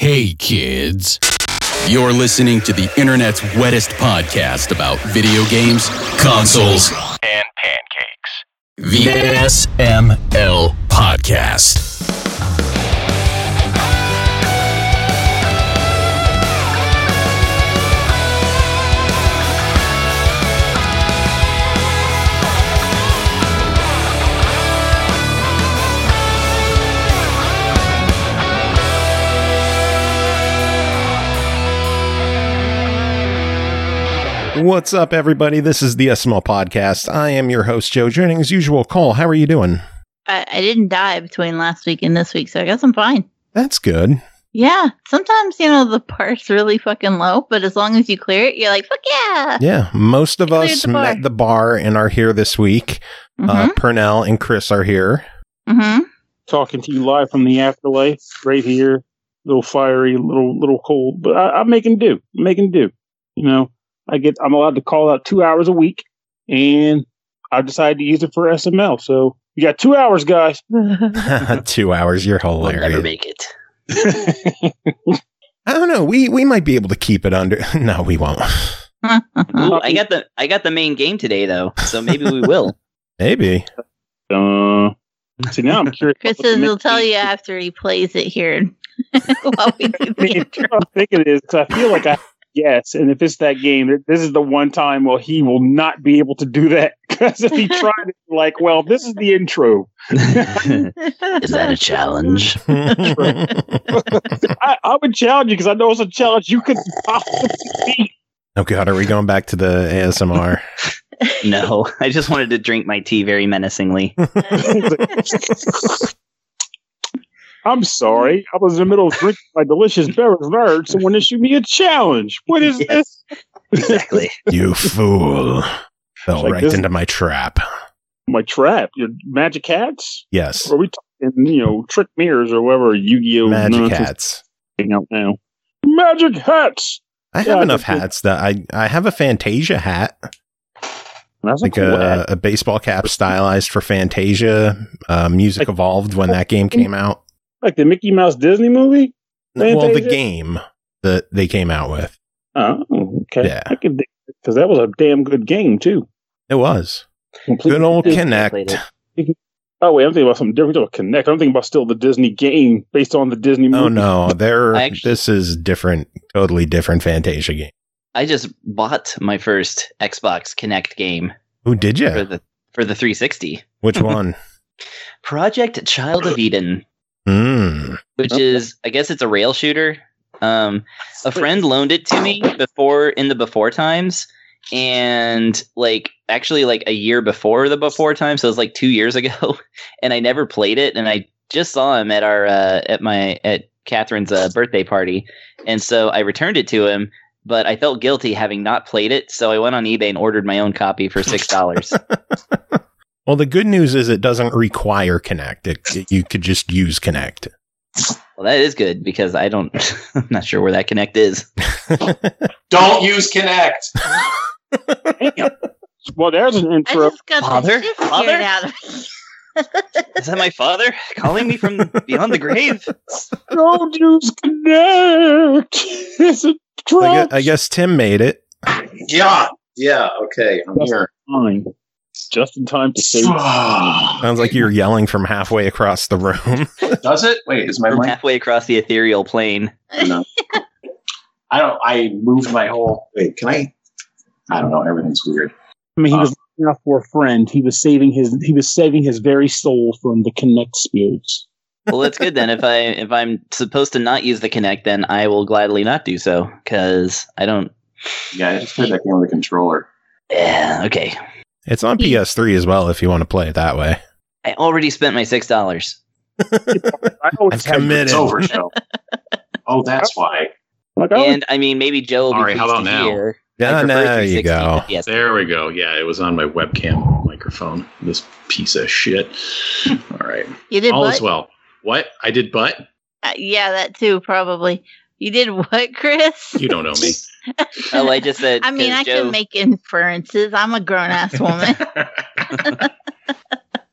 Hey kids, you're listening to the internet's wettest podcast about video games, consoles, and pancakes. The SML Podcast. What's up, everybody? This is the SML Podcast. I am your host, Joe. Joining as usual, Cole. How are you doing? I didn't die between last week and this week, so I guess I'm fine. That's good. Yeah, sometimes, the bar's really fucking low, but as long as you clear it, you're like, fuck yeah! Yeah, most of us met the bar and are here this week. Pernell and Chris are here. Talking to you live from the afterlife, right here. A little fiery, little cold, but I'm making do. I'm allowed to call out 2 hours a week, and I decided to use it for SML. So you got 2 hours, guys. 2 hours, you're hilarious. We'll never make it. I don't know. We might be able to keep it under. No, we won't. Ooh, I got the main game today though, so maybe we will. Maybe. See, now I'm curious. Chris will tell you after he plays it here while we do the intro. I think it is, because I feel like yes, and if it's that game, this is the one time he will not be able to do that, because if he tried it, this is the intro. Is that a challenge? I would challenge you, because I know it's a challenge you could possibly beat. Oh God, are we going back to the ASMR? No, I just wanted to drink my tea very menacingly. I'm sorry. I was in the middle of drinking my delicious beverage. Someone issued me a challenge. What is this? Exactly. You fool. Fell right into my trap. My trap? Your magic hats? Yes. Or are we talking, trick mirrors or whatever, Yu-Gi-Oh! Magic hats. Out now. Magic hats! I have enough hats that I have a Fantasia hat. That's like a baseball cap stylized for Fantasia. Music evolved when that game came out. Like the Mickey Mouse Disney movie? Fantasia? Well, the game that they came out with. Oh, okay. Yeah. Because that was a damn good game, too. It was. Good old Kinect. Oh, wait, I'm thinking about something different. I'm thinking about Kinect. I'm thinking about still the Disney game based on the Disney movie. Oh, no. This is different, totally different Fantasia game. I just bought my first Xbox Kinect game. Who did you? For the 360. Which one? Project Child of Eden. Which is, I guess it's a rail shooter. A friend loaned it to me in the before times, and actually a year before the before time, so it was 2 years ago, and I never played it, and I just saw him at our at Catherine's birthday party, and so I returned it to him, but I felt guilty having not played it, so I went on eBay and ordered my own copy for $6. Well, the good news is it doesn't require Kinect. You could just use Kinect. Well, that is good, because I'm not sure where that Kinect is. Don't use Kinect. Well, there's an intro. I just got Father? the shit scared out of me. Is that my father calling me from beyond the grave? Don't use Kinect. It's a trap. I guess Tim made it. Yeah, okay, I'm here. Fine. Just in time to save. Sounds like you're yelling from halfway across the room. Does it? Wait, is my From mic? halfway across the ethereal plane. No. I moved my whole. Wait, can I? I don't know. Everything's weird. I mean, he was looking out for a friend. He was saving his very soul from the Kinect spirits. Well, that's good then. If I'm supposed to not use the Kinect, then I will gladly not do so, because I don't. Yeah, I just played that game with a controller. Yeah, okay. It's on PS3 as well if you want to play it that way. I already spent my $6. I'm committed. It's over, Joe. Oh, that's why. And I mean, maybe Joe will be All right, how pleased about to now? hear. Yeah, there you go. Yes. There we go. Yeah, it was on my webcam microphone. This piece of shit. All right. You did All what? is well. What? I did butt? Yeah, that too, probably. You did what, Chris? You don't know me. Oh, I just said. I mean, I Joe... can make inferences. I'm a grown-ass woman.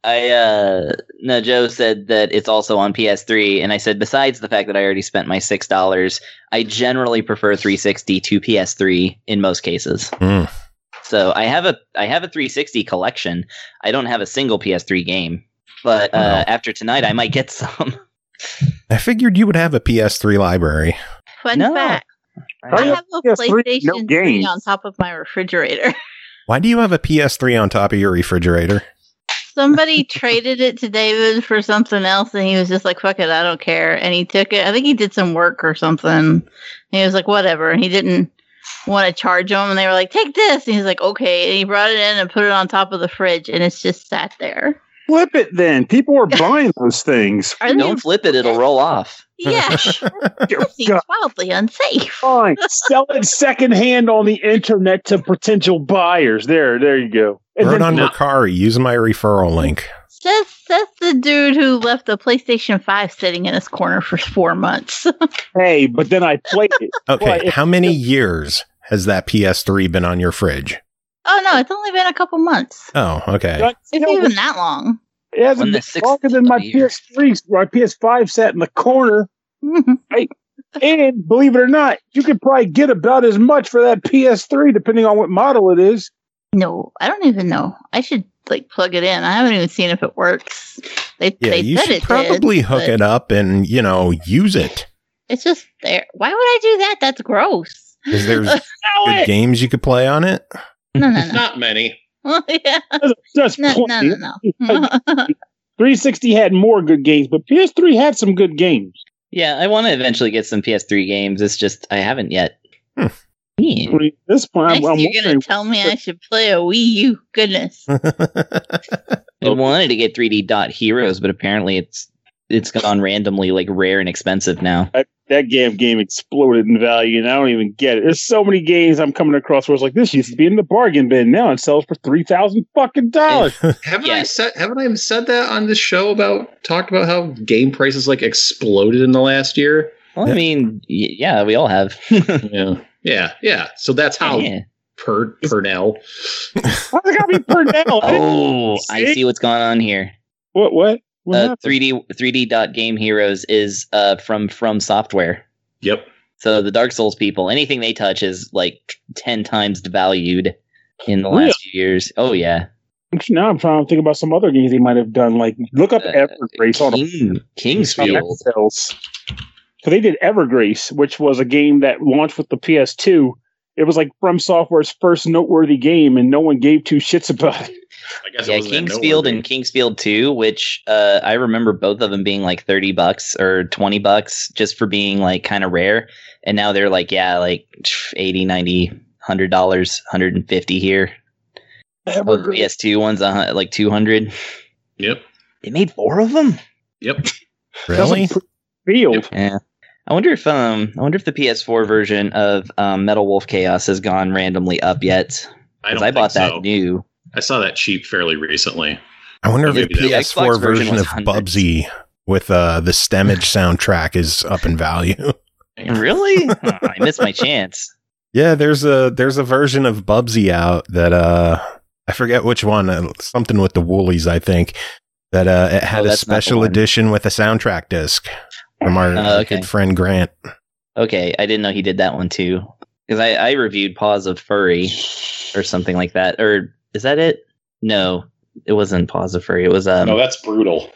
No, Joe said that it's also on PS3, and I said besides the fact that I already spent my $6, I generally prefer 360 to PS3 in most cases. So I have a 360 collection. I don't have a single PS3 game, but after tonight, I might get some. I figured you would have a PS3 library. Fun fact. I have a PlayStation 3 on top of my refrigerator. Why do you have a PS3 on top of your refrigerator? Somebody traded it to David for something else, and he was just like, fuck it, I don't care. And he took it. I think he did some work or something. And he was like, whatever. And he didn't want to charge him. And they were like, take this. And he's like, okay. And he brought it in and put it on top of the fridge, and it's just sat there. Flip it then. People are buying those things. Don't flip it. It'll roll off. Yeah. It seems wildly unsafe. Fine. Sell it secondhand on the internet to potential buyers. There you go. And Burn on Mercari. Use my referral link. That's the dude who left the PlayStation 5 sitting in his corner for 4 months. Hey, but then I played it. Okay, how many years has that PS3 been on your fridge? Oh, no, it's only been a couple months. Oh, okay. It's even that long. It hasn't been longer than my PS3. My PS5 sat in the corner. Right? And believe it or not, you could probably get about as much for that PS3, depending on what model it is. No, I don't even know. I should plug it in. I haven't even seen if it works. You should probably hook it up and use it. It's just there. Why would I do that? That's gross. Because there's good games you could play on it. No. Not many. Yeah. Just No. 360 had more good games, but PS3 had some good games. Yeah, I want to eventually get some PS3 games. It's just I haven't yet. Yeah. At this point, you're going to tell me I should play a Wii U. Goodness. I wanted to get 3D Dot Heroes, but apparently it's gone randomly rare and expensive now. That game exploded in value, and I don't even get it. There's so many games I'm coming across where it's like, this used to be in the bargain bin. Now it sells for $3,000 fucking dollars. Haven't I said that on this show talked about how game prices exploded in the last year? Well, I mean, yeah, we all have. Yeah. So that's how Purnell. Why does it gotta be Purnell? I see what's going on here. What? 3D Dot Game Heroes is from Software. Yep. So the Dark Souls people, anything they touch is 10 times devalued in the last few years. Oh yeah. Now I'm trying to think about some other games they might have done. Look up Evergrace on Kingsfield. Because they did Evergrace, which was a game that launched with the PS2. It was From Software's first noteworthy game, and no one gave two shits about it. I guess Kingsfield and Kingsfield 2, which I remember both of them being $30 or $20 just for being kind of rare, and now they're $80, $90, $100, $150 here. The PS2 one's $200. Yep. They made 4 of them. Yep. Really? Field. Yeah. I wonder if the PS4 version of Metal Wolf Chaos has gone randomly up yet. Because I bought that new. I saw that cheap fairly recently. I wonder if the PS4 version of Bubsy with the Stemage soundtrack is up in value. Really? I missed my chance. Yeah, there's a version of Bubsy out that I forget which one. Something with the Woolies, I think. That it had a special edition with a soundtrack disc from our good friend Grant. Okay, I didn't know he did that one too. Because I reviewed Paws of Furry or something like that. Or is that it? No, it wasn't Paws of Furry. It was no, that's Brutal.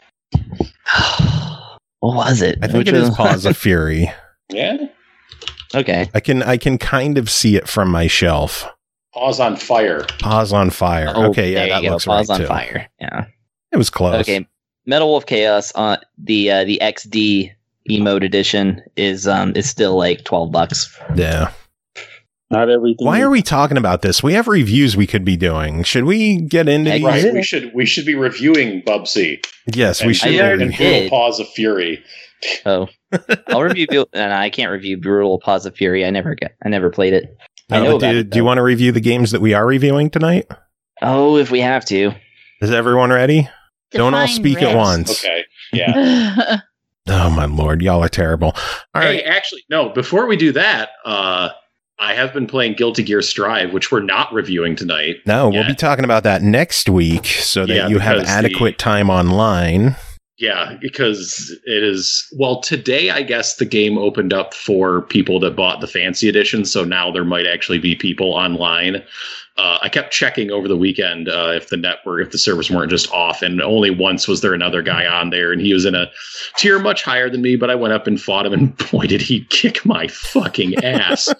What was it? I think it is Paws of Fury. Yeah. Okay. I can kind of see it from my shelf. Paws on Fire. Paws on Fire. Oh, okay, yeah, that looks right too. Paws on Fire. Yeah. It was close. Okay. Metal Wolf Chaos on the XD emote edition is still $12. Yeah. Not everything. Why are we talking about this? We have reviews we could be doing. Should we get into these? Right, we should be reviewing Bubsy. Yes, we should. And Brutal Paws of Fury. Oh, I'll review. And I can't review Brutal Paws of Fury. I never played it. I know about it. Do you want to review the games that we are reviewing tonight? Oh, if we have to. Is everyone ready? Don't all speak at once. Okay. Yeah. Oh my lord, y'all are terrible. All right. Actually, no. Before we do that, I have been playing Guilty Gear Strive, which we're not reviewing tonight. No, we'll be talking about that next week so that you have adequate time online. Yeah, because it is... Well, today, I guess, the game opened up for people that bought the fancy edition, so now there might actually be people online. I kept checking over the weekend if the servers weren't just off, and only once was there another guy on there, and he was in a tier much higher than me, but I went up and fought him, and boy, did he kick my fucking ass.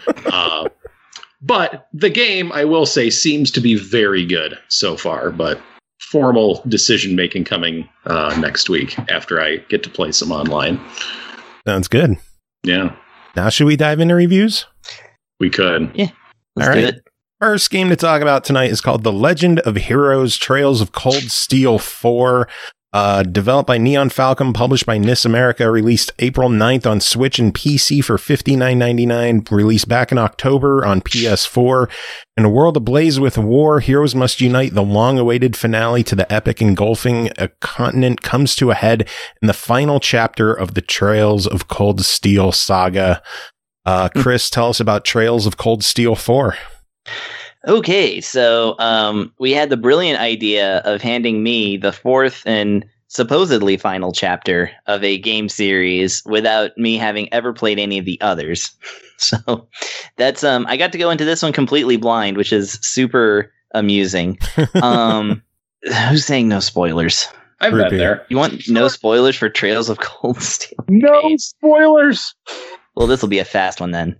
But the game, I will say, seems to be very good so far, but formal decision-making coming next week after I get to play some online. Sounds good. Yeah. Now should we dive into reviews? We could. Yeah. All right. First game to talk about tonight is called The Legend of Heroes Trails of Cold Steel 4. Developed by Neon Falcon, published by NIS America, released April 9th on Switch and PC for $59.99, released back in October on PS4. In a world ablaze with war, heroes must unite. The long-awaited finale to the epic engulfing a continent comes to a head in the final chapter of the Trails of Cold Steel saga. Chris, tell us about Trails of Cold Steel 4. Okay, so we had the brilliant idea of handing me the fourth and supposedly final chapter of a game series without me having ever played any of the others. So that's I got to go into this one completely blind, which is super amusing. Who's saying no spoilers? I've been there. You want no spoilers for Trails of Cold Steel? No spoilers. Well, this will be a fast one then.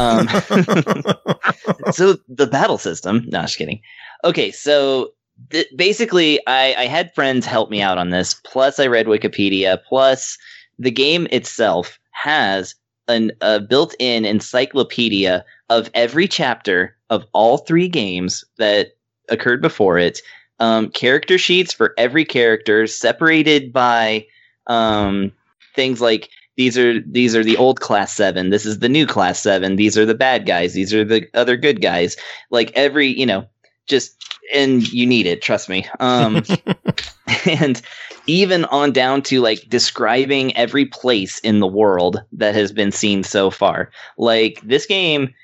So the battle system. No, just kidding. Okay, so basically, I had friends help me out on this. Plus, I read Wikipedia. Plus, the game itself has a built-in encyclopedia of every chapter of all three games that occurred before it. Character sheets for every character, separated by things like these are the old Class 7. This is the new Class 7. These are the bad guys. These are the other good guys. Like every, and you need it. Trust me. And even on down to like describing every place in the world that has been seen so far. Like this game,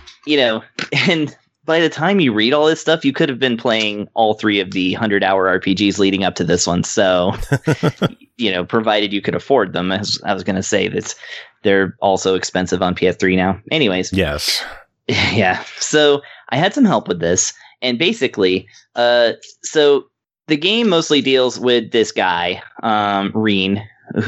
and by the time you read all this stuff, you could have been playing all three of the 100-hour RPGs leading up to this one. So, provided you could afford them, as I was going to say, that they're also expensive on PS3 now. Anyways. Yes. Yeah. So I had some help with this. And basically, so the game mostly deals with this guy, Rean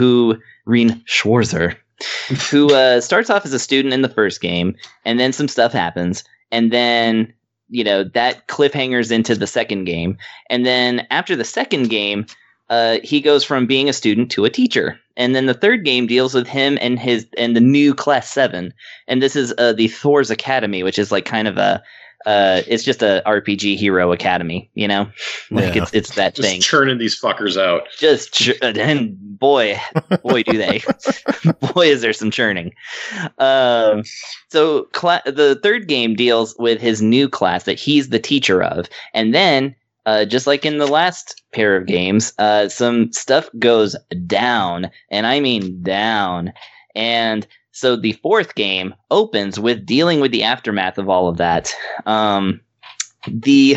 Schwarzer, who starts off as a student in the first game, and then some stuff happens. And then, that cliffhangers into the second game. And then after the second game, he goes from being a student to a teacher. And then the third game deals with him and the new Class 7. And this is the Thor's Academy, which is like kind of it's just a RPG hero academy, it's that just thing. Churning these fuckers out. And boy, do they. Boy, is there some churning. So the third game deals with his new class that he's the teacher of. And then, just like in the last pair of games, some stuff goes down. And I mean down. And so the fourth game opens with dealing with the aftermath of all of that. The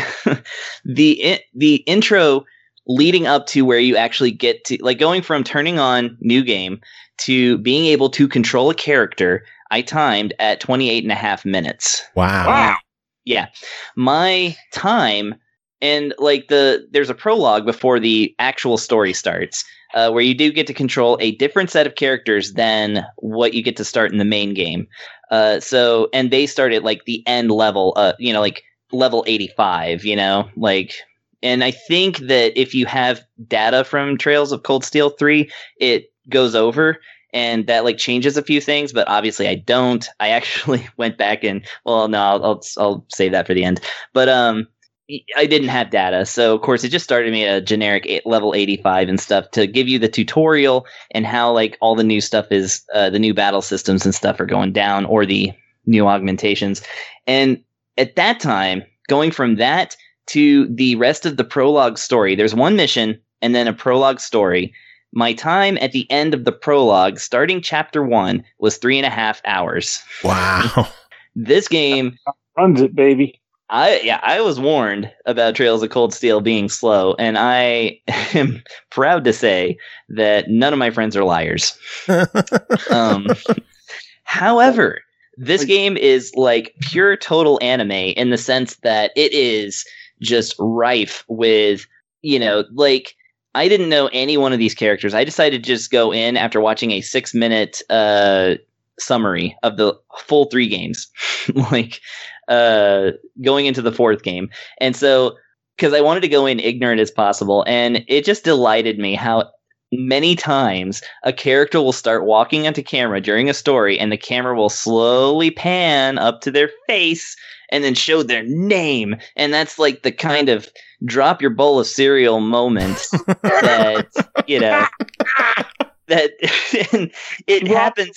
intro leading up to where you actually get to, like, going from turning on new game to being able to control a character, I timed at 28.5 minutes. Wow. Yeah. My time, and like there's a prologue before the actual story starts. Where you do get to control a different set of characters than what you get to start in the main game. And they start at like the end level, like level 85, and I think that if you have data from Trails of Cold Steel 3, it goes over and that like changes a few things, but obviously I don't. I actually went back and, well, no, I'll save that for the end. But, I didn't have data, so of course it just started me at a generic level 85 and stuff to give you the tutorial and how like all the new stuff is, the new battle systems and stuff are going down, or the new augmentations. And at that time, going from that to the rest of the prologue story, there's one mission and then a prologue story. My time at the end of the prologue, starting chapter 1, was 3.5 hours. Wow. This game runs it, baby. I was warned about Trails of Cold Steel being slow, and I am proud to say that none of my friends are liars. However, this game is like pure total anime in the sense that it is just rife with, like, I didn't know any one of these characters. I decided to just go in after watching a 6-minute summary of the full 3 games, like going into the 4th game. And so, because I wanted to go in ignorant as possible, and it just delighted me how many times a character will start walking onto camera during a story, and the camera will slowly pan up to their face and then show their name. And that's like the kind of drop your bowl of cereal moment that, that it happens.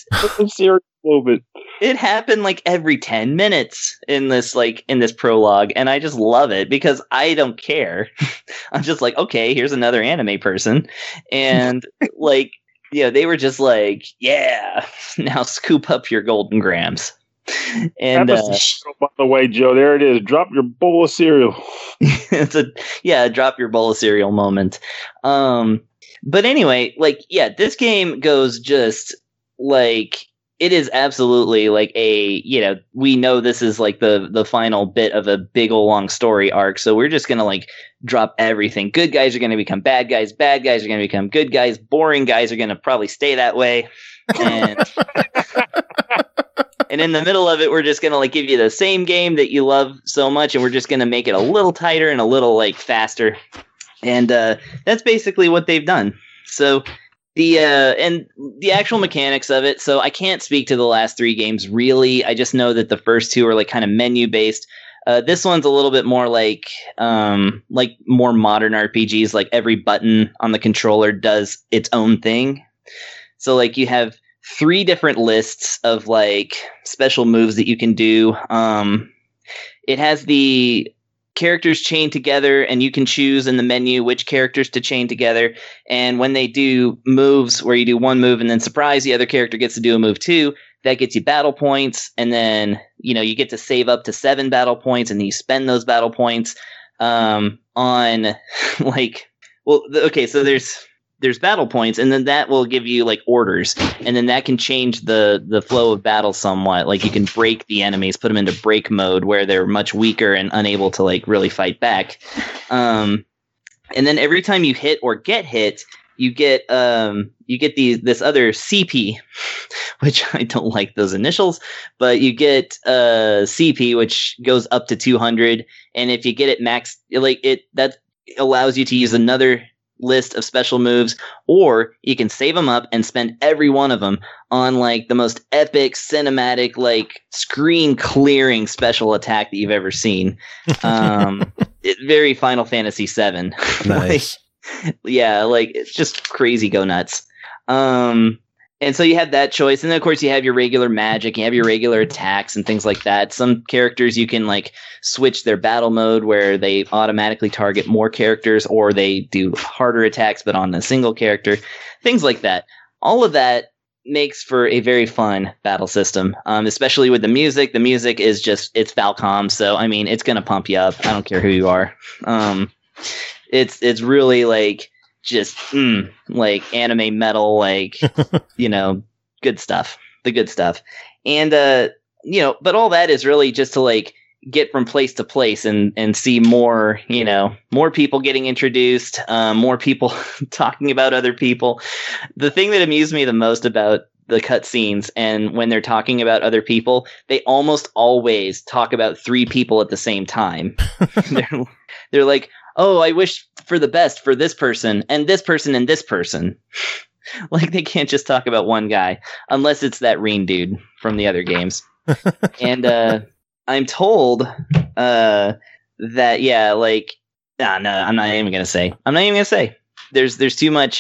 It happened like every 10 minutes in this prologue, and I just love it because I don't care. I'm just like, okay, here's another anime person, and like, they were just like, yeah, now scoop up your golden grams. And by the way, Joe, there it is. Drop your bowl of cereal. It's drop your bowl of cereal moment. But anyway, like, yeah, this game goes just like, it is absolutely like we know this is like the final bit of a big old long story arc. So we're just going to like drop everything. Good guys are going to become bad guys. Bad guys are going to become good guys. Boring guys are going to probably stay that way. And and in the middle of it, we're just going to like give you the same game that you love so much. And we're just going to make it a little tighter and a little like faster. And that's basically what they've done. So the actual mechanics of it. So I can't speak to the last 3 games really. I just know that the first 2 are like kind of menu based. This one's a little bit more like more modern RPGs. Like every button on the controller does its own thing. So like you have 3 different lists of like special moves that you can do. It has the characters chained together, and you can choose in the menu which characters to chain together. And when they do moves where you do one move and then surprise, the other character gets to do a move too, that gets you battle points. And then, you get to save up to 7 battle points, and you spend those battle points on like, so there's battle points, and then that will give you like orders, and then that can change the flow of battle somewhat. Like you can break the enemies, put them into break mode where they're much weaker and unable to like really fight back. And then every time you hit or get hit, you get this other CP, which I don't like those initials, but you get CP, which goes up to 200, and if you get it max, that allows you to use another list of special moves, or you can save them up and spend every one of them on like the most epic cinematic like screen clearing special attack that you've ever seen. Very Final Fantasy VII. Nice. like it's just crazy go nuts. And so you have that choice, and then of course you have your regular magic, you have your regular attacks and things like that. Some characters you can like switch their battle mode where they automatically target more characters, or they do harder attacks but on a single character, things like that. All of that makes for a very fun battle system, especially with the music. The music is it's Falcom, so I mean it's gonna pump you up. I don't care who you are. It's really like just like anime metal, like good stuff, the good stuff. And but all that is really just to like get from place to place and see more, more people getting introduced, more people talking about other people. The thing that amused me the most about the cutscenes, and when they're talking about other people, they almost always talk about 3 people at the same time. They're like, oh, I wish for the best for this person and this person and this person. Like they can't just talk about one guy unless it's that Reen dude from the other games. And I'm told that no, I'm not even gonna say. There's too much.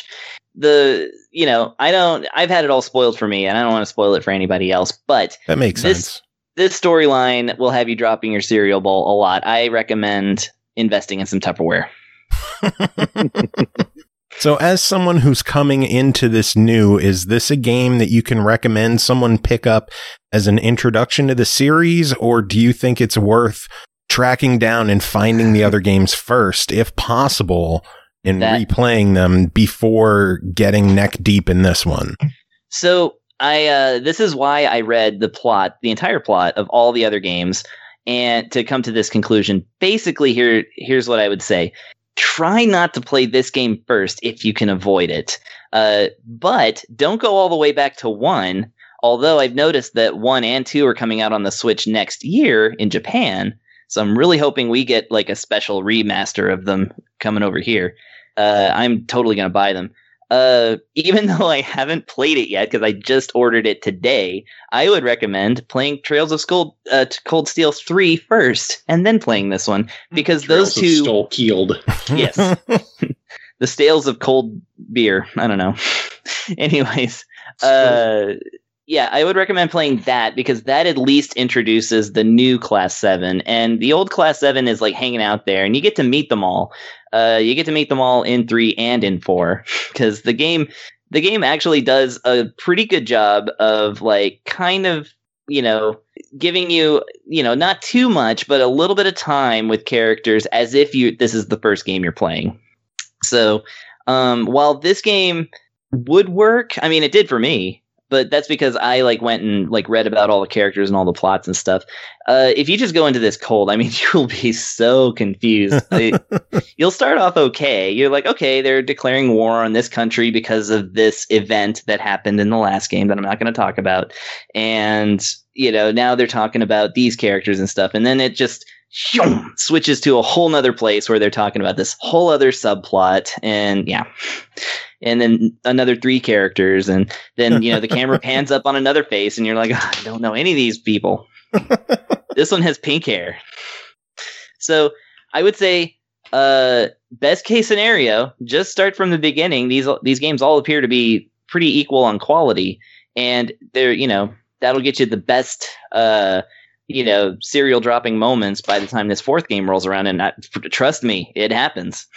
I've had it all spoiled for me, and I don't want to spoil it for anybody else. But that makes sense. This storyline will have you dropping your cereal bowl a lot. I recommend investing in some Tupperware. So as someone who's coming into this new, is this a game that you can recommend someone pick up as an introduction to the series, or do you think it's worth tracking down and finding the other games first, if possible, and replaying them before getting neck deep in this one? So this is why I read the entire plot of all the other games, and to come to this conclusion. Basically, here's what I would say. Try not to play this game first if you can avoid it. But don't go all the way back to 1, although I've noticed that 1 and 2 are coming out on the Switch next year in Japan. So I'm really hoping we get like a special remaster of them coming over here. I'm totally going to buy them. Even though I haven't played it yet, because I just ordered it today, I would recommend playing Trails of Cold Steel 3 first, and then playing this one, because Trails those two Stole Keeled. Yes, the Stales of Cold Beer. I don't know. Anyways, yeah, I would recommend playing that, because that at least introduces the new Class 7, and the old Class 7 is like hanging out there, and you get to meet them all. You get to meet them all in 3 and in 4, because the game actually does a pretty good job of like kind of, giving you, not too much, but a little bit of time with characters as if this is the first game you're playing. So while this game would work, I mean, it did for me. But that's because I went and read about all the characters and all the plots and stuff. If you just go into this cold, I mean, you'll be so confused. You'll start off okay. You're like, okay, they're declaring war on this country because of this event that happened in the last game that I'm not going to talk about. And, now they're talking about these characters and stuff. And then it just switches to a whole nother place where they're talking about this whole other subplot. And yeah. And then another 3 characters, and then the camera pans up on another face, and you're like, I don't know any of these people. This one has pink hair. So I would say, best case scenario, just start from the beginning. These games all appear to be pretty equal on quality, and they're that'll get you the best serial dropping moments by the time this 4th game rolls around, and trust me, it happens.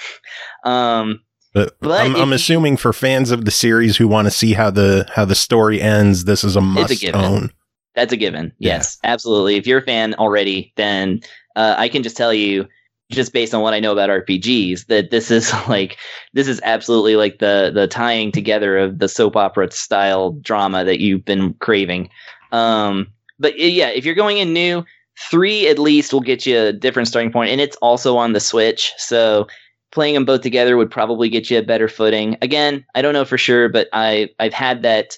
But I'm assuming for fans of the series who want to see how the story ends, this is a must own. That's a given. Yes, absolutely. If you're a fan already, then I can just tell you, just based on what I know about RPGs, that this is absolutely like the tying together of the soap opera style drama that you've been craving. But yeah, if you're going in new, 3 at least will get you a different starting point, and it's also on the Switch, so playing them both together would probably get you a better footing. Again, I don't know for sure, but I've had that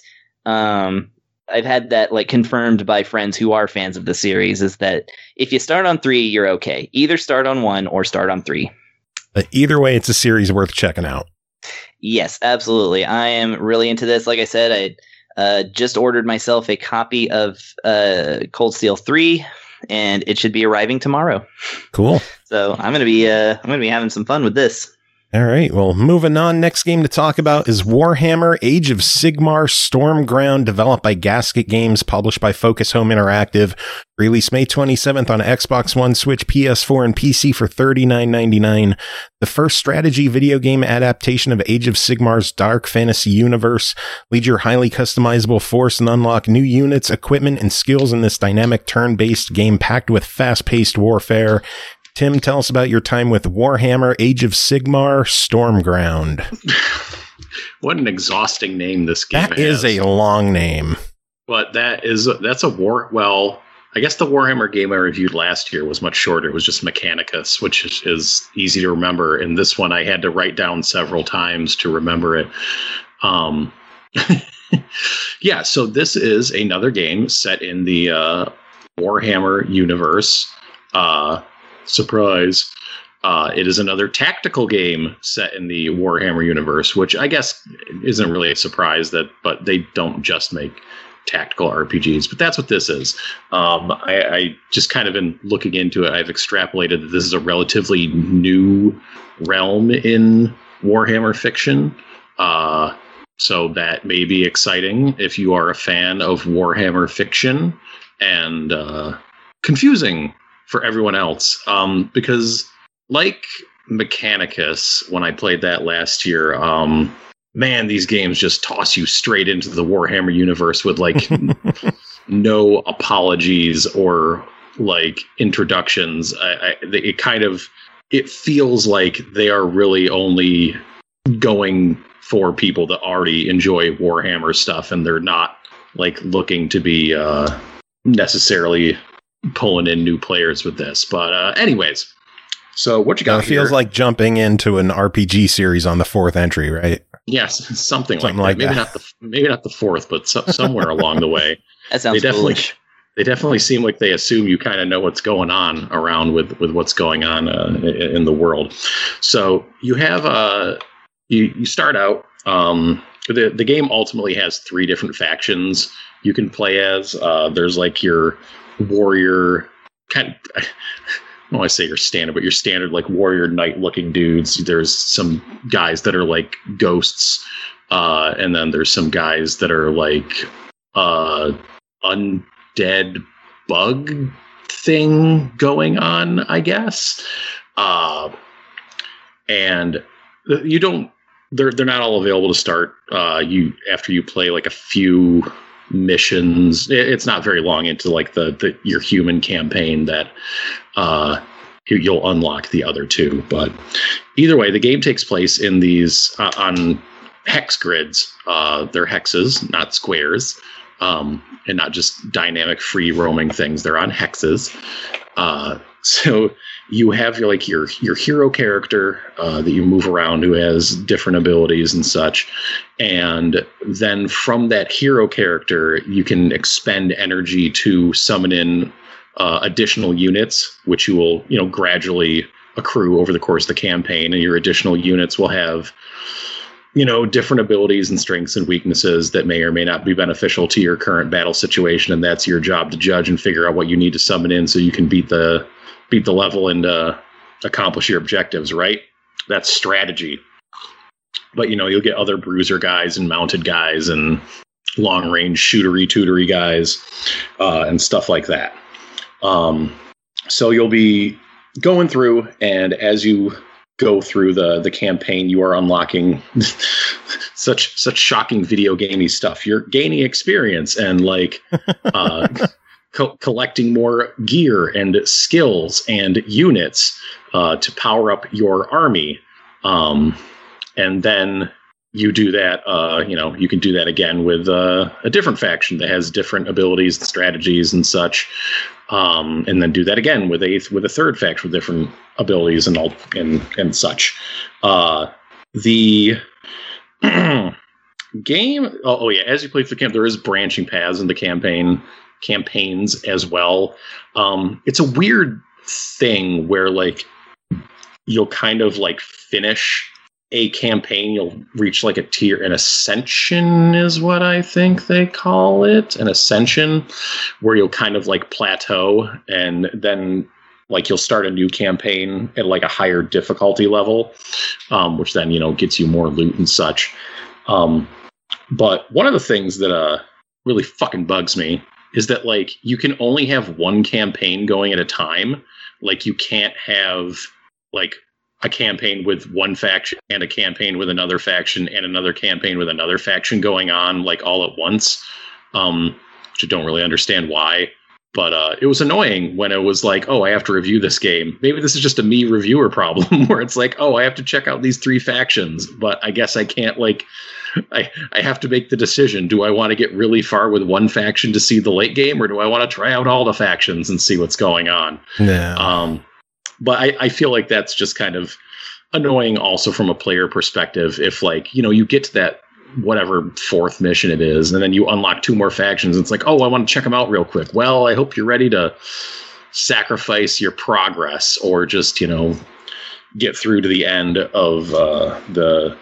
confirmed by friends who are fans of the series, is that if you start on 3, you're okay. Either start on 1 or start on 3. But either way, it's a series worth checking out. Yes, absolutely. I am really into this. Like I said, I just ordered myself a copy of Cold Steel 3. And it should be arriving tomorrow. Cool. So I'm gonna be having some fun with this. All right. Well, moving on. Next game to talk about is Warhammer: Age of Sigmar Stormground, developed by Gasket Games, published by Focus Home Interactive. Released May 27th on Xbox One, Switch, PS4, and PC for $39.99. The first strategy video game adaptation of Age of Sigmar's dark fantasy universe. Lead your highly customizable force and unlock new units, equipment, and skills in this dynamic turn-based game packed with fast-paced warfare. Tim, tell us about your time with Warhammer: Age of Sigmar Stormground. What an exhausting name this game has. That is a long name. But that's a war. Well, I guess the Warhammer game I reviewed last year was much shorter. It was just Mechanicus, which is easy to remember. And this one I had to write down several times to remember it. Yeah, so this is another game set in the Warhammer universe. Surprise. It is another tactical game set in the Warhammer universe, which I guess isn't really a surprise, but they don't just make tactical RPGs, but that's what this is. I just kind of been looking into it. I've extrapolated that this is a relatively new realm in Warhammer fiction. So that may be exciting if you are a fan of Warhammer fiction, and confusing for everyone else, because like Mechanicus when I played that last year. Man, these games just toss you straight into the Warhammer universe with like no apologies or like introductions. It feels like they are really only going for people that already enjoy Warhammer stuff, and they're not like looking to be necessarily pulling in new players with this. But anyways, so what you got? It feels like jumping into an RPG series on the 4th entry, right? Yes, something like that. Maybe not the 4th, but somewhere along the way. That sounds foolish. They definitely seem like they assume you kind of know what's going on around with what's going on in the world. So you have you start out. The game ultimately has 3 different factions you can play as. There's like your warrior kind of, I don't want to say your standard, but your standard like warrior knight looking dudes. There's some guys that are like ghosts, and then there's some guys that are like undead bug thing going on, I guess. And you don't. They're not all available to start. After you play like a few missions, it's not very long into like your human campaign that you'll unlock the other 2. But either way, the game takes place in these on hex grids. They're hexes, not squares, and not just dynamic free roaming things. They're on hexes. So you have your hero character that you move around who has different abilities and such. And then from that hero character, you can expend energy to summon in additional units, which you will, gradually accrue over the course of the campaign. And your additional units will have, different abilities and strengths and weaknesses that may or may not be beneficial to your current battle situation. And that's your job to judge and figure out what you need to summon in so you can beat the level and accomplish your objectives, right? That's strategy. But, you'll get other bruiser guys and mounted guys and long-range shootery guys and stuff like that. So you'll be going through, and as you go through the campaign, you are unlocking such shocking video gamey stuff. You're gaining experience and like collecting more gear and skills and units to power up your army. And then you do that, you can do that again with a different faction that has different abilities and strategies and such. And then do that again with a third faction with different abilities and such. The game, as you play through the camp, there is branching paths in the campaigns as well. It's a weird thing where like you'll kind of like finish a campaign, you'll reach like a tier, an ascension is what I think they call it, an ascension, where you'll kind of like plateau, and then like you'll start a new campaign at like a higher difficulty level, which then gets you more loot and such. But one of the things that really fucking bugs me is that like you can only have one campaign going at a time. Like you can't have like a campaign with one faction and a campaign with another faction and another campaign with another faction going on like all at once, which I don't really understand why. But it was annoying when it was like, oh, I have to review this game. Maybe this is just a me reviewer problem where it's like, oh, I have to check out these 3 factions, but I guess I can't like, I have to make the decision. Do I want to get really far with one faction to see the late game, or do I want to try out all the factions and see what's going on? Yeah. But I feel like that's just kind of annoying also from a player perspective. If like, you get to that whatever 4th mission it is, and then you unlock 2 more factions. It's like, oh, I want to check them out real quick. Well, I hope you're ready to sacrifice your progress or just, get through to the end of the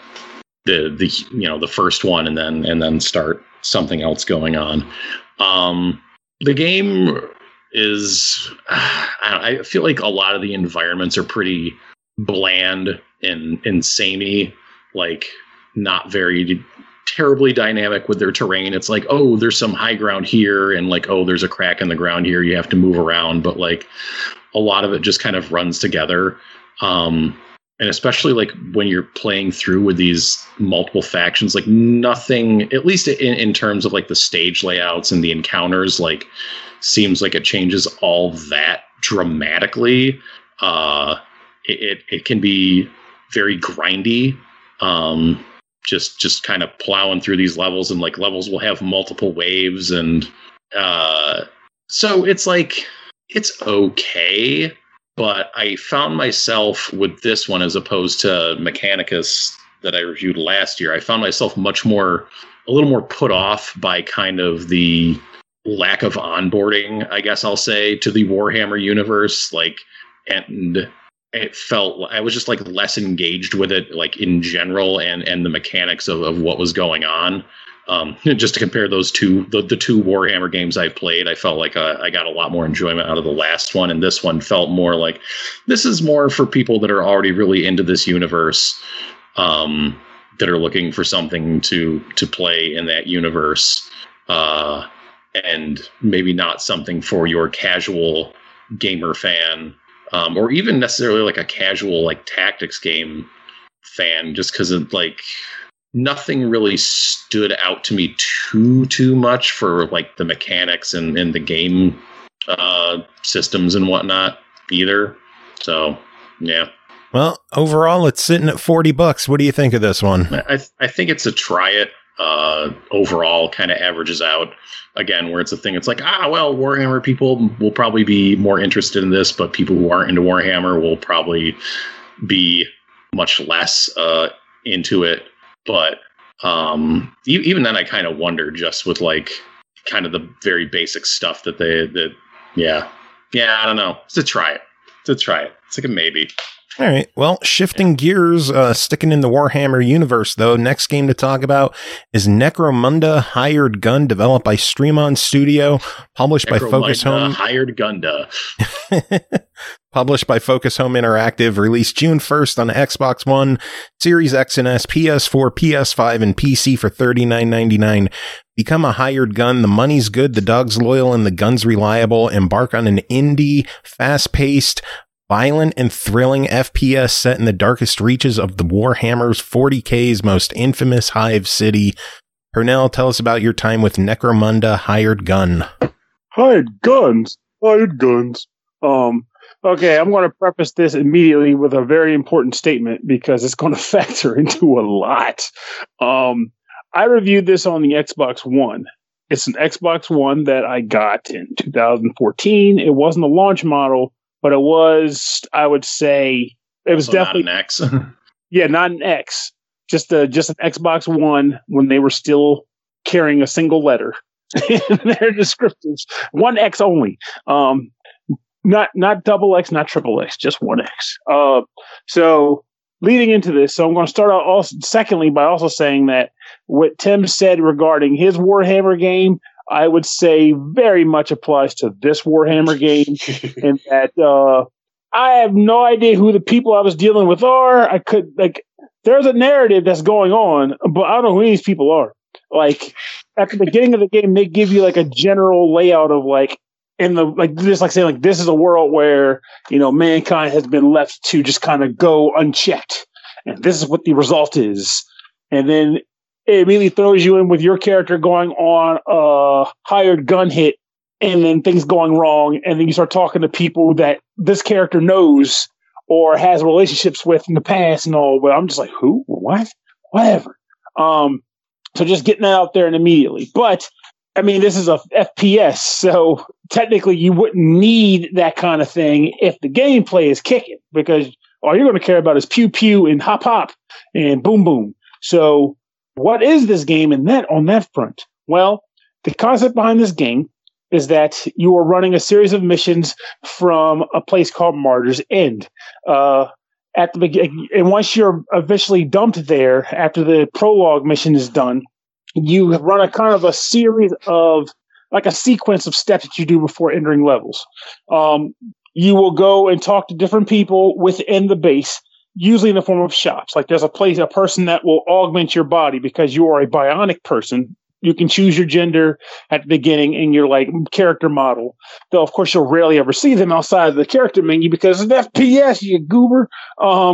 first one and then start something else going on. The game is, I feel like a lot of the environments are pretty bland and samey, like not very terribly dynamic with their terrain. It's like, oh, there's some high ground here, and like, oh, there's a crack in the ground here, you have to move around, but like a lot of it just kind of runs together. And especially like when you're playing through with these multiple factions, like nothing, at least in terms of like the stage layouts and the encounters, like seems like it changes all that dramatically. It can be very grindy. Just kind of plowing through these levels, and like levels will have multiple waves, and so it's like it's okay. But I found myself with this one, as opposed to Mechanicus that I reviewed last year, I found myself a little more put off by kind of the lack of onboarding, I guess I'll say, to the Warhammer universe. Like, and it felt, I was just like less engaged with it, like in general, and the mechanics of what was going on. Just to compare those two, the two Warhammer games I've played, I felt like I got a lot more enjoyment out of the last one, and this one felt more like this is more for people that are already really into this universe, that are looking for something to play in that universe, and maybe not something for your casual gamer fan, or even necessarily like a casual like tactics game fan, just because of like. Nothing really stood out to me too much for like the mechanics and the game systems and whatnot either. So, yeah. Well, overall, it's sitting at $40. What do you think of this one? I think it's a try it. Overall, kind of averages out again, where it's a thing. It's like, Warhammer people will probably be more interested in this, but people who aren't into Warhammer will probably be much less into it. But even then, I kind of wonder, just with like kind of the very basic stuff I don't know. It's a try it. It's like a maybe. All right. Well, shifting gears, sticking in the Warhammer universe, though, next game to talk about is Necromunda Hired Gun, developed by Streamon Studio, published by Focus Home. Hired Gunda. Published by Focus Home Interactive, released June 1st on Xbox One, Series X and S, PS4, PS5, and PC for $39.99. Become a hired gun. The money's good, the dog's loyal, and the gun's reliable. Embark on an indie, fast-paced, violent and thrilling FPS set in the darkest reaches of the Warhammer's 40K's most infamous hive city. Purnell, tell us about your time with Necromunda Hired Gun. Hired guns. Okay, I'm going to preface this immediately with a very important statement because it's going to factor into a lot. I reviewed this on the Xbox One. It's an Xbox One that I got in 2014. It wasn't a launch model, but it was, I would say, it was definitely not an X. Yeah, not an X. Just an Xbox One when they were still carrying a single letter in their descriptors. One X only. Not double X, not triple X, just one X. So leading into this, I'm going to start out also, secondly, by also saying that what Tim said regarding his Warhammer game, I would say very much applies to this Warhammer game, in that I have no idea who the people I was dealing with are. There's a narrative that's going on, but I don't know who these people are. Like, at the beginning of the game, they give you like a general layout of like, saying this is a world where, mankind has been left to just kind of go unchecked. And this is what the result is. And then it immediately throws you in with your character going on a hired gun hit and then things going wrong. And then you start talking to people that this character knows or has relationships with in the past and all. But I'm just like, who? What? Whatever. So just getting that out there and immediately. But I mean, this is a FPS, so technically you wouldn't need that kind of thing if the gameplay is kicking, because all you're going to care about is pew pew and hop hop and boom boom. So what is this game on that front? Well, the concept behind this game is that you are running a series of missions from a place called Martyr's End. At the beginning, and once you're eventually dumped there, after the prologue mission is done, you run a kind of a series of, like a sequence of steps that you do before entering levels. You will go and talk to different people within the base, usually in the form of shops. Like there's a person that will augment your body because you are a bionic person. You can choose your gender at the beginning in your like character model. Though of course you'll rarely ever see them outside of the character menu because it's FPS, you goober.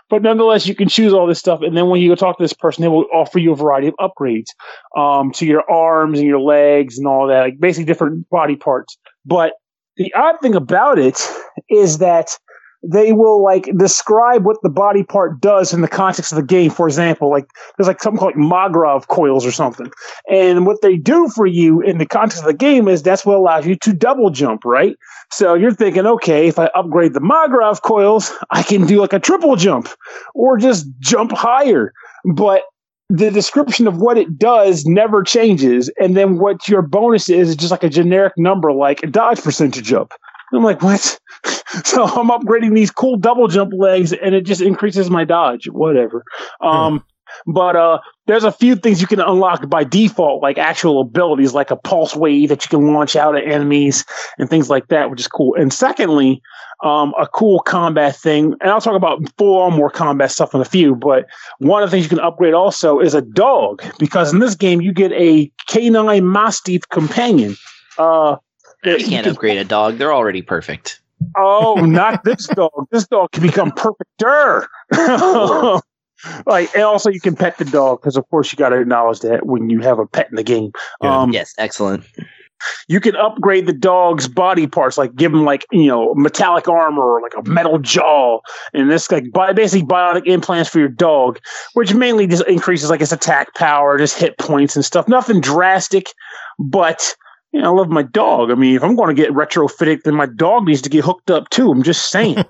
But nonetheless, you can choose all this stuff. And then when you go talk to this person, they will offer you a variety of upgrades to your arms and your legs and all that, like basically different body parts. But the odd thing about it is that they will like describe what the body part does in the context of the game. For example, like there's like something called Magrov coils or something. And what they do for you in the context of the game is that's what allows you to double jump, right? So you're thinking, okay, if I upgrade the Magrov coils, I can do like a triple jump or just jump higher. But the description of what it does never changes. And then what your bonus is just like a generic number, like a dodge percentage up. I'm like, what? So I'm upgrading these cool double jump legs, and it just increases my dodge. Whatever. But there's a few things you can unlock by default, like actual abilities, like a pulse wave that you can launch out at enemies and things like that, which is cool. And secondly, a cool combat thing, and I'll talk about full-on more combat stuff in a few, but one of the things you can upgrade also is a dog, because in this game you get a canine Mastiff companion. You can't upgrade a dog. They're already perfect. Oh, not this dog. This dog can become perfecter. Like, and also you can pet the dog, because of course you got to acknowledge that when you have a pet in the game. Yes, excellent. You can upgrade the dog's body parts, like give him like, you know, metallic armor or like a metal jaw, and this like basically bionic implants for your dog, which mainly just increases like its attack power, just hit points and stuff. Nothing drastic, but you know, I love my dog. I mean, if I'm going to get retrofitted, then my dog needs to get hooked up too. I'm just saying.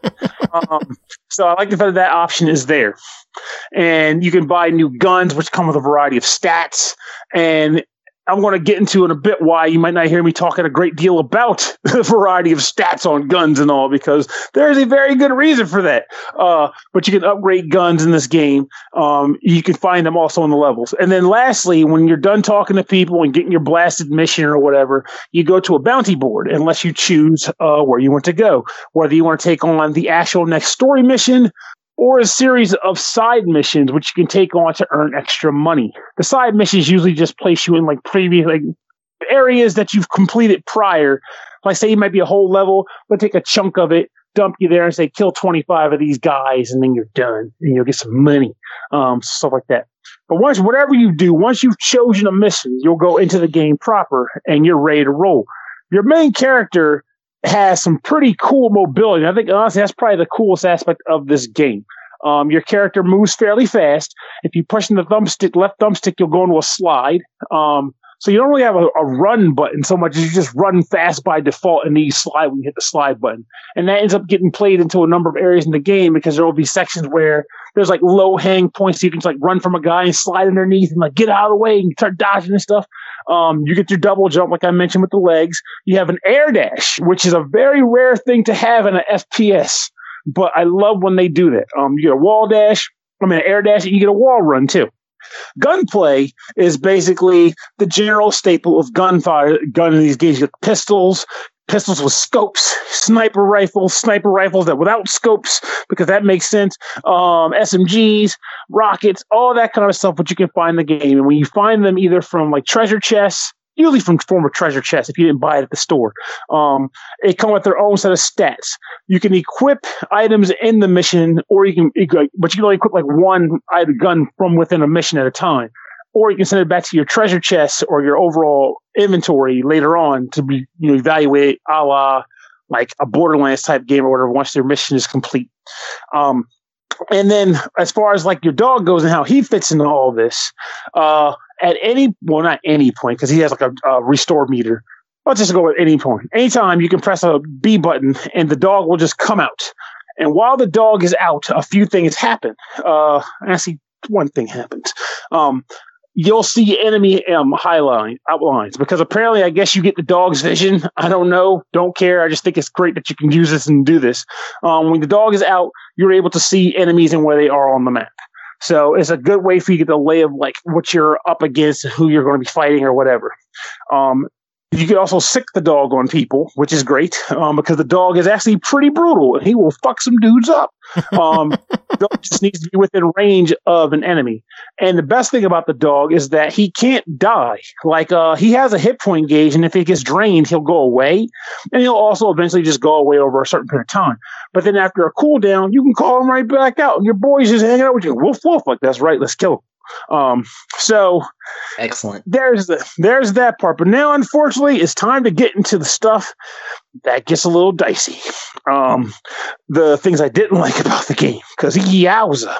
So I like the fact that option is there. And you can buy new guns, which come with a variety of stats. And I'm going to get into in a bit why you might not hear me talking a great deal about the variety of stats on guns and all, because there's a very good reason for that. But you can upgrade guns in this game. You can find them also in the levels. And then lastly, when you're done talking to people and getting your blasted mission or whatever, you go to a bounty board, unless you choose where you want to go, whether you want to take on the actual next story mission or a series of side missions, which you can take on to earn extra money. The side missions usually just place you in like previous like areas that you've completed prior. Like say you might be a whole level, but take a chunk of it, dump you there and say kill 25 of these guys, and then you're done and you'll get some money, stuff like that. But whatever you do, once you've chosen a mission, you'll go into the game proper and you're ready to roll. Your main character has some pretty cool mobility. I think honestly that's probably the coolest aspect of this game. Your character moves fairly fast. If you push in the left thumbstick, you'll go into a slide. So you don't really have a run button so much as you just run fast by default, and then you slide when you hit the slide button. And that ends up getting played into a number of areas in the game, because there will be sections where there's like low hang points. So you can just like run from a guy and slide underneath and like get out of the way and start dodging and stuff. You get your double jump, like I mentioned, with the legs. You have an air dash, which is a very rare thing to have in an FPS, but I love when they do that. You get a wall dash, an air dash, and you get a wall run too. Gunplay is basically the general staple of gun in these games. You get pistols with scopes, sniper rifles that without scopes, because that makes sense. SMGs, rockets, all that kind of stuff, which you can find in the game. And when you find them either from like treasure chests, usually from former treasure chests if you didn't buy it at the store, they come with their own set of stats. You can equip items in the mission, but you can only equip like one gun from within a mission at a time. Or you can send it back to your treasure chest or your overall inventory later on to be evaluated, a la like a Borderlands type game or whatever, once their mission is complete. And then as far as like your dog goes and how he fits into all of this, not any point, because he has like a restore meter. Let's just go with any point. Anytime you can press a B button and the dog will just come out. And while the dog is out, a few things happen. Actually, one thing happens. You'll see enemy outlines, because apparently I guess you get the dog's vision. I don't know. Don't care. I just think it's great that you can use this and do this. When the dog is out, you're able to see enemies and where they are on the map. So it's a good way for you to get the lay of like what you're up against, who you're going to be fighting or whatever. You can also sick the dog on people, which is great because the dog is actually pretty brutal and he will fuck some dudes up. The dog just needs to be within range of an enemy. And the best thing about the dog is that he can't die. Like he has a hit point gauge, and if he gets drained, he'll go away. And he'll also eventually just go away over a certain period of time. But then after a cooldown, you can call him right back out, and your boy's just hanging out with you. Woof, woof. Like, that's right. Let's kill him. So excellent. There's that part. But now, unfortunately, it's time to get into the stuff that gets a little dicey. The things I didn't like about the game, because yowza.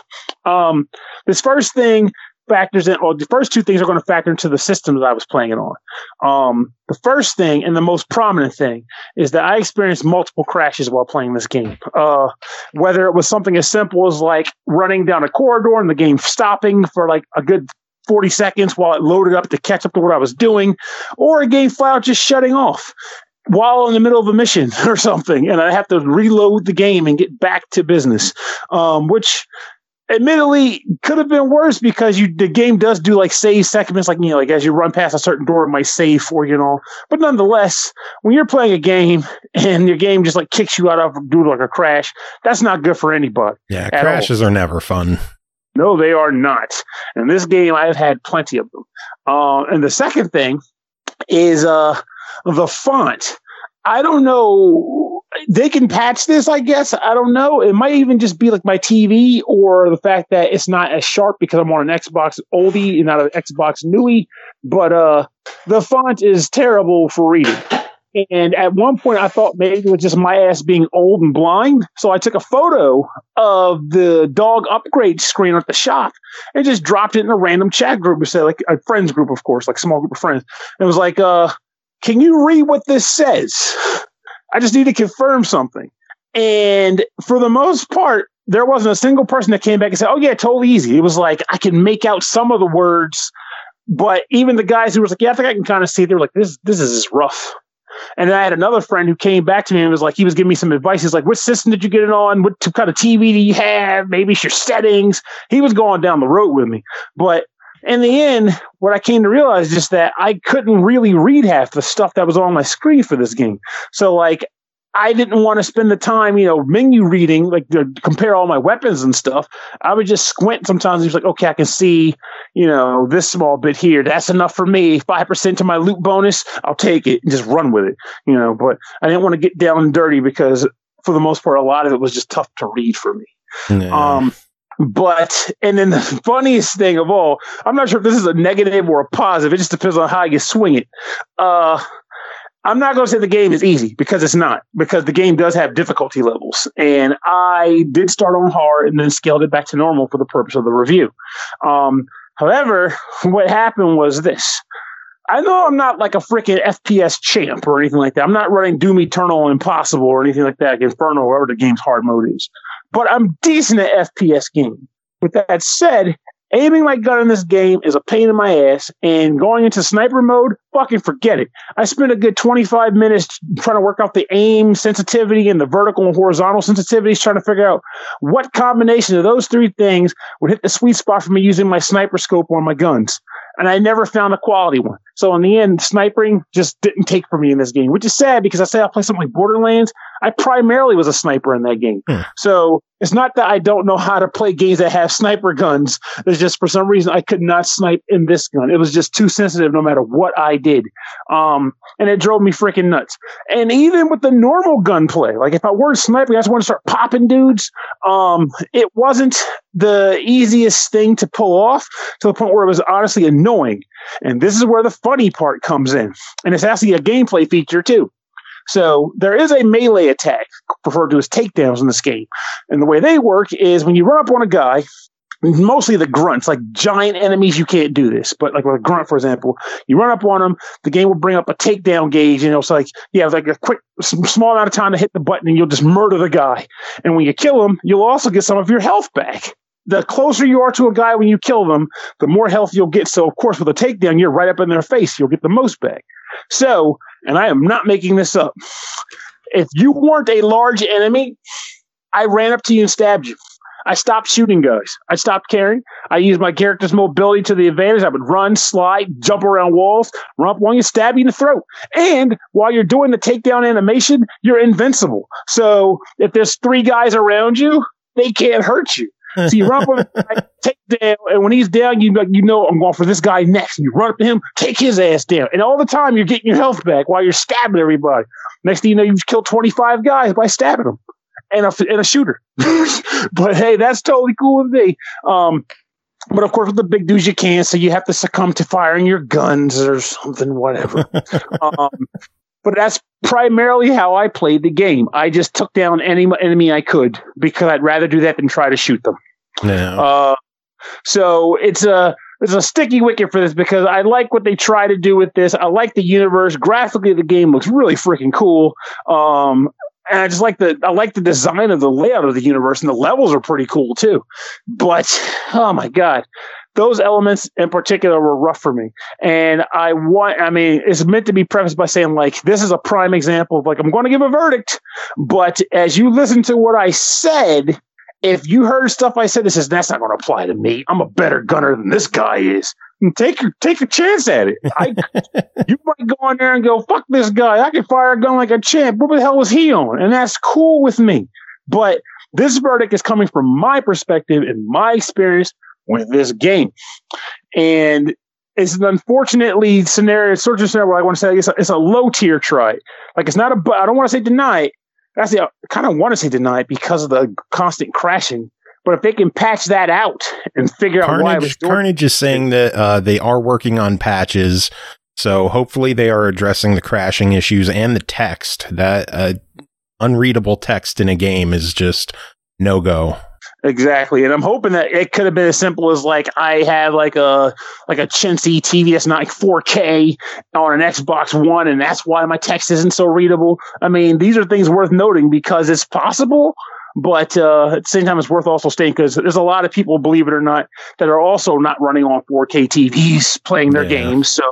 This first thing factors in, or the first two things are going to factor into the system that I was playing it on. The first thing and the most prominent thing is that I experienced multiple crashes while playing this game. Whether it was something as simple as like running down a corridor and the game stopping for like a good 40 seconds while it loaded up to catch up to what I was doing, or a game flat out just shutting off while in the middle of a mission or something, and I have to reload the game and get back to business, which admittedly could have been worse because the game does do like save segments, like, you know, like as you run past a certain door, it might save for you, know. But nonetheless, when you're playing a game and your game just like kicks you out of due to like a crash, that's not good for anybody. Yeah, crashes are never fun. No, they are not. In this game, I've had plenty of them. And the second thing is the font. I don't know. They can patch this, I guess. I don't know. It might even just be like my TV, or the fact that it's not as sharp because I'm on an Xbox oldie and not an Xbox newie. But the font is terrible for reading. And at one point, I thought maybe it was just my ass being old and blind. So I took a photo of the dog upgrade screen at the shop and just dropped it in a random chat group. We said, like a friends group, of course, like a small group of friends. And it was like, can you read what this says? I just need to confirm something. And for the most part, there wasn't a single person that came back and said, oh, yeah, totally easy. It was like, I can make out some of the words, but even the guys who was like, yeah, I think I can kind of see, they were like, this is rough. And then I had another friend who came back to me and was like, he was giving me some advice. He's like, what system did you get it on? What kind of TV do you have? Maybe it's your settings. He was going down the road with me. But in the end, what I came to realize is just that I couldn't really read half the stuff that was on my screen for this game. So, like, I didn't want to spend the time, you know, menu reading, like to compare all my weapons and stuff. I would just squint sometimes. He was like, okay, I can see, you know, this small bit here. That's enough for me. 5% to my loot bonus. I'll take it and just run with it, you know. But I didn't want to get down and dirty because for the most part, a lot of it was just tough to read for me. Yeah. And then the funniest thing of all, I'm not sure if this is a negative or a positive. It just depends on how you swing it. I'm not going to say the game is easy, because it's not, because the game does have difficulty levels. And I did start on hard and then scaled it back to normal for the purpose of the review. However, what happened was this. I know I'm not like a freaking FPS champ or anything like that. I'm not running Doom Eternal Impossible or anything like that, like Inferno, or whatever the game's hard mode is. But I'm decent at FPS games. With that said, aiming my gun in this game is a pain in my ass, and going into sniper mode, fucking forget it. I spent a good 25 minutes trying to work out the aim sensitivity and the vertical and horizontal sensitivities, trying to figure out what combination of those three things would hit the sweet spot for me using my sniper scope on my guns. And I never found a quality one. So in the end, snipering just didn't take for me in this game, which is sad, because I say I play something like Borderlands. I primarily was a sniper in that game. So it's not that I don't know how to play games that have sniper guns. It's just for some reason I could not snipe in this gun. It was just too sensitive no matter what I did. And it drove me freaking nuts. And even with the normal gunplay, like if I were sniping, I just want to start popping dudes. It wasn't the easiest thing to pull off, to the point where it was honestly annoying. And this is where the funny part comes in. And it's actually a gameplay feature too. So there is a melee attack, referred to as takedowns, in this game. And the way they work is when you run up on a guy, mostly the grunts, like giant enemies, you can't do this. But like with a grunt, for example, you run up on them, the game will bring up a takedown gauge, and it's like you have like a quick, small amount of time to hit the button, and you'll just murder the guy. And when you kill him, you'll also get some of your health back. The closer you are to a guy when you kill them, the more health you'll get. So, of course, with a takedown, you're right up in their face. You'll get the most back. So, and I am not making this up, if you weren't a large enemy, I ran up to you and stabbed you. I stopped shooting guys. I stopped caring. I used my character's mobility to the advantage. I would run, slide, jump around walls, run up on you, stab you in the throat. And while you're doing the takedown animation, you're invincible. So if there's 3 guys around you, they can't hurt you. So you run up on the guy, take down, and when he's down, you know I'm going for this guy next. And you run up to him, take his ass down. And all the time, you're getting your health back while you're stabbing everybody. Next thing you know, you've killed 25 guys by stabbing them. And a shooter. But hey, that's totally cool with me. But of course, with the big dudes, you can't, so you have to succumb to firing your guns or something, whatever. But that's primarily how I played the game. I just took down any enemy I could because I'd rather do that than try to shoot them. No. So it's a sticky wicket for this because I like what they try to do with this. I like the universe. Graphically, the game looks really freaking cool. And I just like the design of the layout of the universe, and the levels are pretty cool too. But oh my god, those elements in particular were rough for me. And it's meant to be prefaced by saying, like, this is a prime example of, like, I'm going to give a verdict, but as you listen to what I said, if you heard stuff I said, that's not going to apply to me. I'm a better gunner than this guy is. And take a chance at it. You might go in there and go, fuck this guy. I can fire a gun like a champ. What the hell was he on? And that's cool with me. But this verdict is coming from my perspective and my experience with this game. And it's an unfortunately scenario where I want to say it's a low tier try. Like, it's not I don't want to say deny it. I kind of want to say deny it because of the constant crashing. But if they can patch that out and figure out why it was Carnage is saying that they are working on patches. So hopefully they are addressing the crashing issues and the text. That unreadable text in a game is just no-go. Exactly. And I'm hoping that it could have been as simple as, like, I have like a chintzy TV that's not like 4K on an Xbox One, and that's why my text isn't so readable. I mean, these are things worth noting because it's possible, but at the same time, it's worth also stating because there's a lot of people, believe it or not, that are also not running on 4K TVs playing their games. So,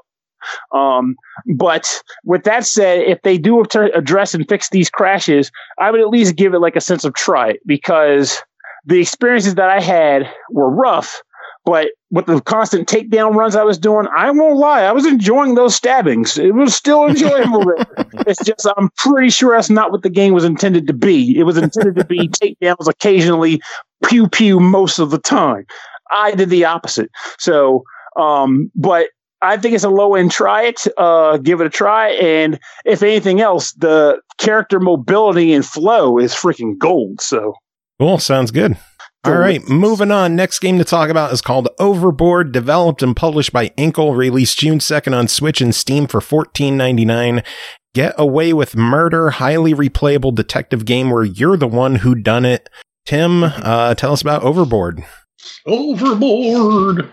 but with that said, if they do address and fix these crashes, I would at least give it like a sense of try, because the experiences that I had were rough, but with the constant takedown runs I was doing, I won't lie, I was enjoying those stabbings. It was still enjoyable. It's just, I'm pretty sure that's not what the game was intended to be. It was intended to be takedowns occasionally, pew pew most of the time. I did the opposite. So, but I think it's a low end try it, give it a try. And if anything else, the character mobility and flow is freaking gold. So. Cool. Sounds good. All right. Moving on. Next game to talk about is called Overboard, developed and published by Inkle, released June 2nd on Switch and Steam for $14.99. Get away with murder, highly replayable detective game where you're the one who done it. Tim, tell us about Overboard. Overboard.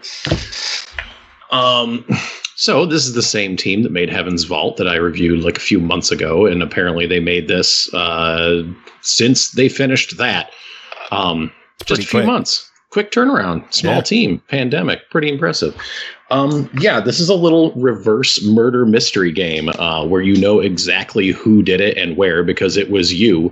So this is the same team that made Heaven's Vault that I reviewed like a few months ago, and apparently they made this since they finished that. Just a few months. Quick turnaround. Small team. Pandemic. Pretty impressive. This is a little reverse murder mystery game where you know exactly who did it and where because it was you.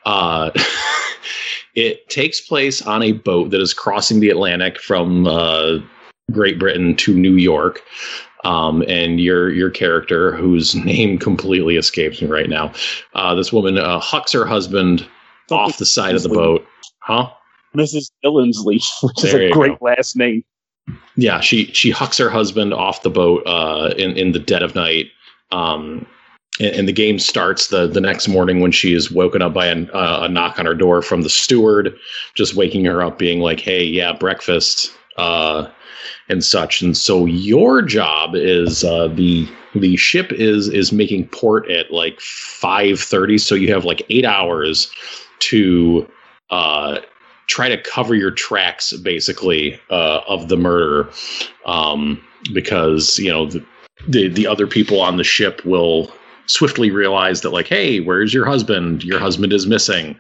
It takes place on a boat that is crossing the Atlantic from Great Britain to New York. And your character, whose name completely escapes me right now, this woman hucks her husband off the side of the boat. Huh? Mrs. Billingsley, which is a great last name. Yeah, she hucks her husband off the boat in the dead of night. And the game starts the next morning when she is woken up by a knock on her door from the steward, just waking her up, being like, "Hey, yeah, breakfast," and such. And so your job is the ship is making port at like 5:30, so you have like 8 hours to try to cover your tracks, basically, of the murder, because the other people on the ship will swiftly realize that, like, hey, where's your husband? Your husband is missing.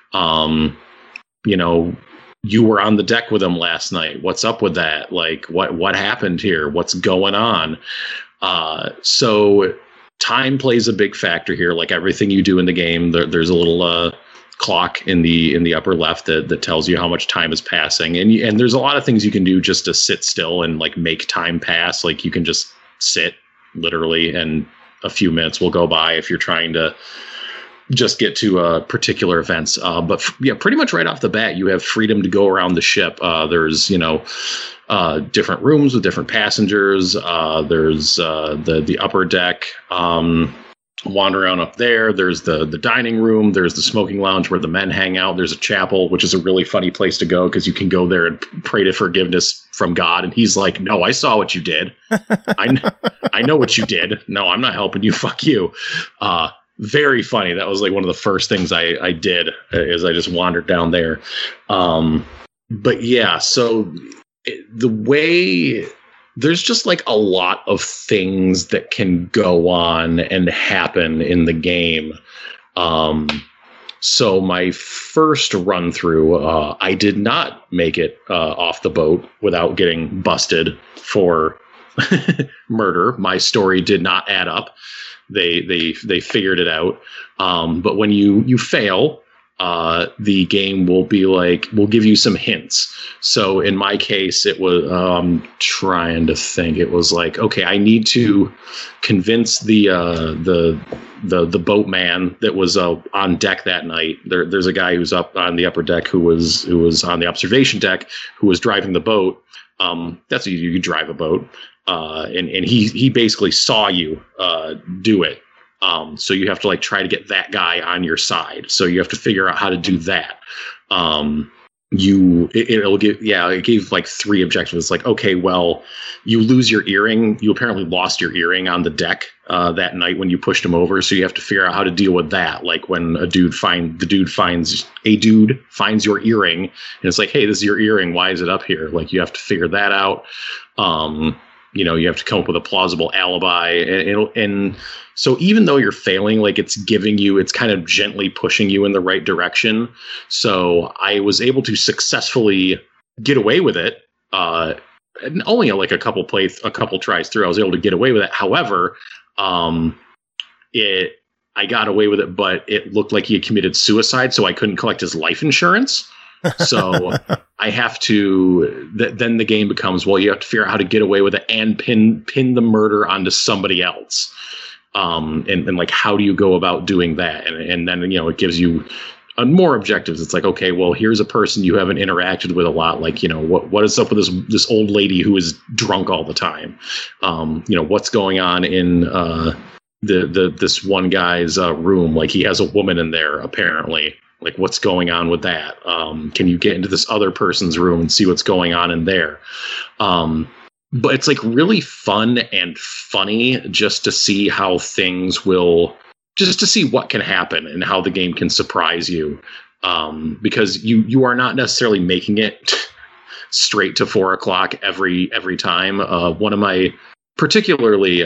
You were on the deck with him last night. What's up with that? Like, what happened here? What's going on? So time plays a big factor here. Like everything you do in the game, there's a little clock in the upper left that tells you how much time is passing, and there's a lot of things you can do just to sit still and like make time pass. Like you can just sit literally, and a few minutes will go by if you're trying to just get to particular events. But yeah, pretty much right off the bat, you have freedom to go around the ship. There's different rooms with different passengers. There's the upper deck. Wander around up there. There's the dining room. There's the smoking lounge where the men hang out. There's a chapel, which is a really funny place to go because you can go there and pray to forgiveness from God. And he's like, "No, I saw what you did. I know what you did. No, I'm not helping you. Fuck you." Very funny. That was like one of the first things I did is I just wandered down there. But yeah, so the way there's just like a lot of things that can go on and happen in the game. So my first run through, I did not make it off the boat without getting busted for murder. My story did not add up. They figured it out. But when you fail, the game will be like, we'll give you some hints. So in my case, it was, I'm trying to think, it was like, okay, I need to convince the boatman that was on deck that night. There's a guy who's up on the upper deck who was on the observation deck who was driving the boat. That's what you drive a boat. And he basically saw you do it. So you have to like try to get that guy on your side. So you have to figure out how to do that. It gave like 3 objectives. It's like, okay, well, you lose your earring. You apparently lost your earring on the deck that night when you pushed him over. So you have to figure out how to deal with that. Like when a dude finds your earring, and it's like, hey, this is your earring. Why is it up here? Like you have to figure that out. You have to come up with a plausible alibi, and so even though you're failing, like it's kind of gently pushing you in the right direction. So I was able to successfully get away with it. And only like a couple tries through, I was able to get away with it. However, I got away with it, but it looked like he had committed suicide, so I couldn't collect his life insurance. So I have to, then the game becomes, well, you have to figure out how to get away with it and pin the murder onto somebody else. And like, how do you go about doing that? And then, it gives you more objectives. It's like, okay, well, here's a person you haven't interacted with a lot. Like, what is up with this old lady who is drunk all the time? What's going on in, this one guy's, room? Like he has a woman in there, apparently. Like, what's going on with that? Can you get into this other person's room and see what's going on in there? But it's like really fun and funny just to see how things just to see what can happen and how the game can surprise you. Because you are not necessarily making it straight to 4 o'clock every time. One of my particularly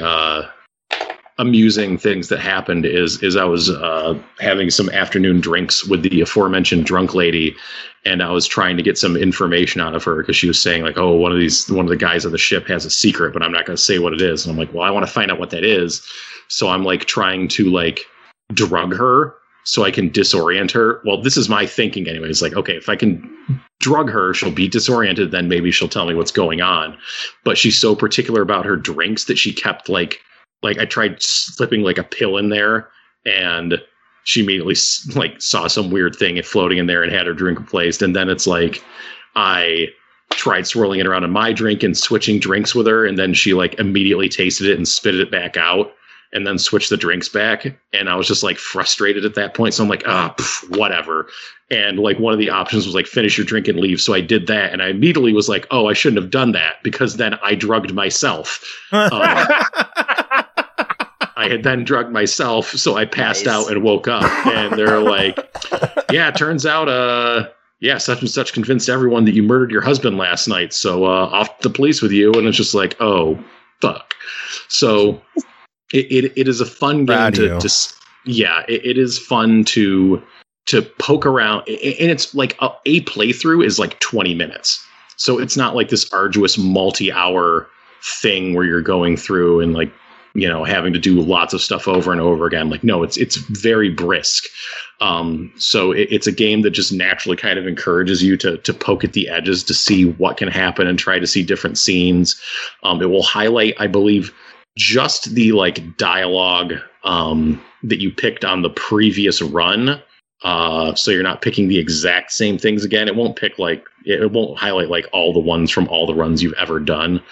amusing things that happened is I was having some afternoon drinks with the aforementioned drunk lady, and I was trying to get some information out of her because she was saying like, oh, one of the guys on the ship has a secret, but I'm not going to say what it is. And I'm like, well, I want to find out what that is. So I'm like trying to like drug her so I can disorient her. Well, this is my thinking anyways. Like, okay, if I can drug her, she'll be disoriented. Then maybe she'll tell me what's going on. But she's so particular about her drinks that she kept like I tried slipping like a pill in there, and she immediately like saw some weird thing floating in there and had her drink replaced. And then it's like I tried swirling it around in my drink and switching drinks with her, and then she like immediately tasted it and spit it back out, and then switched the drinks back. And I was just like frustrated at that point. So I'm like, whatever. And like one of the options was like finish your drink and leave. So I did that, and I immediately was like, oh, I shouldn't have done that because then I drugged myself. I had then drugged myself, so I passed out and woke up. And they're like, yeah, it turns out, such and such convinced everyone that you murdered your husband last night. So off to the police with you. And it's just like, oh, fuck. So it is a fun game it is fun to poke around. And it's like a playthrough is like 20 minutes. So it's not like this arduous multi-hour thing where you're going through and like having to do lots of stuff over and over again. Like, no, it's very brisk. So it's a game that just naturally kind of encourages you to poke at the edges to see what can happen and try to see different scenes. It will highlight, I believe, just the like dialogue that you picked on the previous run. So you're not picking the exact same things again. It won't highlight like all the ones from all the runs you've ever done.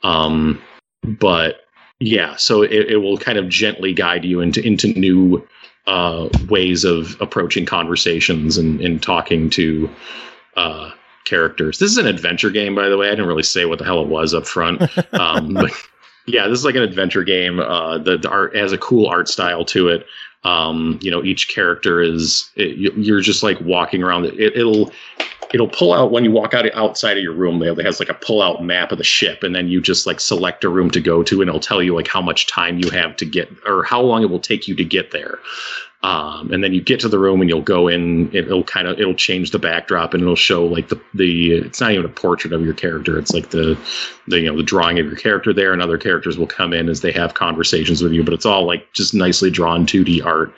But yeah, so it will kind of gently guide you into new ways of approaching conversations and talking to characters. This is an adventure game, by the way. I didn't really say what the hell it was up front. But yeah, this is like an adventure game. The art has a cool art style to it. Each character you're just like walking around. It'll pull out when you walk outside of your room. It has like a pull out map of the ship, and then you just like select a room to go to, and it'll tell you like how much time you have to get, or how long it will take you to get there. And then you get to the room and you'll go in. It'll change the backdrop, and it'll show like the it's not even a portrait of your character. It's like the drawing of your character there, and other characters will come in as they have conversations with you. But it's all like just nicely drawn 2D art.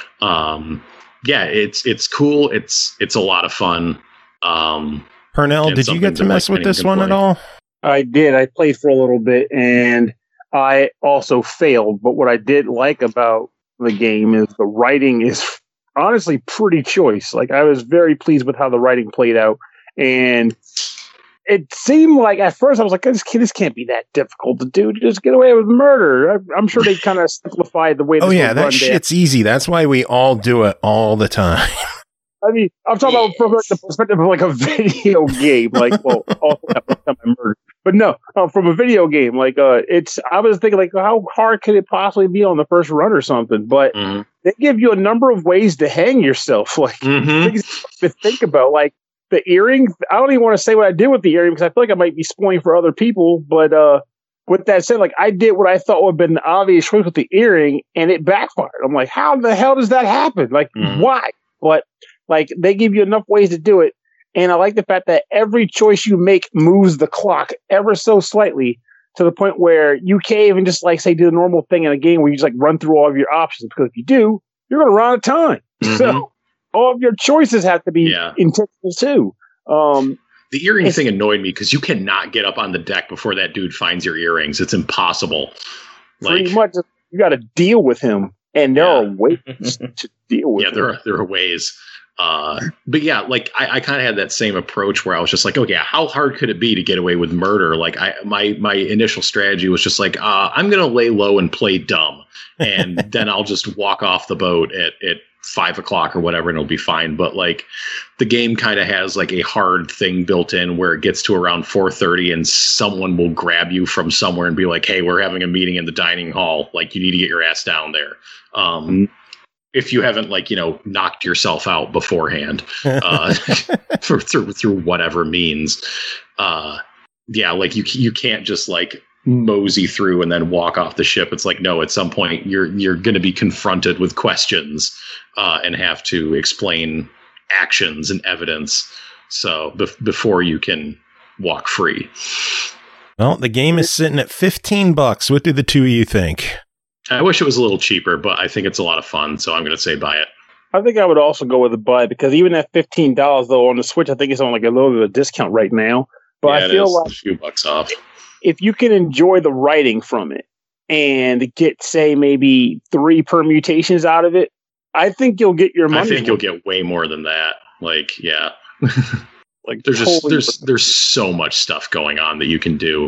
Yeah, it's cool. It's a lot of fun. Pernell, did you get to mess with this one at all? I did. I played for a little bit, and I also failed. But what I did like about the game is the writing is honestly pretty choice. Like, I was very pleased with how the writing played out, and it seemed like at first I was like, this can't be that difficult to do. Just get away with murder. I'm sure they kind of simplified the way. Oh yeah, that shit's easy. That's why we all do it all the time. I mean, I'm talking about from like the perspective of like a video game, like, well, also murder, but no, from a video game, like, I was thinking like, how hard could it possibly be on the first run or something? But they give you a number of ways to hang yourself, like things to think about, like the earring. I don't even want to say what I did with the earring because I feel like I might be spoiling for other people. But with that said, like, I did what I thought would have been the obvious choice with the earring, and it backfired. I'm like, how the hell does that happen? Like, why? But like, they give you enough ways to do it. And I like the fact that every choice you make moves the clock ever so slightly to the point where you can't even just like say do the normal thing in a game where you just like run through all of your options, because if you do, you're going to run out of time. So all of your choices have to be intentional too. The earring thing annoyed me because you cannot get up on the deck before that dude finds your earrings. It's impossible. Pretty much, you got to deal with him, and there are ways to deal with him. Yeah, there are ways. But yeah, like I kind of had that same approach where I was just like, okay, how hard could it be to get away with murder? Like my initial strategy was just like, I'm going to lay low and play dumb, and then I'll just walk off the boat at 5 o'clock or whatever, and it'll be fine. But like, the game kind of has like a hard thing built in where it gets to around 4:30 and someone will grab you from somewhere and be like, hey, we're having a meeting in the dining hall. Like, you need to get your ass down there. If you haven't knocked yourself out beforehand, through whatever means. Like you can't just like mosey through and then walk off the ship. It's like, no, at some point you're going to be confronted with questions and have to explain actions and evidence. So before you can walk free. Well, the game is sitting at $15. What do the two of you think? I wish it was a little cheaper, but I think it's a lot of fun, so I'm going to say buy it. I think I would also go with a buy, because even at $15 though on the Switch, I think it's on like a little bit of a discount right now. But yeah, I feel like a few bucks off. If you can enjoy the writing from it and get, say, maybe 3 permutations out of it, I think you'll get your money. I think you'll get way more than that. Like, yeah. Like, there's so much stuff going on that you can do.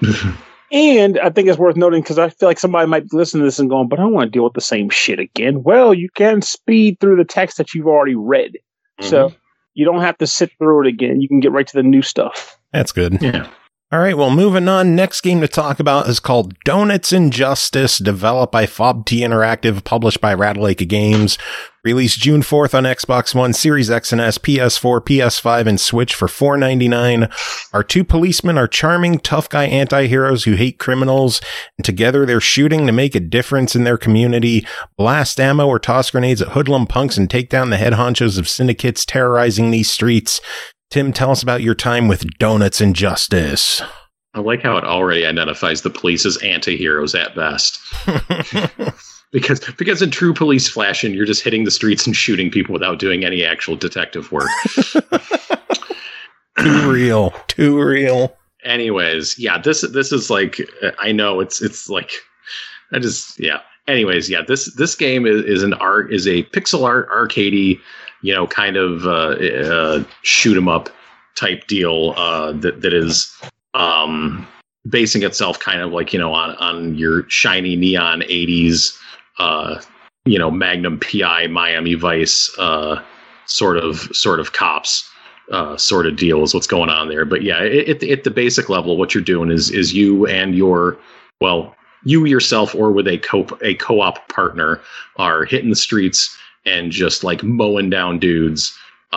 And I think it's worth noting, because I feel like somebody might be listening to this and going, but I don't want to deal with the same shit again. Well, you can speed through the text that you've already read. So you don't have to sit through it again. You can get right to the new stuff. That's good. Yeah. All right, well, moving on. Next game to talk about is called Donuts and Justice, developed by FobT Interactive, published by Rattlelake Games. Released June 4th on Xbox One, Series X and S, PS4, PS5, and Switch for $4.99. Our two policemen are charming, tough guy anti-heroes who hate criminals, and together they're shooting to make a difference in their community, blast ammo or toss grenades at hoodlum punks, and take down the head honchos of syndicates terrorizing these streets. Tim, tell us about your time with Donuts and Justice. I like how it already identifies the police as anti-heroes at best. Because in true police fashion, you're just hitting the streets and shooting people without doing any actual detective work. Too real. Anyways, yeah, this is like, I know it's like, Anyways, yeah, this game is a pixel art arcadey, kind of shoot 'em up type deal that is basing itself kind of like on your shiny neon 80s Magnum PI Miami Vice sort of cops sort of deal is what's going on there. But yeah, at the basic level, what you're doing is you and you yourself or with a co-op partner are hitting the streets and just like mowing down dudes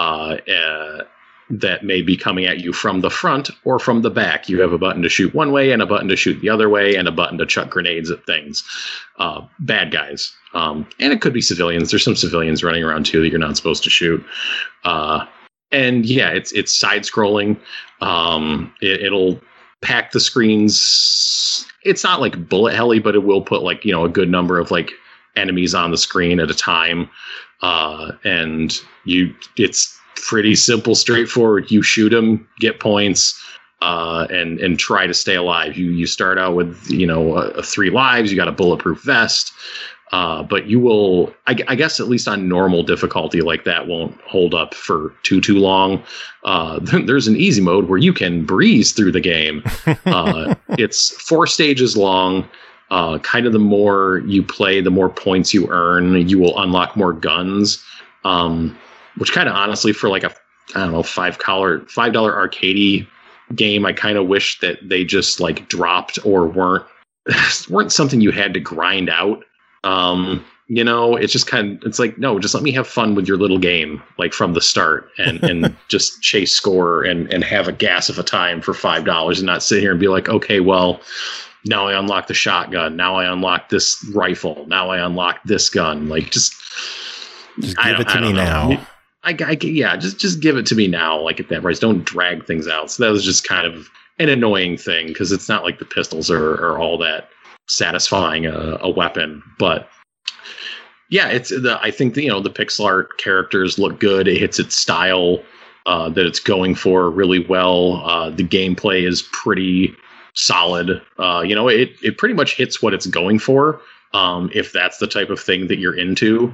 that may be coming at you from the front or from the back. You have a button to shoot one way and a button to shoot the other way and a button to chuck grenades at things. Bad guys. And it could be civilians. There's some civilians running around too that you're not supposed to shoot. And yeah, it's side scrolling. It'll pack the screens. It's not like bullet helly, but it will put like, a good number of like enemies on the screen at a time. And it's pretty simple, straightforward. You shoot them, get points, and try to stay alive. You start out with, 3 lives. You got a bulletproof vest. But you will, I guess, at least on normal difficulty, like that won't hold up for too long. There's an easy mode where you can breeze through the game. It's 4 stages long. Kind of the more you play, the more points you earn. You will unlock more guns, which kind of honestly for like $5 arcadey game, I kind of wish that they just like dropped or weren't something you had to grind out. It's just it's like, no, just let me have fun with your little game, like from the start and just chase score and have a gas of a time for $5 and not sit here and be like, okay, well, now I unlock the shotgun. Now I unlock this rifle. Now I unlock this gun. Like just give it to me now. Just give it to me now. Like at that price, don't drag things out. So that was just kind of an annoying thing because it's not like the pistols are all that satisfying a weapon, but yeah, I think the pixel art characters look good. It hits its style that it's going for really well. The gameplay is pretty solid. It pretty much hits what it's going for. If that's the type of thing that you're into,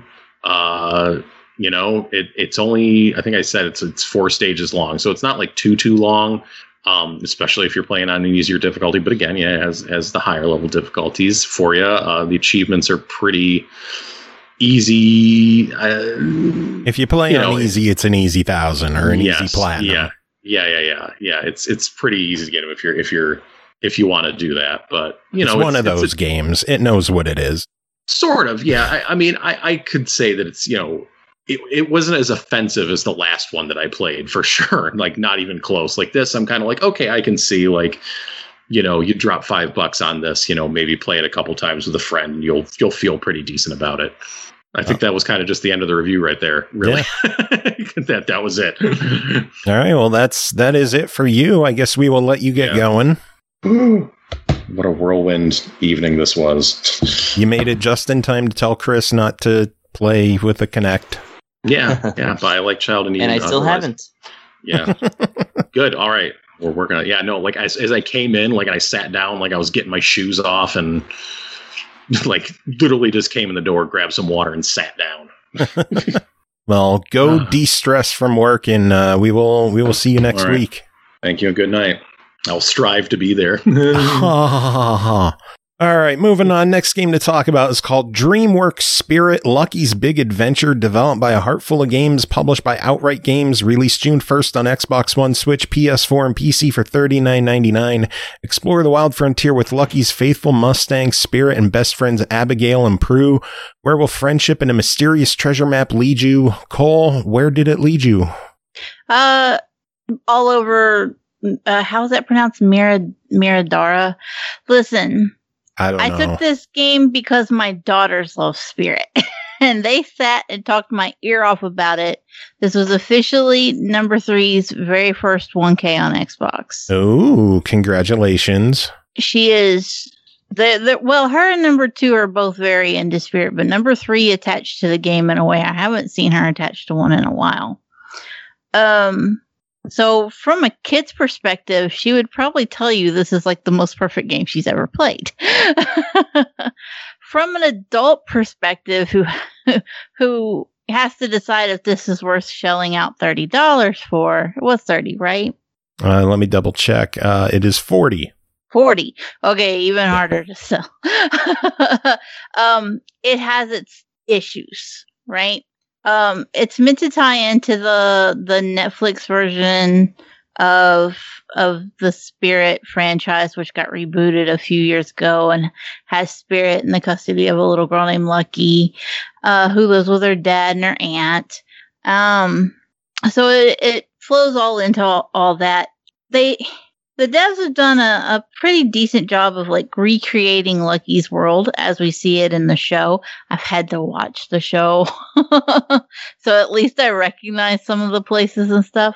it's only, I think I said it's 4 stages long, so it's not like too long. Especially if you're playing on an easier difficulty. But again, as the higher level difficulties for you, the achievements are pretty easy. If you play on easy, it's an easy 1,000 or an easy platinum. Yeah. It's pretty easy to get them if you want to do that. But it's one of those games. It knows what it is. Sort of, yeah. I could say that it's It wasn't as offensive as the last one that I played, for sure. Like, not even close. Like this, I'm kind of like, okay, I can see, like, you drop $5 on this, maybe play it a couple times with a friend, and you'll feel pretty decent about it. I think that was kind of just the end of the review right there. Really, yeah. that was it. All right, well, that is it for you. I guess we will let you get going. What a whirlwind evening this was. You made it just in time to tell Chris not to play with the Kinect. Yeah, but I like Child in Eden. And I still haven't. Yeah. Good. All right. We're working on it. Yeah, no, like as I came in, like I sat down, like I was getting my shoes off and like literally just came in the door, grabbed some water and sat down. Well, go de-stress from work and we will see you next week. Thank you and good night. I'll strive to be there. All right, moving on. Next game to talk about is called DreamWorks Spirit Lucky's Big Adventure, developed by A Heart Full of Games, published by Outright Games, released June 1st on Xbox One, Switch, PS4, and PC for $39.99. Explore the wild frontier with Lucky's faithful Mustang Spirit and best friends Abigail and Prue. Where will friendship and a mysterious treasure map lead you? Cole, where did it lead you? All over. How's that pronounced? Miradara. Listen. I don't know. I took this game because my daughters love Spirit. and they sat and talked my ear off about it. This was officially number 3's very first 1K on Xbox. Oh, congratulations. She is... well, her and number 2 are both very into Spirit, but number 3 attached to the game in a way I haven't seen her attached to one in a while. So from a kid's perspective, she would probably tell you this is like the most perfect game she's ever played. From an adult perspective, who has to decide if this is worth shelling out $30 for, it was 30, right? Let me double check. It is 40. 40. Okay, even harder to sell. It has its issues, right? It's meant to tie into the Netflix version of the Spirit franchise, which got rebooted a few years ago and has Spirit in the custody of a little girl named Lucky, who lives with her dad and her aunt. So it flows all into all that. The devs have done a pretty decent job of like recreating Lucky's world as we see it in the show. I've had to watch the show, so at least I recognize some of the places and stuff.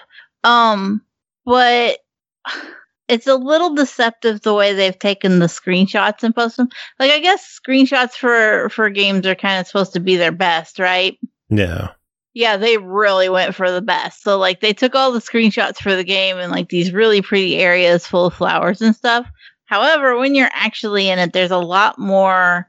But it's a little deceptive the way they've taken the screenshots and posted them. Like, I guess screenshots for games are kind of supposed to be their best, right? Yeah. Yeah, they really went for the best. So, like, they took all the screenshots for the game and, like, these really pretty areas full of flowers and stuff. However, when you're actually in it, there's a lot more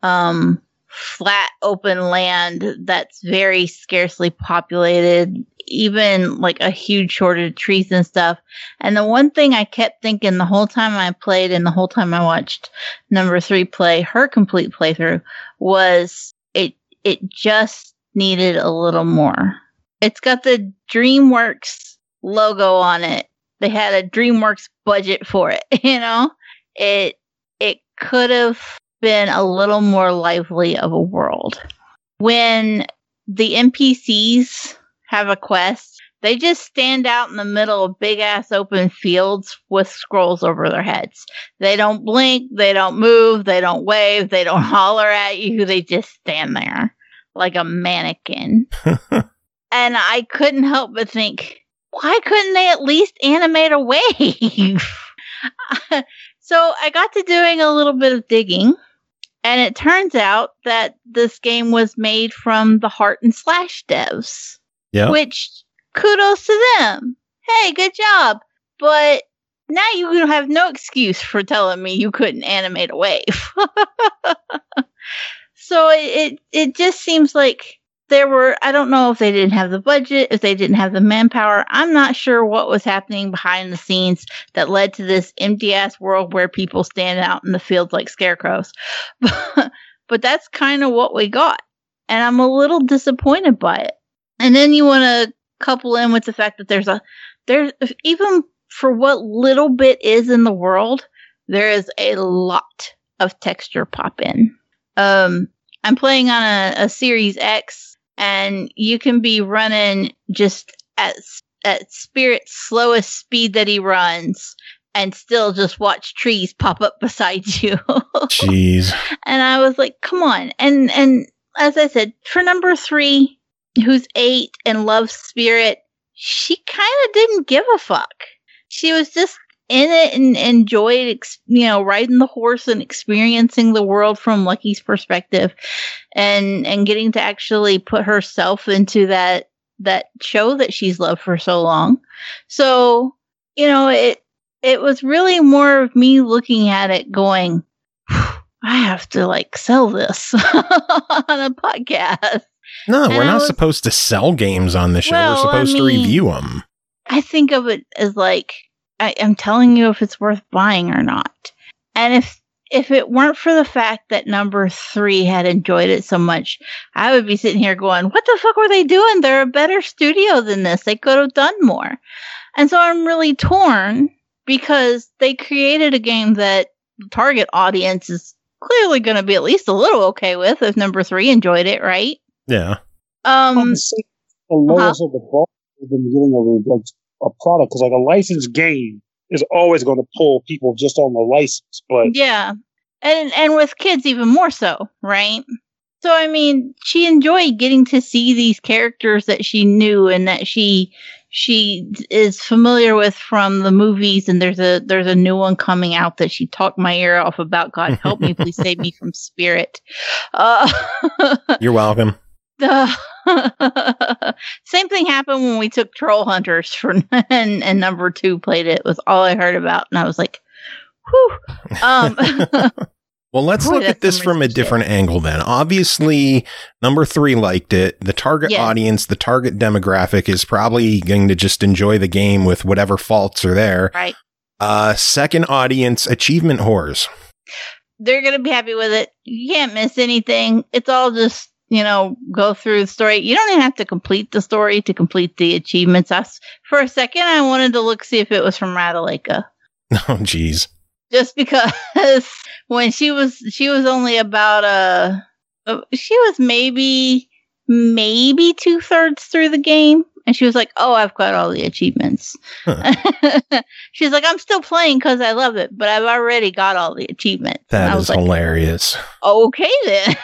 flat, open land that's very scarcely populated, even, like, a huge shortage of trees and stuff. And the one thing I kept thinking the whole time I played and the whole time I watched number 3 play her complete playthrough was it just needed a little more. It's got the DreamWorks logo on it. They had a DreamWorks budget for it, you know? It could have been a little more lively of a world. When the NPCs have a quest, they just stand out in the middle of big ass open fields with scrolls over their heads. They don't blink, they don't move, they don't wave, they don't holler at you, they just stand there like a mannequin. And I couldn't help but think, why couldn't they at least animate a wave? So I got to doing a little bit of digging, and it turns out that this game was made from the Heart and Slash devs. Yeah. Which, kudos to them. Hey, good job. But now you have no excuse for telling me you couldn't animate a wave. So it just seems like there were, I don't know if they didn't have the budget, if they didn't have the manpower. I'm not sure what was happening behind the scenes that led to this empty ass world where people stand out in the fields like scarecrows. But that's kind of what we got. And I'm a little disappointed by it. And then you want to couple in with the fact that there's even for what little bit is in the world, there is a lot of texture pop in. I'm playing on a Series X, and you can be running just at Spirit's slowest speed that he runs and still just watch trees pop up beside you. Jeez. And I was like, come on. And as I said, for number 3, who's 8 and loves Spirit, she kind of didn't give a fuck. She was just in it and enjoyed, riding the horse and experiencing the world from Lucky's perspective, and getting to actually put herself into that show that she's loved for so long. So, it was really more of me looking at it going, I have to sell this on a podcast. No, we're not supposed to sell games on the show. We're supposed to review them. I think of it as I'm telling you if it's worth buying or not. And if it weren't for the fact that number 3 had enjoyed it so much, I would be sitting here going, what the fuck were they doing? They're a better studio than this. They could have done more. And so I'm really torn because they created a game that the target audience is clearly going to be at least a little okay with if number 3 enjoyed it, right? Yeah. The lowest of the bar in the beginning of a product, because a licensed game is always going to pull people just on the license. But yeah, and with kids even more so, right? So, I mean, she enjoyed getting to see these characters that she knew and that she is familiar with from the movies. And there's a new one coming out that she talked my ear off about. God help me, please save me from Spirit. You're welcome. Same thing happened when we took Troll Hunters and number 2 played it. Was all I heard about, and I was like, whew. Well, let's look at this from a different angle then. Obviously, number 3 liked it. The target audience, the target demographic is probably going to just enjoy the game with whatever faults are there. Right. Second audience, achievement whores. They're going to be happy with it. You can't miss anything. It's all just, go through the story. You don't even have to complete the story to complete the achievements. For a second, I wanted to see if it was from Radaleka. Oh, geez. Just because when she was only about she was maybe 2/3 through the game, and she was like, "Oh, I've got all the achievements." Huh. She's like, "I'm still playing because I love it, but I've already got all the achievements." That is hilarious. Okay then.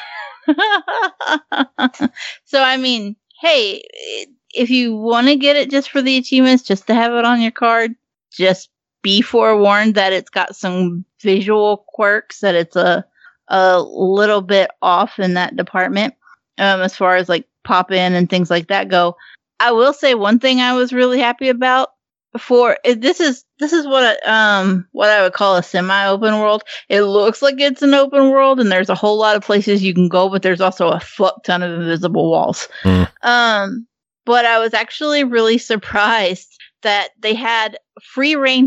So I mean, hey, if you want to get it just for the achievements, just to have it on your card, just be forewarned that it's got some visual quirks, that it's a little bit off in that department, as far as like pop in and things like that go. I will say one thing I was really happy about this is what I would call a semi-open world. It looks like it's an open world, and there's a whole lot of places you can go, but there's also a fuck ton of invisible walls. But I was actually really surprised that they had free reign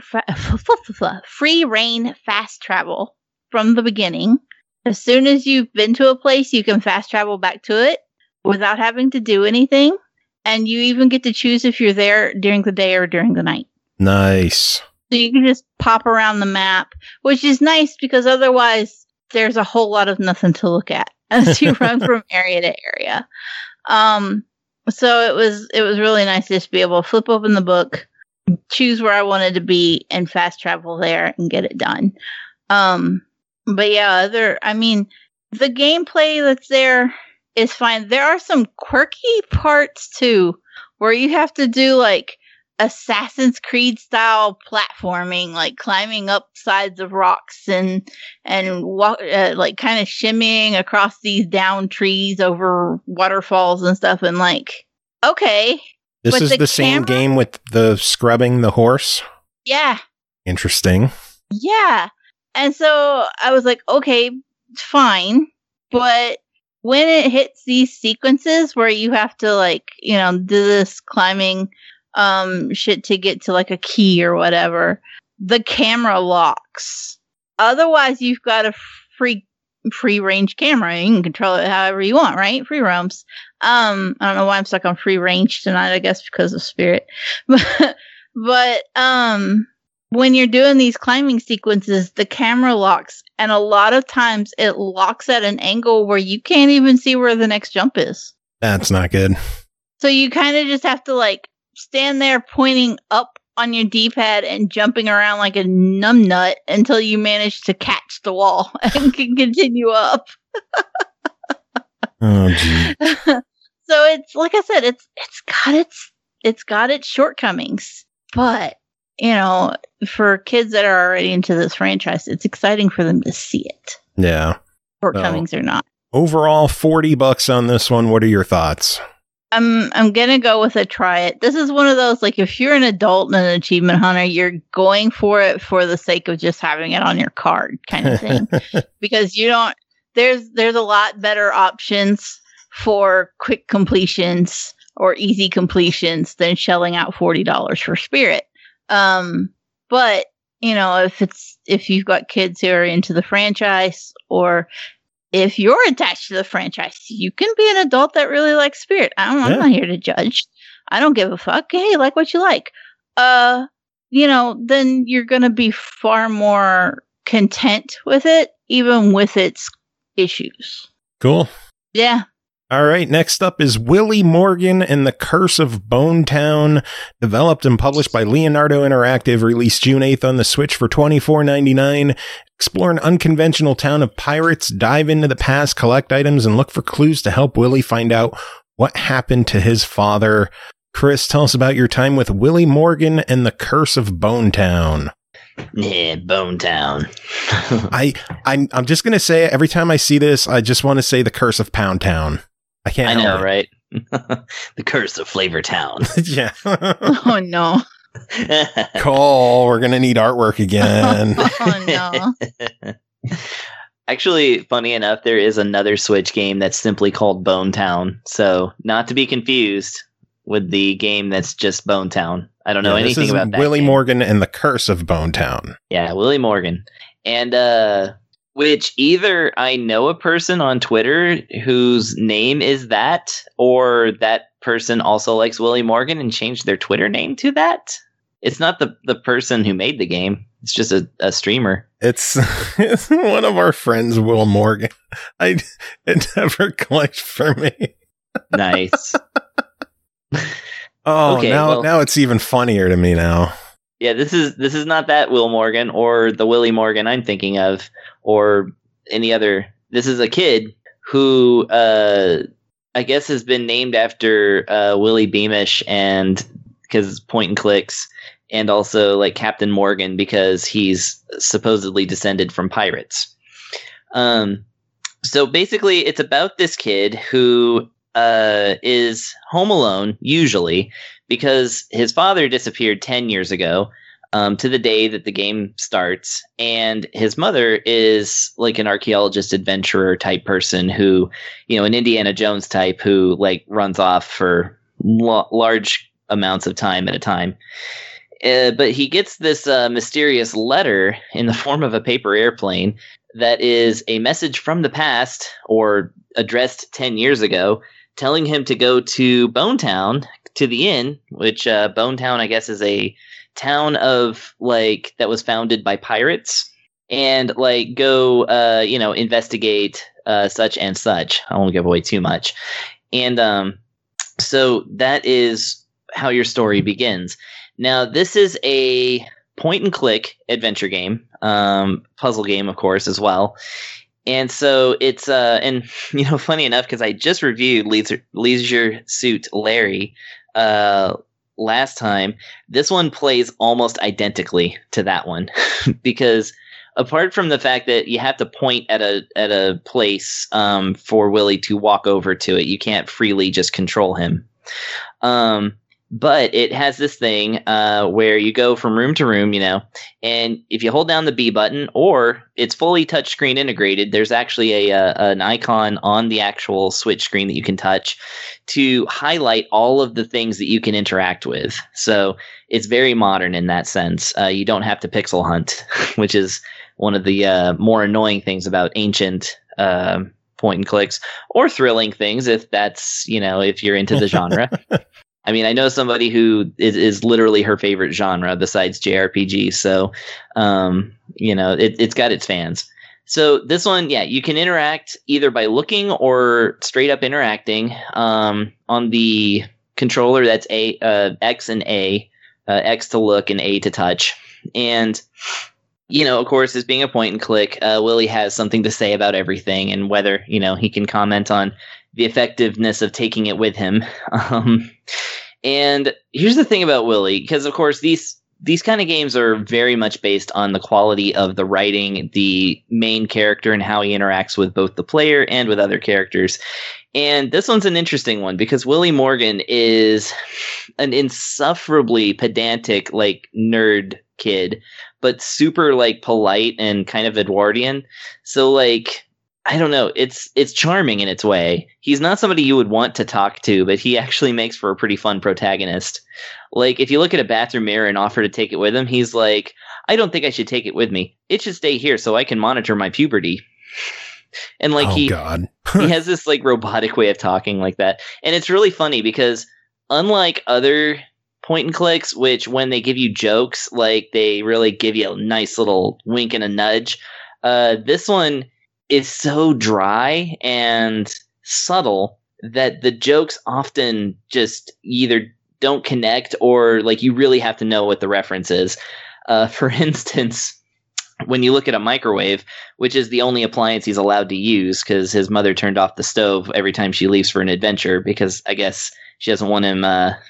fast travel from the beginning. As soon as you've been to a place, you can fast travel back to it without having to do anything. And you even get to choose if you're there during the day or during the night. Nice. So you can just pop around the map, which is nice because otherwise there's a whole lot of nothing to look at as you run from area to area. So it was really nice to just be able to flip open the book, choose where I wanted to be, and fast travel there and get it done. But yeah, the gameplay that's there is fine. There are some quirky parts too, where you have to do like Assassin's Creed style platforming, like climbing up sides of rocks and walk, like kind of shimmying across these down trees over waterfalls and stuff. And like, okay, this is the same game with the scrubbing the horse. Yeah. Interesting. Yeah. And so I was like, okay, fine. But when it hits these sequences where you have to like, do this climbing shit to get to like a key or whatever, the camera locks. Otherwise, you've got a free range camera. You can control it however you want, right? Free roams. I don't know why I'm stuck on free range tonight. I guess because of Spirit. But when you're doing these climbing sequences, the camera locks, and a lot of times it locks at an angle where you can't even see where the next jump is. That's not good. So you kind of just have to like stand there pointing up on your D-pad and jumping around like a numbnut until you manage to catch the wall and can continue up. Oh, gee. So it's like I said, it's got its shortcomings, but for kids that are already into this franchise, it's exciting for them to see it. Yeah. Shortcomings or not. Overall, $40 on this one. What are your thoughts? I'm gonna go with a try it. This is one of those, like, if you're an adult and an achievement hunter, you're going for it for the sake of just having it on your card kind of thing. Because there's a lot better options for quick completions or easy completions than shelling out $40 for Spirit. But if you've got kids who are into the franchise, or if you're attached to the franchise, you can be an adult that really likes Spirit. I'm not here to judge. I don't give a fuck. Hey, like what you like. Then you're going to be far more content with it, even with its issues. Cool. Yeah. All right, next up is Willie Morgan and the Curse of Bone Town, developed and published by Leonardo Interactive, released June 8th on the Switch for $24.99. Explore an unconventional town of pirates, dive into the past, collect items, and look for clues to help Willie find out what happened to his father. Chris, tell us about your time with Willie Morgan and the Curse of Bonetown. Yeah, Bonetown. I'm just gonna say, every time I see this, I just want to say the Curse of Pound Town. I can't. I know, it. right? The Curse of Flavor Town. Yeah. Oh no. Cole, we're gonna need artwork again. Oh no. Actually, funny enough, there is another Switch game that's simply called Bonetown. So, not to be confused with the game that's just Bonetown. I don't know anything about that. Willie Morgan and the Curse of Bonetown. Yeah, Willie Morgan. And which either I know a person on Twitter whose name is that, or that person also likes Willie Morgan and changed their Twitter name to that. It's not the person who made the game. It's just a streamer. It's one of our friends, Will Morgan. It never clicked for me. Nice. Oh, okay, now it's even funnier to me now. Yeah, this is not that Will Morgan or the Willie Morgan I'm thinking of, or any other. This is a kid who I guess has been named after Willie Beamish, and because point and clicks, and also like Captain Morgan because he's supposedly descended from pirates. So basically, it's about this kid who is home alone, usually, because his father disappeared 10 years ago, to the day that the game starts. And his mother is like an archaeologist adventurer type person who, an Indiana Jones type who like runs off for large amounts of time at a time. But he gets this mysterious letter in the form of a paper airplane that is a message from the past, or addressed 10 years ago, telling him to go to Bonetown, to the inn, which Bonetown, I guess, is a town of like that was founded by pirates, and like go, investigate such and such. I won't give away too much. And so that is how your story begins. Now, this is a point and click adventure game, puzzle game, of course, as well. And so it's, funny enough, because I just reviewed Leisure Suit Larry last time, this one plays almost identically to that one. Because apart from the fact that you have to point at a place for Willie to walk over to it, you can't freely just control him. But it has this thing where you go from room to room, and if you hold down the B button, or it's fully touchscreen integrated, there's actually an icon on the actual Switch screen that you can touch to highlight all of the things that you can interact with. So it's very modern in that sense. You don't have to pixel hunt, which is one of the more annoying things about ancient point and clicks, or thrilling things, if that's, if you're into the genre. I mean, I know somebody who is literally her favorite genre besides JRPG. So, it's got its fans. So this one, yeah, you can interact either by looking or straight up interacting on the controller. That's X and A, X to look and A to touch. And, of course, as being a point and click, Willie has something to say about everything, and whether, he can comment on the effectiveness of taking it with him. And here's the thing about Willie, because of course these kind of games are very much based on the quality of the writing, the main character, and how he interacts with both the player and with other characters. And this one's an interesting one because Willie Morgan is an insufferably pedantic, like, nerd kid, but super, like, polite and kind of Edwardian. So, like, I don't know. It's charming in its way. He's not somebody you would want to talk to, but he actually makes for a pretty fun protagonist. Like, if you look at a bathroom mirror and offer to take it with him, he's like, I don't think I should take it with me. It should stay here so I can monitor my puberty. And like, he has this like robotic way of talking like that. And it's really funny because unlike other point and clicks, which when they give you jokes, like they really give you a nice little wink and a nudge, this one is so dry and subtle that the jokes often just either don't connect or like you really have to know what the reference is. For instance, when you look at a microwave, which is the only appliance he's allowed to use because his mother turned off the stove every time she leaves for an adventure because I guess she doesn't want him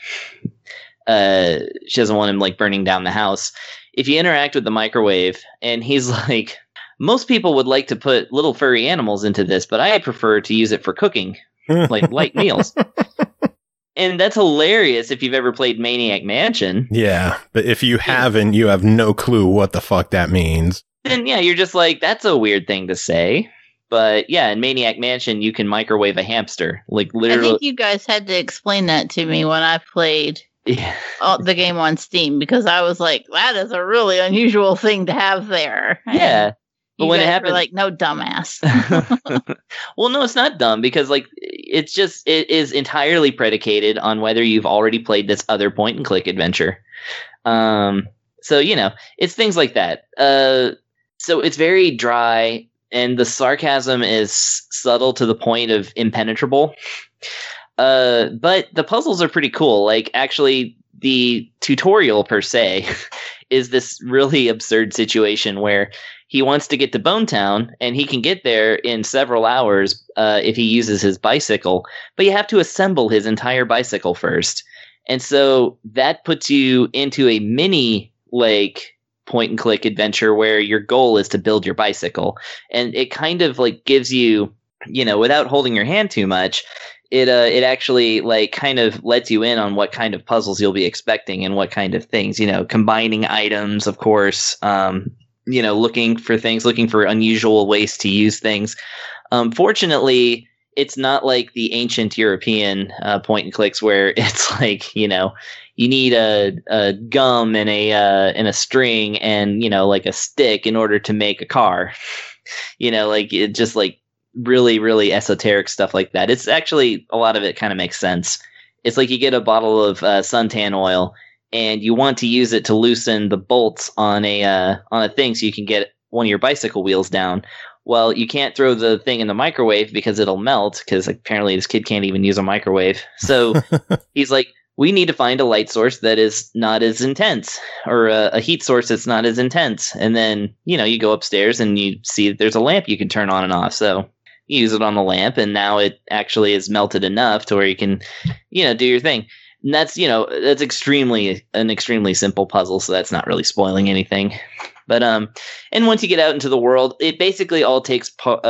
like burning down the house. If you interact with the microwave, and he's like, most people would like to put little furry animals into this, but I prefer to use it for cooking, like light meals. And that's hilarious if you've ever played Maniac Mansion. Yeah, but if you haven't, you have no clue what the fuck that means. Then, yeah, you're just like, that's a weird thing to say. But, yeah, in Maniac Mansion, you can microwave a hamster. Like, literally. I think you guys had to explain that to me when I played the game on Steam, because I was like, that is a really unusual thing to have there. Yeah. But when it happened, like, no, dumbass. Well, no, it's not dumb because, like, it is entirely predicated on whether you've already played this other point and click adventure. So, you know, it's things like that. So it's very dry, and the sarcasm is subtle to the point of impenetrable. But the puzzles are pretty cool. Like, actually, the tutorial per se is this really absurd situation where he wants to get to Bone Town, and he can get there in several hours if he uses his bicycle. But you have to assemble his entire bicycle first. And so that puts you into a mini, like, point-and-click adventure where your goal is to build your bicycle. And it kind of, like, gives you, you know, without holding your hand too much, it actually, like, kind of lets you in on what kind of puzzles you'll be expecting and what kind of things, you know, combining items, of course, you know, looking for unusual ways to use things. Fortunately, it's not like the ancient European point and clicks where it's like, you know, you need a gum and a string and, you know, like a stick in order to make a car. You know, like it just like really, really esoteric stuff like that. It's actually, a lot of it kind of makes sense. It's like you get a bottle of suntan oil, and you want to use it to loosen the bolts on a thing so you can get one of your bicycle wheels down. Well, you can't throw the thing in the microwave because it'll melt, because apparently this kid can't even use a microwave. So he's like, we need to find a light source that is not as intense, or a heat source that's not as intense. And then, you know, you go upstairs and you see that there's a lamp you can turn on and off. So you use it on the lamp, and now it actually is melted enough to where you can, you know, do your thing. And that's, you know, that's an extremely simple puzzle, so that's not really spoiling anything. But and once you get out into the world, it basically all takes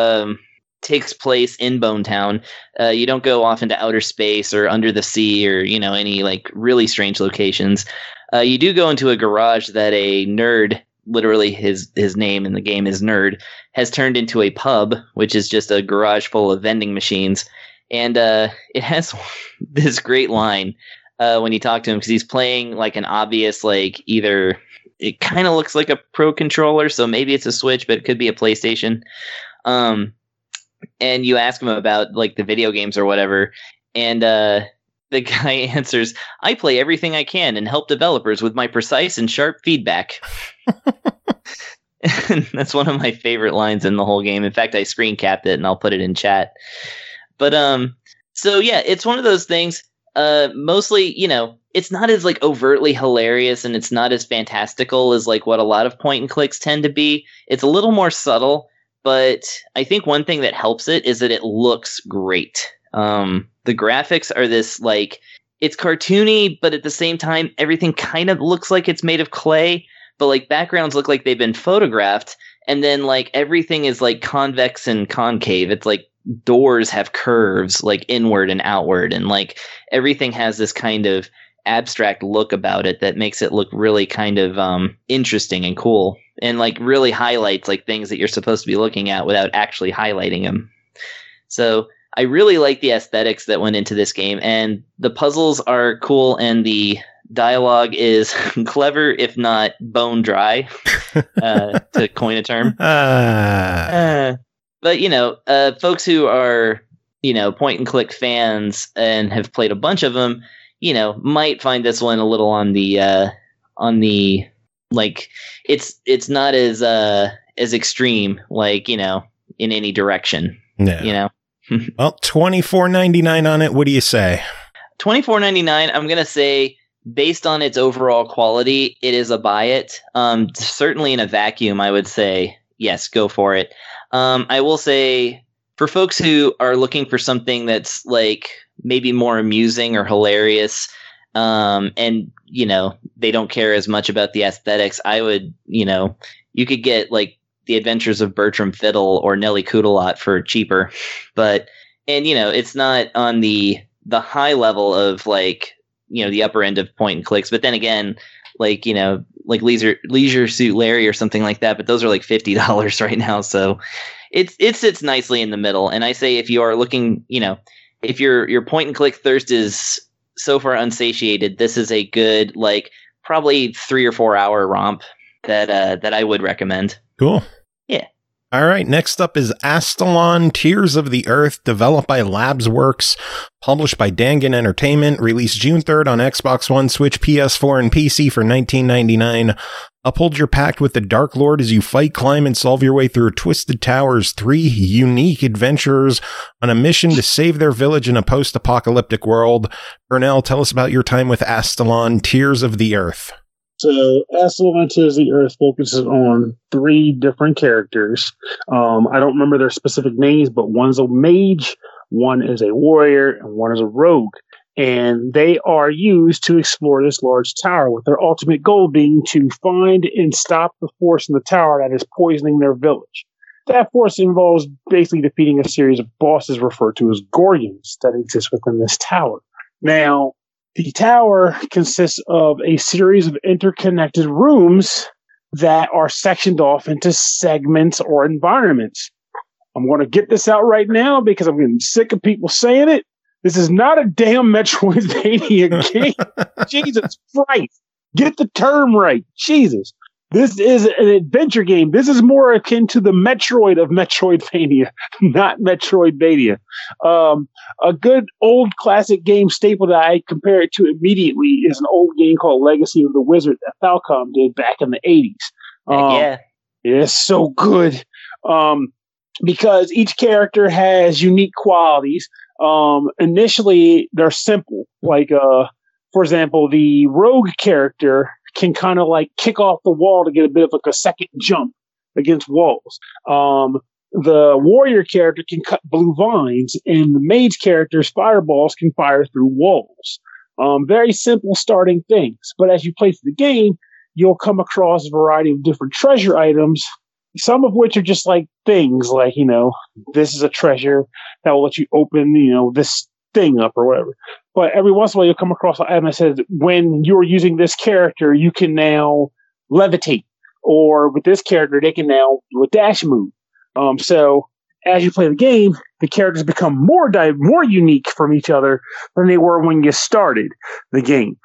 place in Bone Town. You don't go off into outer space or under the sea or, you know, any like really strange locations. You do go into a garage that a nerd, literally his name in the game is Nerd, has turned into a pub, which is just a garage full of vending machines. And it has this great line when you talk to him, because he's playing like an obvious, like, either it kind of looks like a Pro Controller, so maybe it's a Switch, but it could be a PlayStation. And you ask him about like the video games or whatever, and the guy answers, "I play everything I can and help developers with my precise and sharp feedback." And that's one of my favorite lines in the whole game. In fact, I screen capped it and I'll put it in chat. But so yeah, it's one of those things. Mostly, you know, it's not as like overtly hilarious, and it's not as fantastical as like what a lot of point and clicks tend to be. It's a little more subtle, but I think one thing that helps it is that it looks great. The graphics are this, like, it's cartoony, but at the same time, everything kind of looks like it's made of clay, but like backgrounds look like they've been photographed, and then like everything is like convex and concave. It's like doors have curves like inward and outward, and like everything has this kind of abstract look about it that makes it look really kind of interesting and cool, and like really highlights like things that you're supposed to be looking at without actually highlighting them. So I really like the aesthetics that went into this game, and the puzzles are cool, and the dialogue is clever, if not bone dry, to coin a term. But, you know, folks who are, you know, point and click fans and have played a bunch of them, you know, might find this one a little on the like, it's not as extreme, like, you know, in any direction. Yeah. You know. Well, $24.99 on it. What do you say? $24.99. I'm gonna say based on its overall quality, it is a buy it. Certainly in a vacuum, I would say, yes, go for it. I will say, for folks who are looking for something that's like maybe more amusing or hilarious, and, you know, they don't care as much about the aesthetics, I would, you know, you could get like The Adventures of Bertram Fiddle or Nelly Coodalot for cheaper. But, and, you know, it's not on the high level of like, you know, the upper end of point and clicks. But then again, like, you know, like Leisure Suit Larry or something like that. But those are like $50 right now. So it sits nicely in the middle. And I say, if you are looking, you know, if your point and click thirst is so far unsatiated, this is a good, like, probably 3 or 4 hour romp that I would recommend. Cool. Yeah. All right, next up is Astalon, Tears of the Earth, developed by Labsworks, published by Dangan Entertainment, released June 3rd on Xbox One, Switch, PS4, and PC for $19.99. Uphold your pact with the Dark Lord as you fight, climb, and solve your way through Twisted Towers. 3 unique adventurers on a mission to save their village in a post-apocalyptic world. Pernell, tell us about your time with Astalon, Tears of the Earth. So, Astalon Tears of the Earth focuses on 3 different characters. I don't remember their specific names, but one's a mage, one is a warrior, and one is a rogue. And they are used to explore this large tower, with their ultimate goal being to find and stop the force in the tower that is poisoning their village. That force involves basically defeating a series of bosses referred to as Gorgons that exist within this tower. Now, the tower consists of a series of interconnected rooms that are sectioned off into segments or environments. I'm going to get this out right now because I'm getting sick of people saying it. This is not a damn Metroidvania game. Jesus Christ. Get the term right. Jesus. This is an adventure game. This is more akin to the Metroid of Metroidvania, not Metroidvania. A good old classic game staple that I compare it to immediately is an old game called Legacy of the Wizard that Falcom did back in the 80s. Yeah. It's so good. Because each character has unique qualities. Initially, they're simple. Like, for example, the rogue character can kind of like kick off the wall to get a bit of like a second jump against walls. The warrior character can cut blue vines, and the mage character's fireballs can fire through walls. Very simple starting things. But as you play through the game, you'll come across a variety of different treasure items, some of which are just like things like, you know, this is a treasure that will let you open, you know, this thing up or whatever. But every once in a while, you'll come across an item that says, when you're using this character, you can now levitate. Or with this character, they can now do a dash move. So as you play the game, the characters become more unique from each other than they were when you started the game.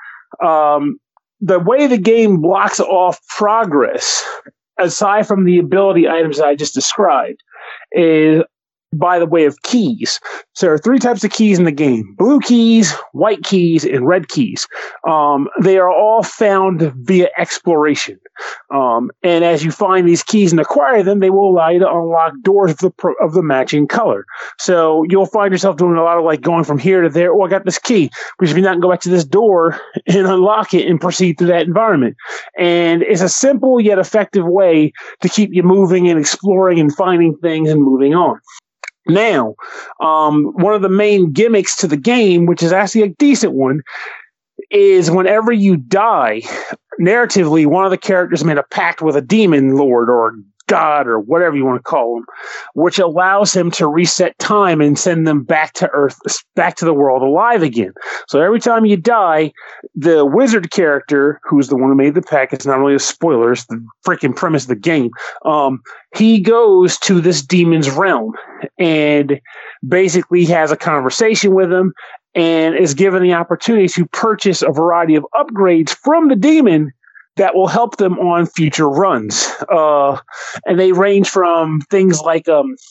The way the game blocks off progress, aside from the ability items that I just described, is by the way of keys. So there are 3 types of keys in the game: blue keys, white keys, and red keys. They are all found via exploration. And as you find these keys and acquire them, they will allow you to unlock doors of the matching color. So you'll find yourself doing a lot of like going from here to there. Oh, I got this key. Which if you not go back to this door and unlock it and proceed through that environment. And it's a simple yet effective way to keep you moving and exploring and finding things and moving on. Now, one of the main gimmicks to the game, which is actually a decent one, is whenever you die, narratively, one of the characters made a pact with a demon lord or god or whatever you want to call him, which allows him to reset time and send them back to Earth, back to the world alive again. So every time you die, the wizard character, who's the one who made the pact, it's not only a spoiler, it's the freaking premise of the game, he goes to this demon's realm and basically has a conversation with him and is given the opportunity to purchase a variety of upgrades from the demon that will help them on future runs. And they range from things like,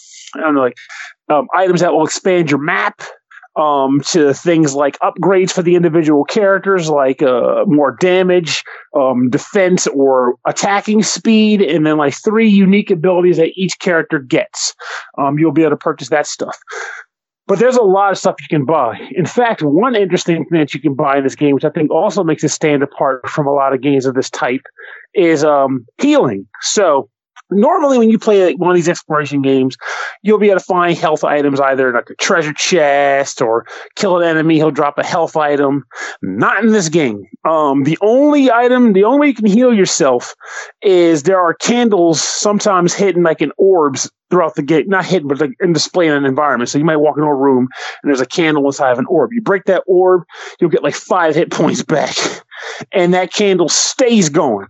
items that will expand your map, to things like upgrades for the individual characters, like more damage, defense, or attacking speed, and then like 3 unique abilities that each character gets. You'll be able to purchase that stuff. But there's a lot of stuff you can buy. In fact, one interesting thing that you can buy in this game, which I think also makes it stand apart from a lot of games of this type, is healing. So normally when you play one of these exploration games, you'll be able to find health items either in like a treasure chest or kill an enemy, he'll drop a health item. Not in this game. The only way you can heal yourself is there are candles sometimes hidden like in orbs throughout the game. Not hidden, but like in display in an environment. So you might walk into a room and there's a candle inside of an orb. You break that orb, you'll get like 5 hit points back. And that candle stays going.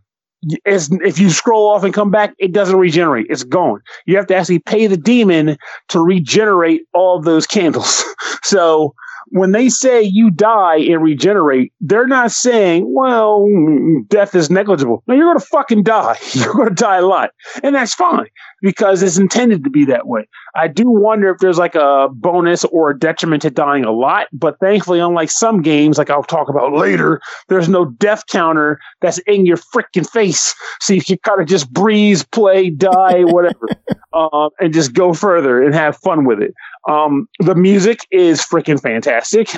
If you scroll off and come back, it doesn't regenerate. It's gone. You have to actually pay the demon to regenerate all of those candles. So when they say you die and regenerate, they're not saying, well, death is negligible. No, you're going to fucking die. You're going to die a lot. And that's fine because it's intended to be that way. I do wonder if there's like a bonus or a detriment to dying a lot, but thankfully, unlike some games, like I'll talk about later, there's no death counter that's in your freaking face. So you can kind of just breeze, play, die, whatever, and just go further and have fun with it. The music is freaking fantastic.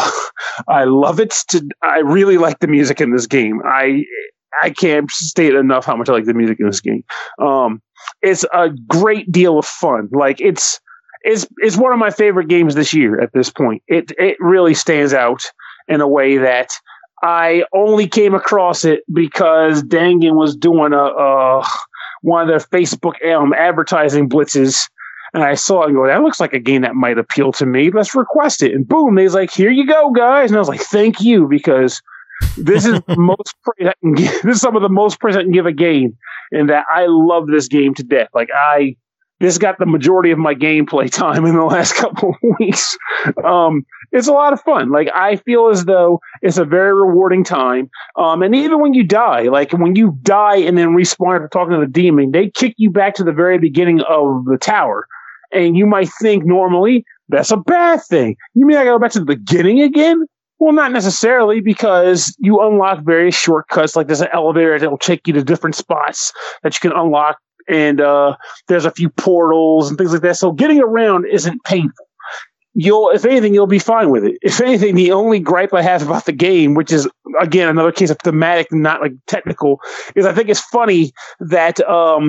I love it. I really like the music in this game. I can't state enough how much I like the music in this game. It's a great deal of fun. Like it's one of my favorite games this year at this point. It really stands out in a way that I only came across it because Dangan was doing one of their Facebook advertising blitzes. And I saw it and go, that looks like a game that might appeal to me. Let's request it. And boom, they's like, here you go, guys. And I was like, thank you, because this is most praise I can give. This is some of the most praise I can give a game, in that I love this game to death. Like this got the majority of my gameplay time in the last couple of weeks. It's a lot of fun. Like I feel as though it's a very rewarding time. And even when you die, like when you die and then respawn after talking to the demon, they kick you back to the very beginning of the tower. And you might think normally that's a bad thing. You mean I go back to the beginning again? Well, not necessarily, because you unlock various shortcuts. Like there's an elevator that will take you to different spots that you can unlock. And there's a few portals and things like that. So getting around isn't painful. If anything, you'll be fine with it. If anything, the only gripe I have about the game, which is, again, another case of thematic, not like technical, is I think it's funny that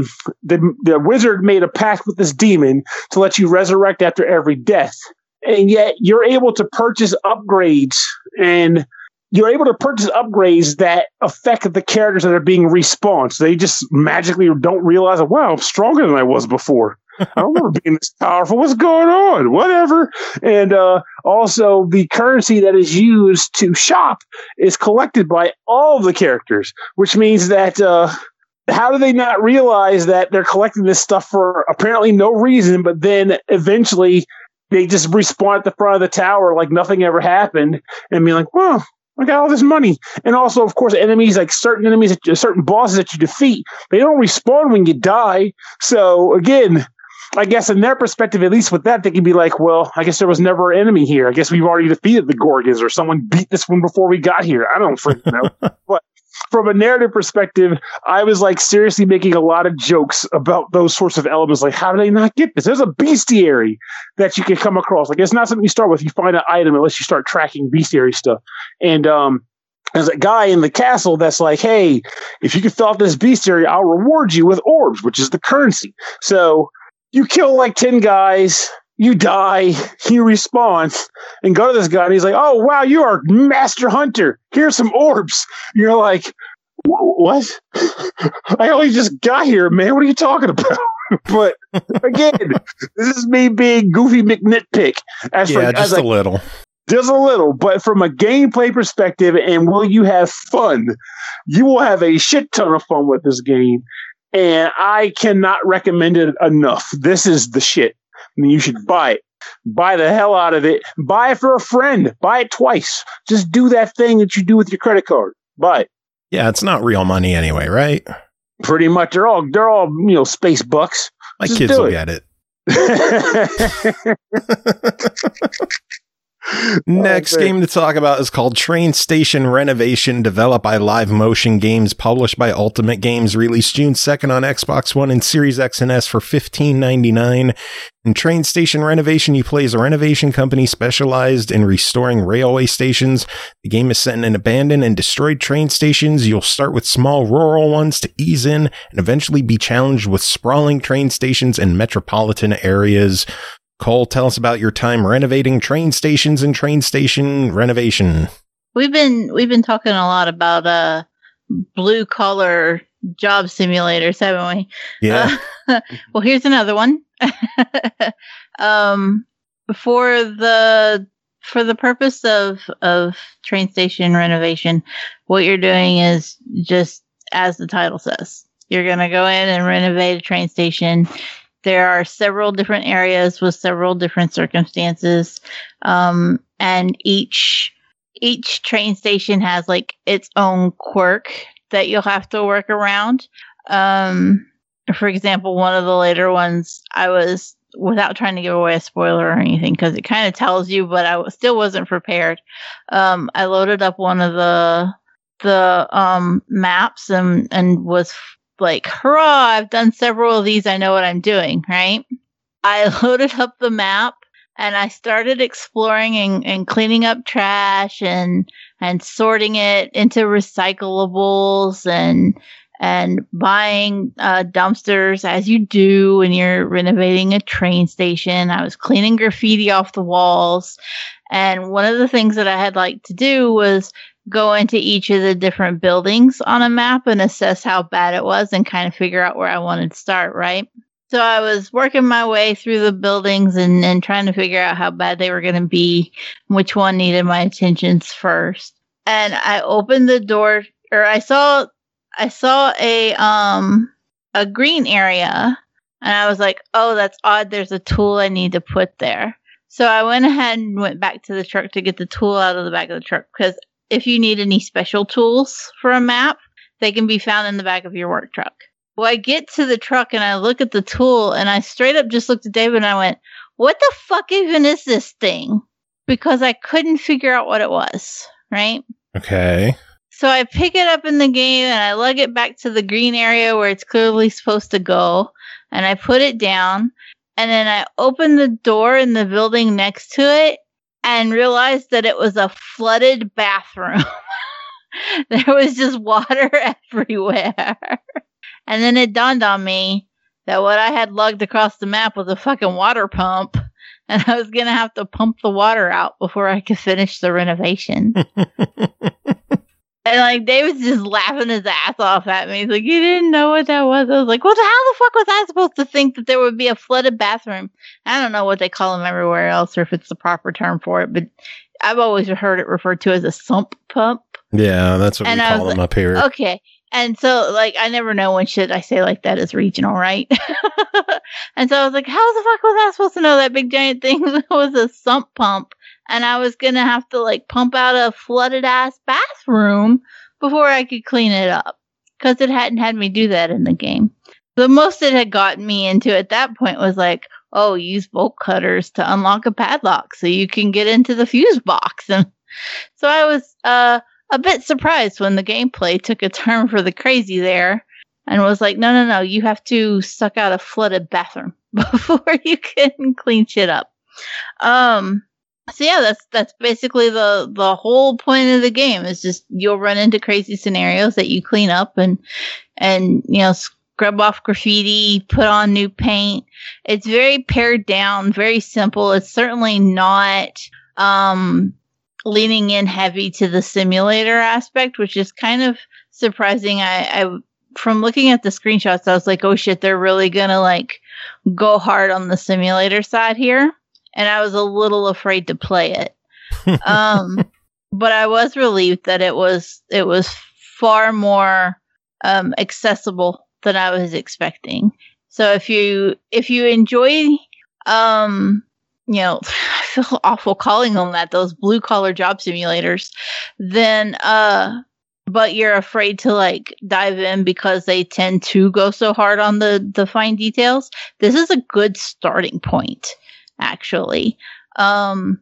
the wizard made a pact with this demon to let you resurrect after every death. And yet you're able to purchase upgrades, and you're able to purchase upgrades that affect the characters that are being respawned. So they just magically don't realize, wow, I'm stronger than I was before. I don't remember being this powerful. What's going on? Whatever. And also, the currency that is used to shop is collected by all the characters, which means that how do they not realize that they're collecting this stuff for apparently no reason, but then eventually they just respawn at the front of the tower like nothing ever happened and be like, well, I got all this money. And also, of course, certain bosses that you defeat, they don't respawn when you die. So again, I guess in their perspective, at least with that, they can be like, well, I guess there was never an enemy here. I guess we've already defeated the Gorgons, or someone beat this one before we got here. I don't freaking know. But from a narrative perspective, I was like seriously making a lot of jokes about those sorts of elements. Like, how do they not get this? There's a bestiary that you can come across. Like, it's not something you start with. You find an item unless you start tracking bestiary stuff. And there's a guy in the castle that's like, hey, if you can fill out this bestiary, I'll reward you with orbs, which is the currency. So you kill like 10 guys, you die, you respawn, and go to this guy, and he's like, oh, wow, you are master hunter. Here's some orbs. You're like, what? I only just got here, man. What are you talking about? But again, this is me being goofy McNitpick. Just a little. Just a little, but from a gameplay perspective, and will you have fun? You will have a shit ton of fun with this game. And I cannot recommend it enough. This is the shit. I mean, you should buy it. Buy the hell out of it. Buy it for a friend. Buy it twice. Just do that thing that you do with your credit card. Buy it. Yeah, it's not real money anyway, right? Pretty much. They're all space bucks. My kids will get it. Next game to talk about is called Train Station Renovation, developed by Live Motion Games, published by Ultimate Games, released June 2nd on Xbox One and Series X and S for $15.99. In Train Station Renovation, you play as a renovation company specialized in restoring railway stations. The game is set in an abandoned and destroyed train stations. You'll start with small rural ones to ease in and eventually be challenged with sprawling train stations in metropolitan areas. Cole, tell us about your time renovating train stations and train station renovation. We've been talking a lot about blue collar job simulators, haven't we? Yeah. Well, here's another one. For the purpose of train station renovation, what you're doing is just as the title says. You're going to go in and renovate a train station. There are several different areas with several different circumstances, and each train station has like its own quirk that you'll have to work around. For example, one of the later ones, I was, without trying to give away a spoiler or anything, because it kind of tells you, but I still wasn't prepared. I loaded up one of the maps and was like, hurrah, I've done several of these. I know what I'm doing, right? I loaded up the map and I started exploring and cleaning up trash and sorting it into recyclables and buying dumpsters, as you do when you're renovating a train station. I was cleaning graffiti off the walls. And one of the things that I had liked to do was go into each of the different buildings on a map and assess how bad it was and kind of figure out where I wanted to start, right? So I was working my way through the buildings and trying to figure out how bad they were going to be, which one needed my attentions first. And I opened the door, or I saw a green area, and I was like, oh, that's odd. There's a tool I need to put there. So I went ahead and went back to the truck to get the tool out of the back of the truck, because if you need any special tools for a map, they can be found in the back of your work truck. Well, I get to the truck and I look at the tool and I straight up just looked at David and I went, what the fuck even is this thing? Because I couldn't figure out what it was, right? Okay. So I pick it up in the game and I lug it back to the green area where it's clearly supposed to go. And I put it down and then I open the door in the building next to it and realized that it was a flooded bathroom. There was just water everywhere. And then it dawned on me that what I had lugged across the map was a fucking water pump. And I was going to have to pump the water out before I could finish the renovation. And like David's just laughing his ass off at me. He's like, you didn't know what that was? I was like, how the fuck was I supposed to think that there would be a flooded bathroom? I don't know what they call them everywhere else or if it's the proper term for it, but I've always heard it referred to as a sump pump. Yeah, that's what we call them up here. Okay. And so, like, I never know when shit I say like that is regional, right? And so I was like, how the fuck was I supposed to know that big giant thing was a sump pump? And I was going to have to, like, pump out a flooded-ass bathroom before I could clean it up. Because it hadn't had me do that in the game. The most it had gotten me into at that point was like, oh, use bolt cutters to unlock a padlock so you can get into the fuse box. And so I was a bit surprised when the gameplay took a turn for the crazy there and was like, no, you have to suck out a flooded bathroom before you can clean shit up. So yeah, that's basically the whole point of the game is just you'll run into crazy scenarios that you clean up and you know, scrub off graffiti, put on new paint. It's very pared down, very simple. It's certainly not leaning in heavy to the simulator aspect, which is kind of surprising. I from looking at the screenshots, I was like, oh shit, they're really gonna like go hard on the simulator side here. And I was a little afraid to play it. But I was relieved that it was far more accessible than I was expecting. So if you enjoy, you know, I feel awful calling them that, those blue collar job simulators, then but you're afraid to like dive in because they tend to go so hard on the fine details, this is a good starting point. Actually, I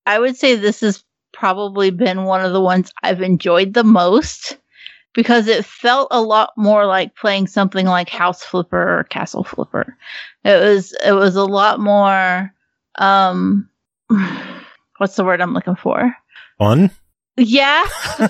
I would say this has probably been one of the ones I've enjoyed the most because it felt a lot more like playing something like House Flipper or Castle Flipper. It was a lot more what's the word I'm looking for? Fun? Yeah.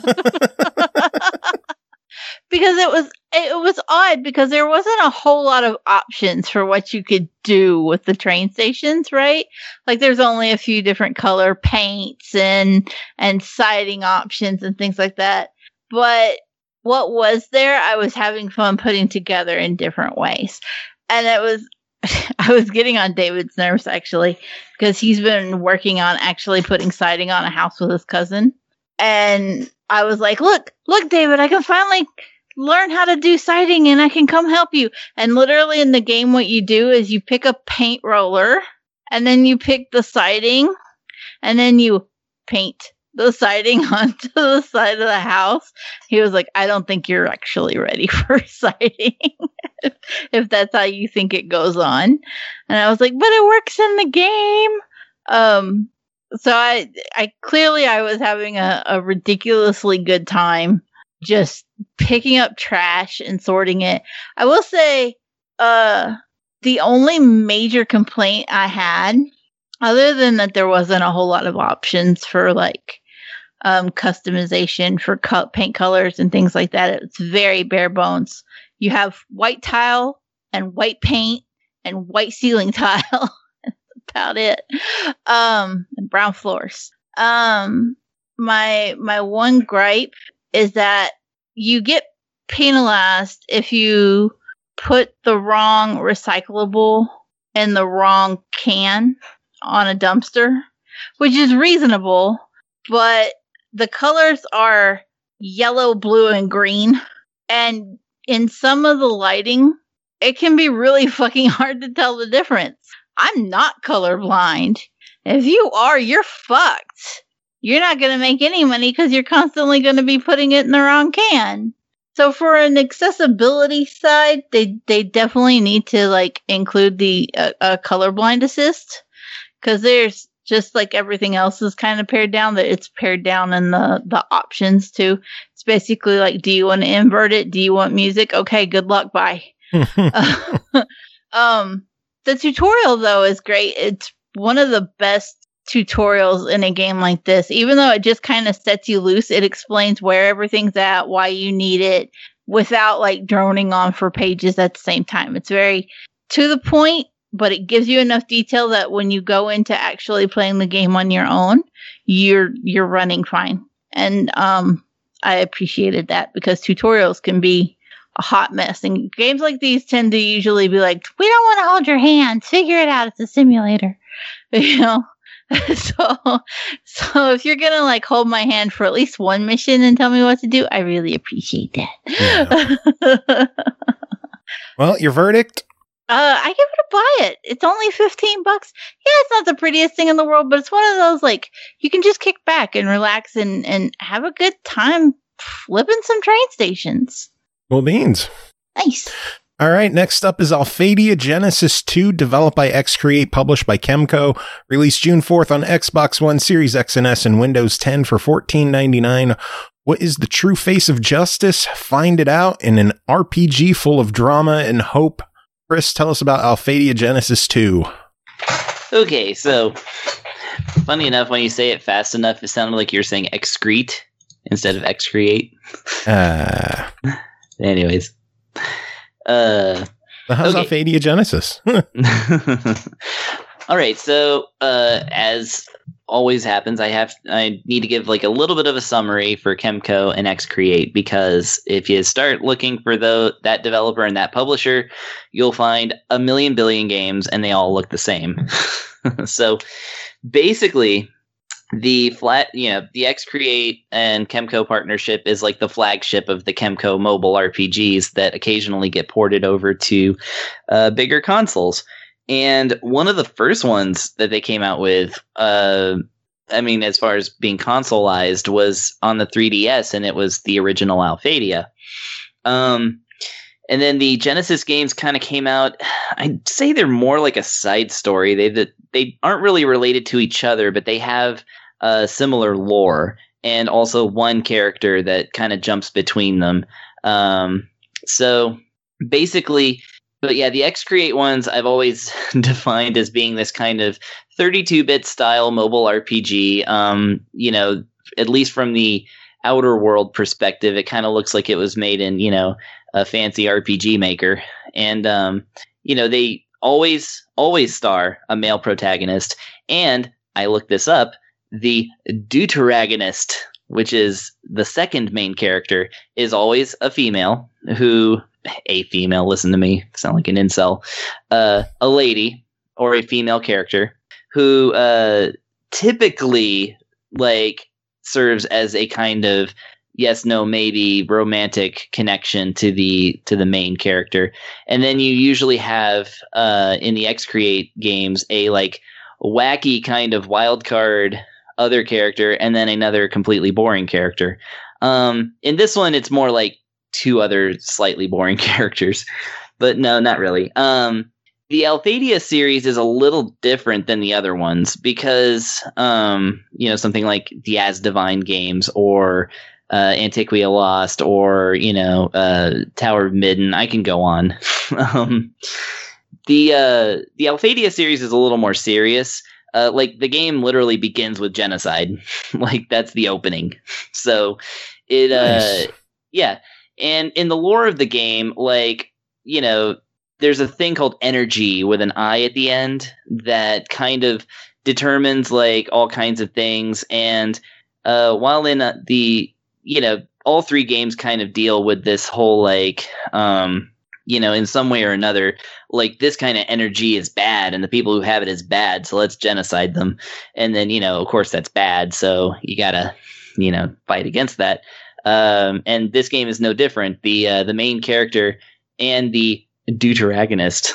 Because it was odd because there wasn't a whole lot of options for what you could do with the train stations, right? Like there's only a few different color paints and siding options and things like that. But what was there, I was having fun putting together in different ways. And I was getting on David's nerves actually because he's been working on actually putting siding on a house with his cousin. And I was like, look, David, I can finally learn how to do siding and I can come help you. And literally in the game, what you do is you pick a paint roller and then you pick the siding and then you paint the siding onto the side of the house. He was like, I don't think you're actually ready for siding if that's how you think it goes on. And I was like, but it works in the game. So I clearly I was having a ridiculously good time just picking up trash and sorting it. I will say, the only major complaint I had, other than that there wasn't a whole lot of options for like, customization for paint colors and things like that. It's very bare bones. You have white tile and white paint and white ceiling tile. That's about it. And brown floors. My one gripe is that you get penalized if you put the wrong recyclable in the wrong can on a dumpster, which is reasonable, but the colors are yellow, blue, and green. And in some of the lighting, it can be really fucking hard to tell the difference. I'm not colorblind. If you are, you're fucked. You're not going to make any money because you're constantly going to be putting it in the wrong can. So for an accessibility side, they definitely need to like include the colorblind assist, because there's just like everything else is kind of pared down, that it's pared down in the options too. It's basically like, do you want to invert it? Do you want music? Okay, good luck. Bye. The tutorial though is great. It's one of the best tutorials in a game like this. Even though it just kind of sets you loose, it explains where everything's at, why you need it, without like droning on for pages at the same time. It's very to the point, but it gives you enough detail that when you go into actually playing the game on your own, you're running fine. And I appreciated that, because tutorials can be a hot mess, and games like these tend to usually be like, we don't want to hold your hands, figure it out, it's a simulator, you know. So if you're gonna like hold my hand for at least one mission and tell me what to do, I really appreciate that. Yeah. Well, your verdict? I give it a buy it. It's only $15. Yeah, it's not the prettiest thing in the world, but it's one of those like you can just kick back and relax and have a good time flipping some train stations. Cool beans. Nice. All right, next up is Alphadia Genesis 2, developed by X-Create, published by Kemco, released June 4th on Xbox One, Series X and S, and Windows 10 for $14.99. What is the true face of justice? Find it out in an RPG full of drama and hope. Chris, tell us about Alphadia Genesis 2. Okay, so funny enough, when you say it fast enough, it sounded like you're saying X-Create instead of X-Create. Anyways. How's Alphadia Genesis? All right, so as always happens, I need to give like a little bit of a summary for Kemco and X-Create, because if you start looking for that developer and that publisher, you'll find a million billion games and they all look the same. So basically, the X-Create and Kemco partnership is like the flagship of the Kemco mobile RPGs that occasionally get ported over to bigger consoles. And one of the first ones that they came out with, as far as being consoleized, was on the 3DS, and it was the original Alphadia. And then the Genesis games kind of came out. I'd say they're more like a side story. They aren't really related to each other, but they have similar lore, and also one character that kind of jumps between them. So basically, but yeah, the X-Create ones I've always defined as being this kind of 32-bit style mobile RPG. At least from the Outer World perspective, it kind of looks like it was made in, a fancy RPG maker. And, they always star a male protagonist. And I looked this up, the deuteragonist, which is the second main character, is always a female listen to me, sound like an incel, a lady or a female character who typically serves as a kind of yes, no, maybe romantic connection to the main character. And then you usually have in the X-Create games a wacky kind of wild card other character and then another completely boring character. In this one, it's more like two other slightly boring characters, but no, not really. The Alphadia series is a little different than the other ones because, something like the As Divine games or Antiquia Lost or, Tower of Midden, I can go on. The Alphadia series is a little more serious. The game literally begins with genocide. That's the opening. So it, nice. Yeah. And in the lore of the game, there's a thing called energy with an I at the end that kind of determines all kinds of things. And while in all three games kind of deal with this whole in some way or another, this kind of energy is bad and the people who have it is bad. So let's genocide them. And then, of course that's bad. So you gotta, fight against that. And this game is no different. The main character and the deuteragonist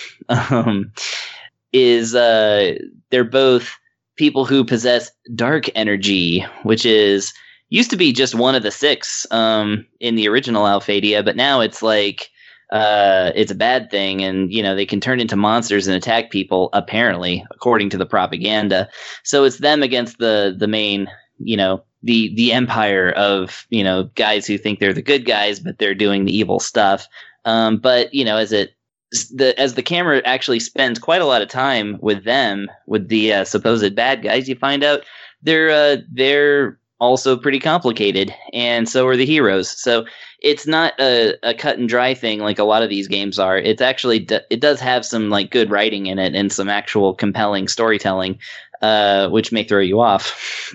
is they're both people who possess dark energy, which used to be just one of the 6 in the original Alphadia, but now it's it's a bad thing, and they can turn into monsters and attack people, apparently, according to the propaganda. So it's them against the main, the empire of guys who think they're the good guys, but they're doing the evil stuff. But as the camera actually spends quite a lot of time with them, with the supposed bad guys, you find out they're also pretty complicated, and so are the heroes. So it's not a cut and dry thing like a lot of these games are. It's actually it does have some good writing in it and some actual compelling storytelling, which may throw you off.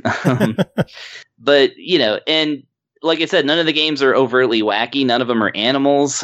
But and like I said, none of the games are overtly wacky. None of them are animals.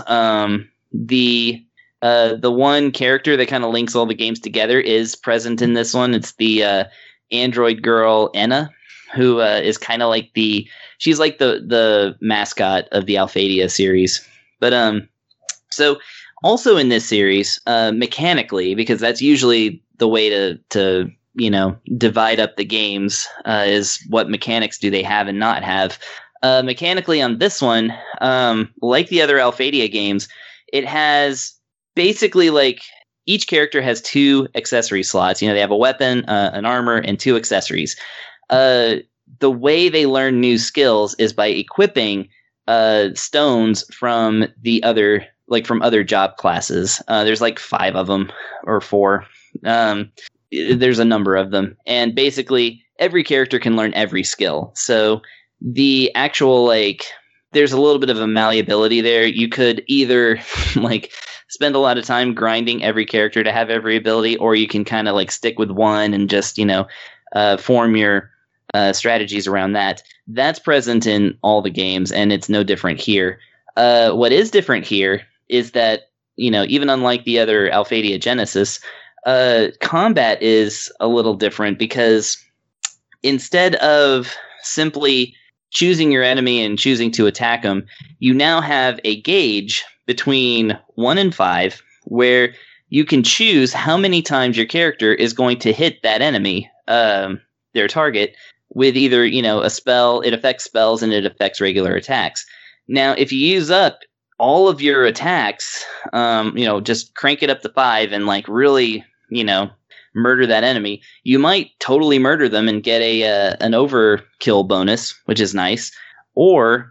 The one character that kind of links all the games together is present in this one. It's the android girl Enna, who is kind of she's like the mascot of the Alphadia series. But so also in this series, mechanically, because that's usually the way to divide up the games, is what mechanics do they have and not have. Mechanically on this one, like the other Alphadia games, it has basically each character has 2 accessory slots. They have a weapon, an armor, and 2 accessories. The way they learn new skills is by equipping stones from the other, from other job classes. There's 5 of them or 4. There's a number of them, and basically every character can learn every skill. So the actual there's a little bit of a malleability there. You could either spend a lot of time grinding every character to have every ability, or you can kind of stick with one and just form your strategies around that. That's present in all the games, and it's no different here. What is different here is that even unlike the other Alphadia Genesis, combat is a little different, because instead of simply choosing your enemy and choosing to attack them, you now have a gauge between 1 and 5 where you can choose how many times your character is going to hit that enemy, their target, with either, a spell. It affects spells and it affects regular attacks. Now, if you use up all of your attacks, just crank it up to 5 and really, murder that enemy. You might totally murder them and get an overkill bonus, which is nice. Or,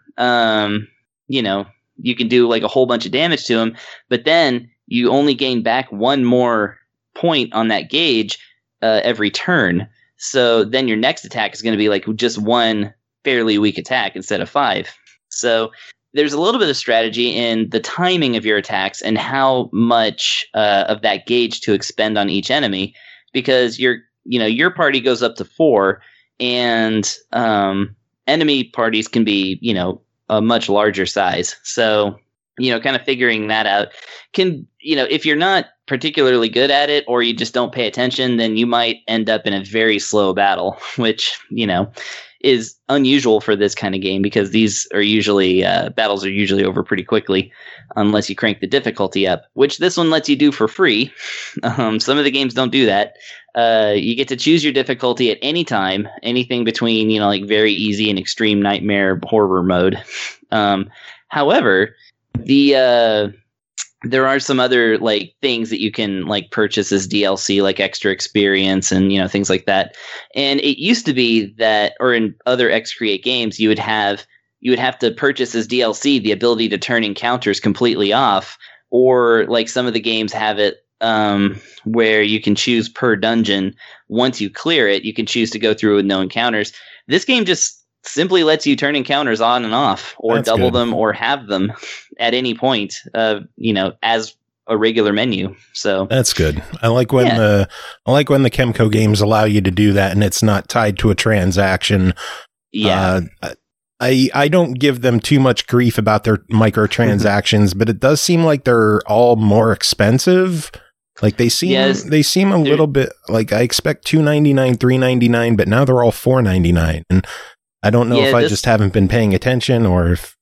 you can do like a whole bunch of damage to them, but then you only gain back one more point on that gauge every turn. So then your next attack is going to be like just one fairly weak attack instead of 5. So there's a little bit of strategy in the timing of your attacks and how much of that gauge to expend on each enemy, because your party goes up to 4, and enemy parties can be, a much larger size. So, kind of figuring that out can, if you're not particularly good at it or you just don't pay attention, then you might end up in a very slow battle, which, is unusual for this kind of game, because these are usually battles are usually over pretty quickly unless you crank the difficulty up, which this one lets you do for free. Some of the games don't do that. You get to choose your difficulty at any time, anything between, like very easy and extreme nightmare horror mode. However, there are some other like things that you can like purchase as DLC, like extra experience and things like that. And it used to be that, or in other X-Create games, you would have to purchase as DLC the ability to turn encounters completely off, or like some of the games have it where you can choose per dungeon. Once you clear it, you can choose to go through with no encounters. This game just simply lets you turn encounters on and off, or That's double good. them, or have them at any point, as a regular menu. So That's good. I like when the Kemco games allow you to do that, and it's not tied to a transaction. yeah, I don't give them too much grief about their microtransactions, but it does seem like they're all more expensive. Like they seem a little bit like I expect $2.99, $3.99, but now they're all $4.99, and I don't know if I just haven't been paying attention or if.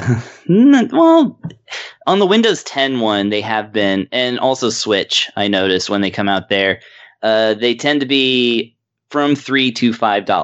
Well, on the Windows 10 one, they have been, and also Switch, I noticed when they come out there, they tend to be from $3 to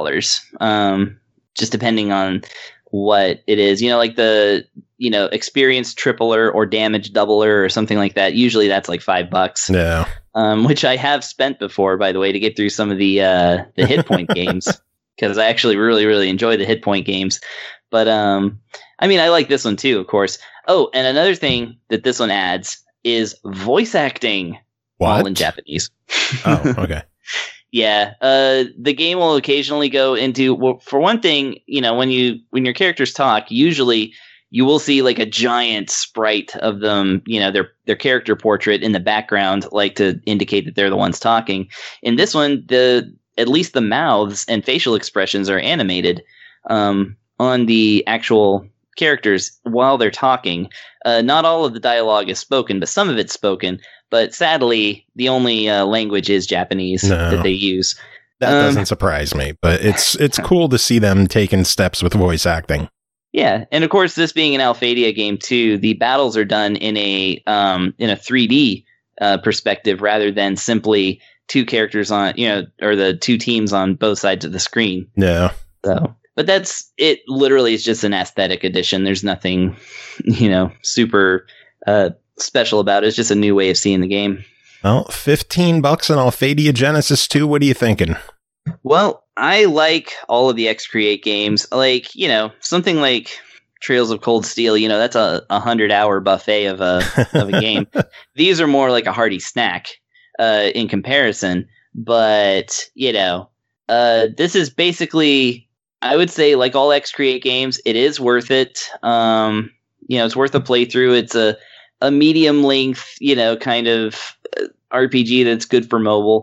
$5, just depending on what it is. Like the, experience tripler or damage doubler or something like that. Usually that's like $5. Yeah. Which I have spent before, by the way, to get through some of the hit point games. Because I actually really, really enjoy the hit point games. But, I like this one too, of course. Oh, and another thing that this one adds is voice acting while in Japanese. Oh, okay. Yeah. The game will occasionally go into, well, for one thing, when your characters talk, usually you will see like a giant sprite of them, their character portrait in the background, like to indicate that they're the ones talking. In this one, at least the mouths and facial expressions are animated on the actual characters while they're talking. Not all of the dialogue is spoken, but some of it's spoken. But sadly, the only language is Japanese that they use. That doesn't surprise me, but it's cool to see them taking steps with voice acting. Yeah, and of course, this being an Alphadia game too, the battles are done in a 3D perspective rather than simply two characters on, or the two teams on both sides of the screen. Yeah. So, but that's it. Literally, is just an aesthetic addition. There's nothing, super special about it. It's just a new way of seeing the game. Well, $15 on Alphadia Genesis 2. What are you thinking? Well, I like all of the X-Create games. Like, something like Trails of Cold Steel, that's a 100-hour buffet of a game. These are more like a hearty snack in comparison. But, this is basically, I would say, like all X-Create games, it is worth it. It's worth a playthrough. It's a medium length, kind of RPG that's good for mobile.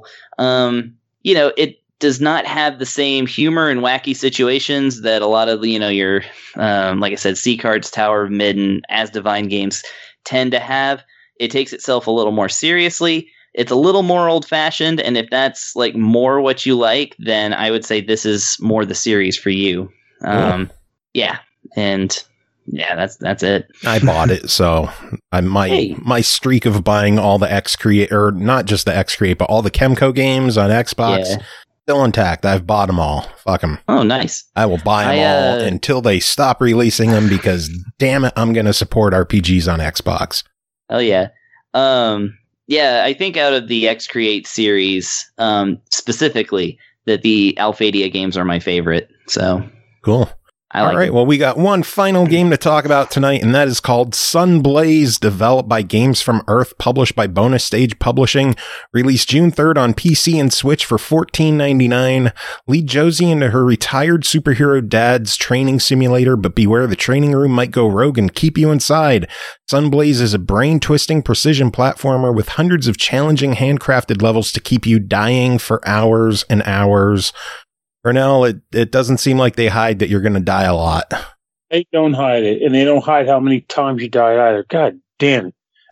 It does not have the same humor and wacky situations that a lot of your, like I said, C Cards, Tower of Midden, As Divine games tend to have. It takes itself a little more seriously. It's a little more old fashioned. And if that's like more what you like, then I would say this is more the series for you. Yeah. And yeah, that's it. I bought it, so my streak of buying all the X-Create, or not just the X-Create, but all the Kemco games on Xbox, still intact. I've bought them all. Fuck them. Oh, nice. I will buy them all until they stop releasing them, because damn it, I'm going to support RPGs on Xbox. Oh yeah. Yeah, I think out of the X Create series, specifically, that the Alphadia games are my favorite. So cool. All right. Well, we got one final game to talk about tonight, and that is called Sunblaze, developed by Games from Earth, published by Bonus Stage Publishing, released June 3rd on PC and Switch for $14.99. Lead Josie into her retired superhero dad's training simulator, but beware the training room might go rogue and keep you inside. Sunblaze is a brain-twisting precision platformer with hundreds of challenging handcrafted levels to keep you dying for hours and hours. Ernell, it doesn't seem like they hide that you're going to die a lot. They don't hide it, and they don't hide how many times you die either. God damn it.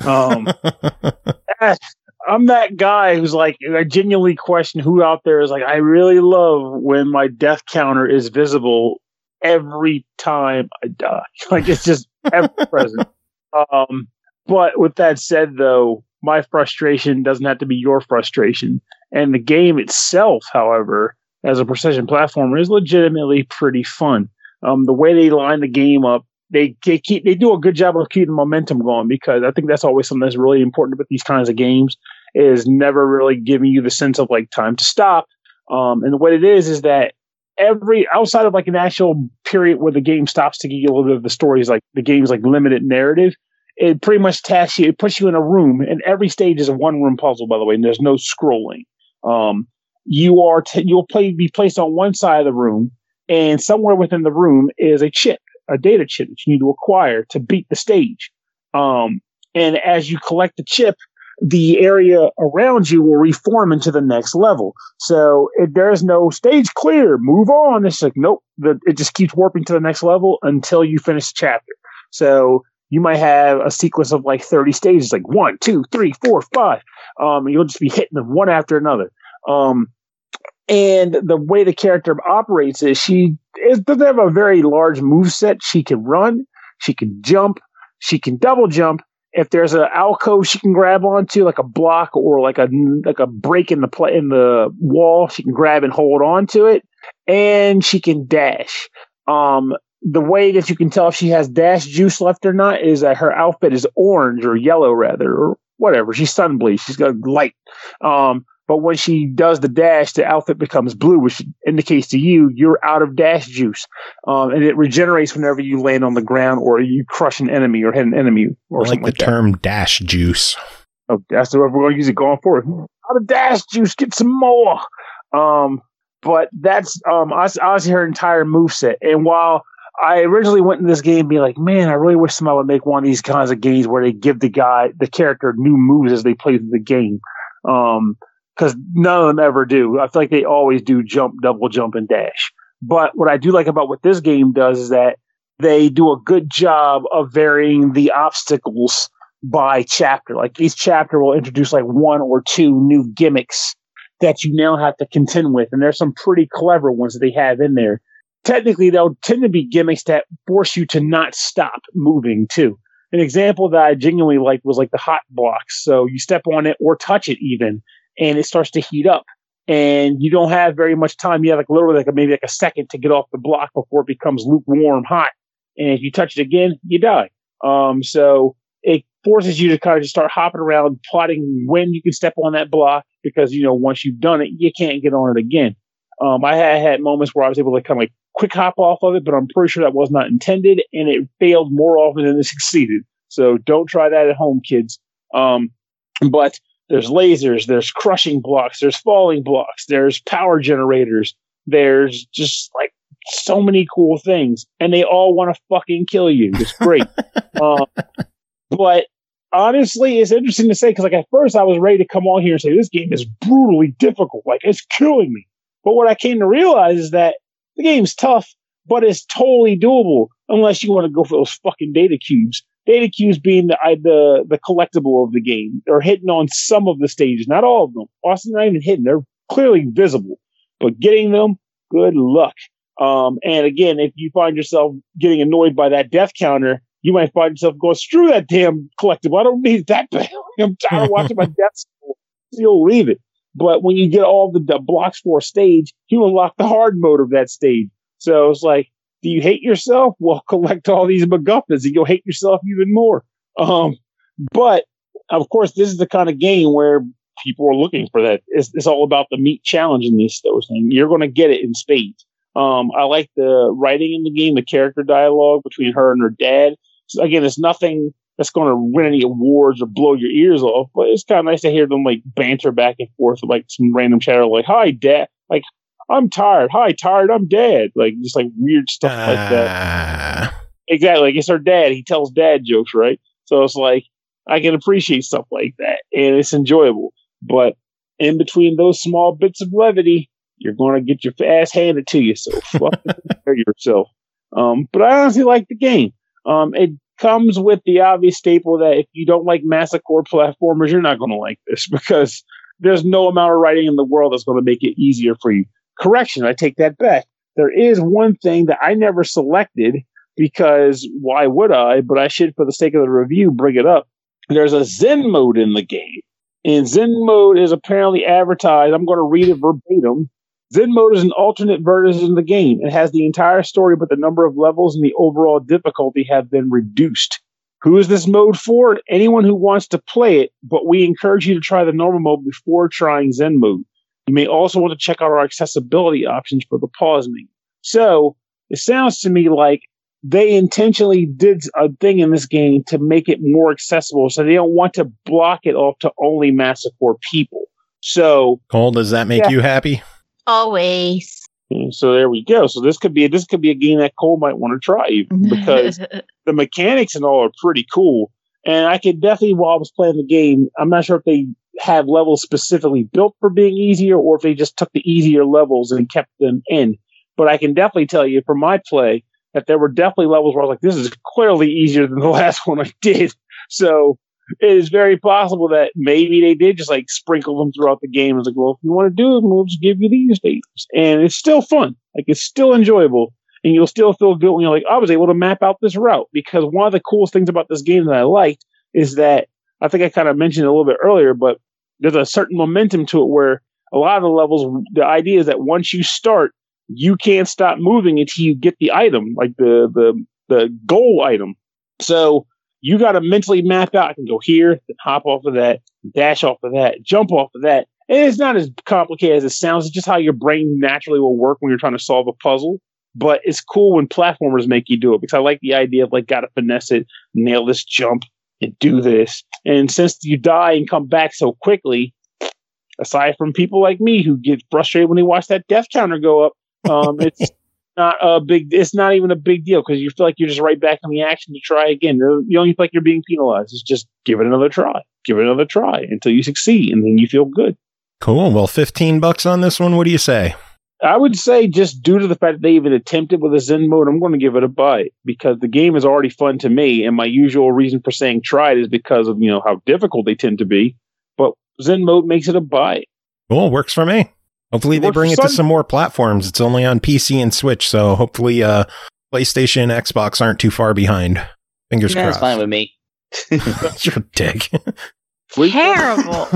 I'm that guy who's like, I genuinely question who out there is like, I really love when my death counter is visible every time I die. Like, it's just ever present. But with that said, though, my frustration doesn't have to be your frustration. And the game itself, however, as a precision platformer, is legitimately pretty fun. The way they line the game up, they do a good job of keeping momentum going, because I think that's always something that's really important with these kinds of games, is never really giving you the sense of like time to stop. And what it is that every outside of like an actual period where the game stops to give you a little bit of the stories, like the game's like limited narrative, it pretty much tasks you, it puts you in a room, and every stage is a one room puzzle, by the way, and there's no scrolling. You'll be placed on one side of the room, and somewhere within the room is a chip, a data chip that you need to acquire to beat the stage. And as you collect the chip, the area around you will reform into the next level. So there is no stage clear, move on. It's like, nope, it just keeps warping to the next level until you finish the chapter. So you might have a sequence of like 30 stages, like 1, 2, 3, 4, 5. And you'll just be hitting them one after another. And the way the character operates is she doesn't have a very large moveset. She can run, she can jump, she can double jump. If there's an alcove she can grab onto, like a block or like a break in the wall, she can grab and hold on to it, and she can dash. The way that you can tell if she has dash juice left or not is that her outfit is orange or yellow, rather, or whatever. She's sunbleached. She's got light. But when she does the dash, the outfit becomes blue, which indicates to you you're out of dash juice. And it regenerates whenever you land on the ground or you crush an enemy or hit an enemy or something like that. I like the term dash juice. Oh, that's the word we're going to use it going forward. Out of dash juice, get some more. But that's honestly her entire moveset. And while I originally went in this game being like, man, I really wish somebody would make one of these kinds of games where they give the character new moves as they play through the game. Because none of them ever do. I feel like they always do jump, double jump, and dash. But what I do like about what this game does is that they do a good job of varying the obstacles by chapter. Like each chapter will introduce like 1 or 2 new gimmicks that you now have to contend with. And there's some pretty clever ones that they have in there. Technically, they'll tend to be gimmicks that force you to not stop moving too. An example that I genuinely liked was like the hot blocks. So you step on it or touch it even, and it starts to heat up, and you don't have very much time. You have like literally maybe a second to get off the block before it becomes lukewarm hot. And if you touch it again, you die. So it forces you to kind of just start hopping around, plotting when you can step on that block, because, once you've done it, you can't get on it again. I had moments where I was able to kind of like quick hop off of it, but I'm pretty sure that was not intended, and it failed more often than it succeeded. So don't try that at home, kids. But there's lasers, there's crushing blocks, there's falling blocks, there's power generators, there's just like so many cool things, and they all want to fucking kill you. It's great. But honestly, it's interesting to say, because like at first I was ready to come on here and say this game is brutally difficult, like it's killing me. But what I came to realize is that the game's tough, but it's totally doable unless you want to go for those fucking data cubes. Data cubes being the collectible of the game. They're hidden on some of the stages, not all of them. Also, not even hidden. They're clearly visible. But getting them, good luck. And again, if you find yourself getting annoyed by that death counter, you might find yourself going, screw that damn collectible. I don't need that. I'm tired of watching my death school. So you'll leave it. But when you get all the blocks for a stage, you unlock the hard mode of that stage. So it's like, do you hate yourself? Well, collect all these MacGuffins and you'll hate yourself even more. But of course, this is the kind of game where people are looking for that. It's all about the meat challenge in those things. You're going to get it in spades. I like the writing in the game, the character dialogue between her and her dad. So again, it's nothing that's going to win any awards or blow your ears off, but it's kind of nice to hear them like banter back and forth with like some random chatter like, "Hi, Dad." Like, "I'm tired." "Hi, tired." "I'm Dad." Like, just like weird stuff like that. Exactly. Like, it's her dad. He tells dad jokes, right? So it's like, I can appreciate stuff like that, and it's enjoyable. But in between those small bits of levity, you're going to get your ass handed to you. So fuck yourself. But I honestly like the game. It comes with the obvious staple that if you don't like masochore platformers, you're not going to like this, because there's no amount of writing in the world that's going to make it easier for you. Correction, I take that back. There is one thing that I never selected, because why would I? But I should, for the sake of the review, bring it up. There's a Zen mode in the game. And Zen mode is apparently advertised. I'm going to read it verbatim. Zen mode is an alternate version of the game. It has the entire story, but the number of levels and the overall difficulty have been reduced. Who is this mode for? Anyone who wants to play it, but we encourage you to try the normal mode before trying Zen mode. You may also want to check out our accessibility options for the pause menu. So it sounds to me like they intentionally did a thing in this game to make it more accessible, so they don't want to block it off to only masochore people. So, Cole, does that make you happy? Always. So there we go. So this could be a game that Cole might want to try, even, because the mechanics and all are pretty cool. And I could definitely, while I was playing the game, I'm not sure if they have levels specifically built for being easier, or if they just took the easier levels and kept them in. But I can definitely tell you from my play that there were definitely levels where I was like, this is clearly easier than the last one I did. So it is very possible that maybe they did just like sprinkle them throughout the game. It's like, well, if you want to do it, we'll just give you these things. And it's still fun. Like, it's still enjoyable. And you'll still feel good when you're like, I was able to map out this route. Because one of the coolest things about this game that I liked is that, I think I kind of mentioned it a little bit earlier, but there's a certain momentum to it where a lot of the levels, the idea is that once you start, you can't stop moving until you get the item, like the goal item. So you got to mentally map out. I can go here, then hop off of that, dash off of that, jump off of that. And it's not as complicated as it sounds. It's just how your brain naturally will work when you're trying to solve a puzzle. But it's cool when platformers make you do it, because I like the idea of like, got to finesse it, nail this jump, and do this. And since you die and come back so quickly, aside from people like me who get frustrated when they watch that death counter go up, it's not even a big deal, because you feel like you're just right back in the action to try again. You don't feel like you're being penalized. It's just give it another try until you succeed, and then you feel good. Cool. Well, $15 on this one. What do you say? I would say, just due to the fact that they even attempted with a Zen mode, I'm going to give it a buy, because the game is already fun to me, and my usual reason for saying try it is because of, how difficult they tend to be. But Zen mode makes it a buy. Cool. Works for me. Hopefully they bring it to some more platforms. It's only on PC and Switch, so hopefully PlayStation and Xbox aren't too far behind. Fingers crossed. That's fine with me. You're a dick. Terrible.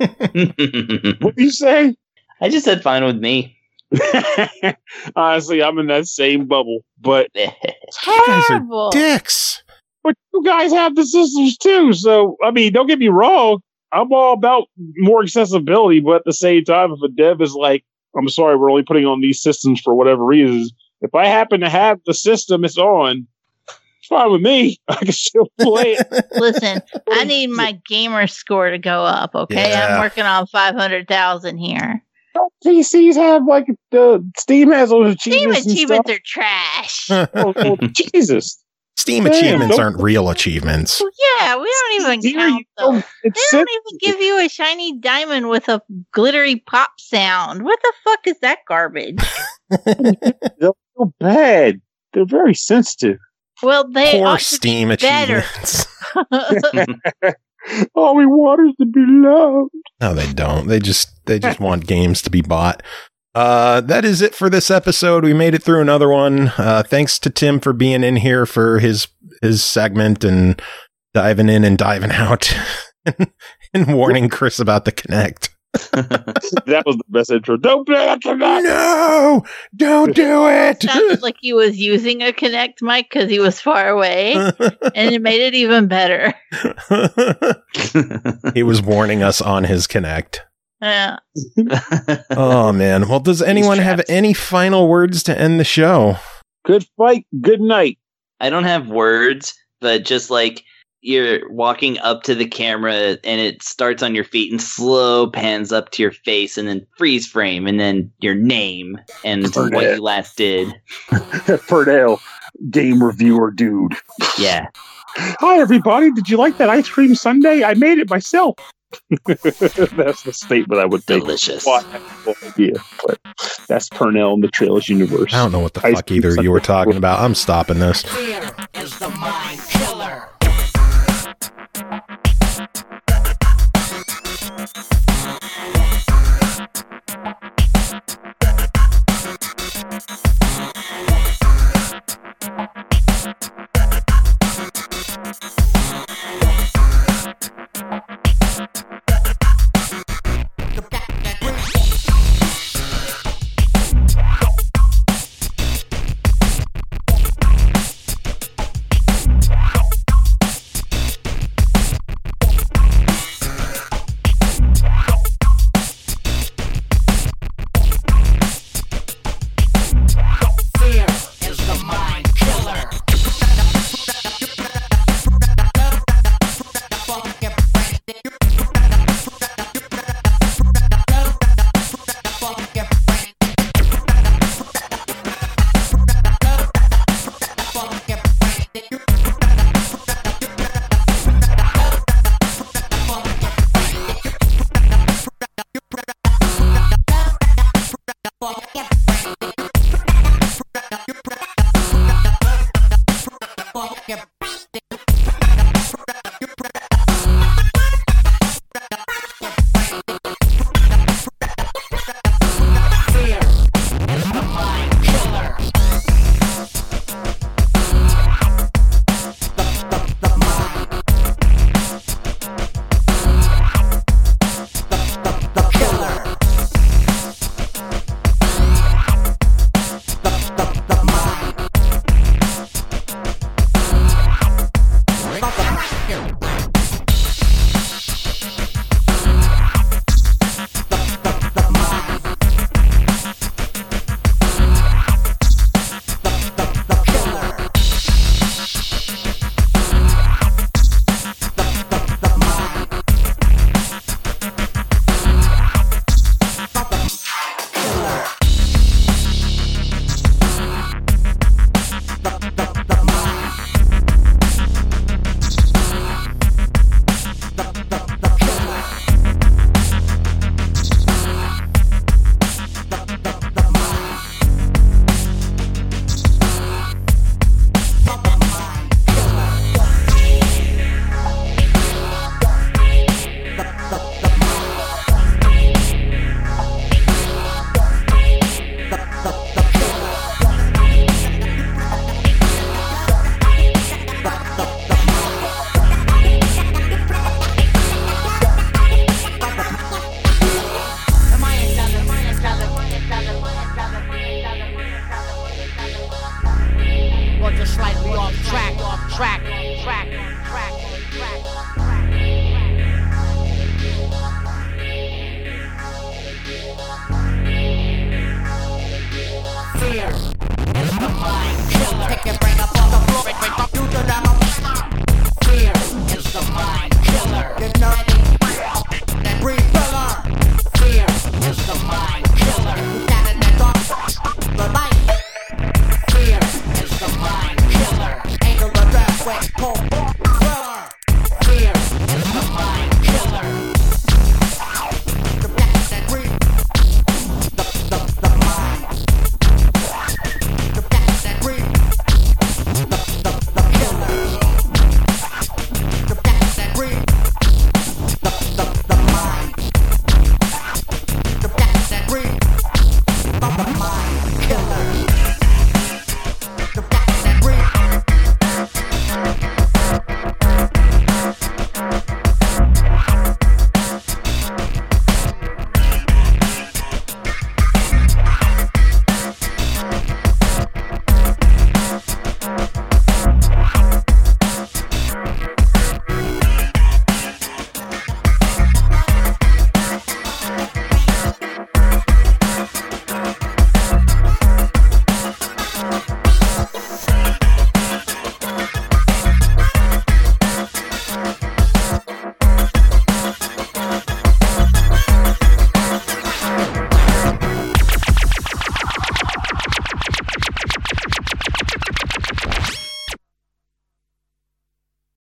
What do you say? I just said fine with me. Honestly, I'm in that same bubble, but Terrible. Dicks. But you guys have the systems too, so I mean, don't get me wrong. I'm all about more accessibility, but at the same time, if a dev is like, I'm sorry, we're only putting on these systems for whatever reasons, if I happen to have the system it's on, it's fine with me. I can still play it. Listen, I need my gamer score to go up, okay? Yeah. I'm working on 500,000 here. PCs have, like, the Steam has those Steam achievements. achievements are trash. Oh, Jesus. Steam Damn, achievements don't- aren't real achievements. Well, yeah, we don't even count those. They don't even give you a shiny diamond with a glittery pop sound. What the fuck is that garbage? They're so bad. They're very sensitive. Well, they Poor ought to Steam be better. achievements. All we want is to be loved. No, they don't. They just want games to be bought. That is it for this episode. We made it through another one. Thanks to Tim for being in here for his segment and diving in and diving out and warning Chris about the Kinect. That was the best intro. Don't play that Kinect! No! Don't do it! It sounded like he was using a Kinect mic because he was far away, and it made it even better. He was warning us on his Kinect. Yeah. Oh, man. Well, does anyone have any final words to end the show? Good fight. Good night. I don't have words, but just like you're walking up to the camera and it starts on your feet and slow pans up to your face and then freeze frame and then your name and what you last did. Purdale, game reviewer dude. Yeah. Hi, everybody. Did you like that ice cream sundae? I made it myself. That's the statement I would make. Delicious. Yeah, but that's Purnell in the Trailers universe. I don't know what the fuck either you were talking about. I'm stopping this. Fear is the mind killer. Slightly off track.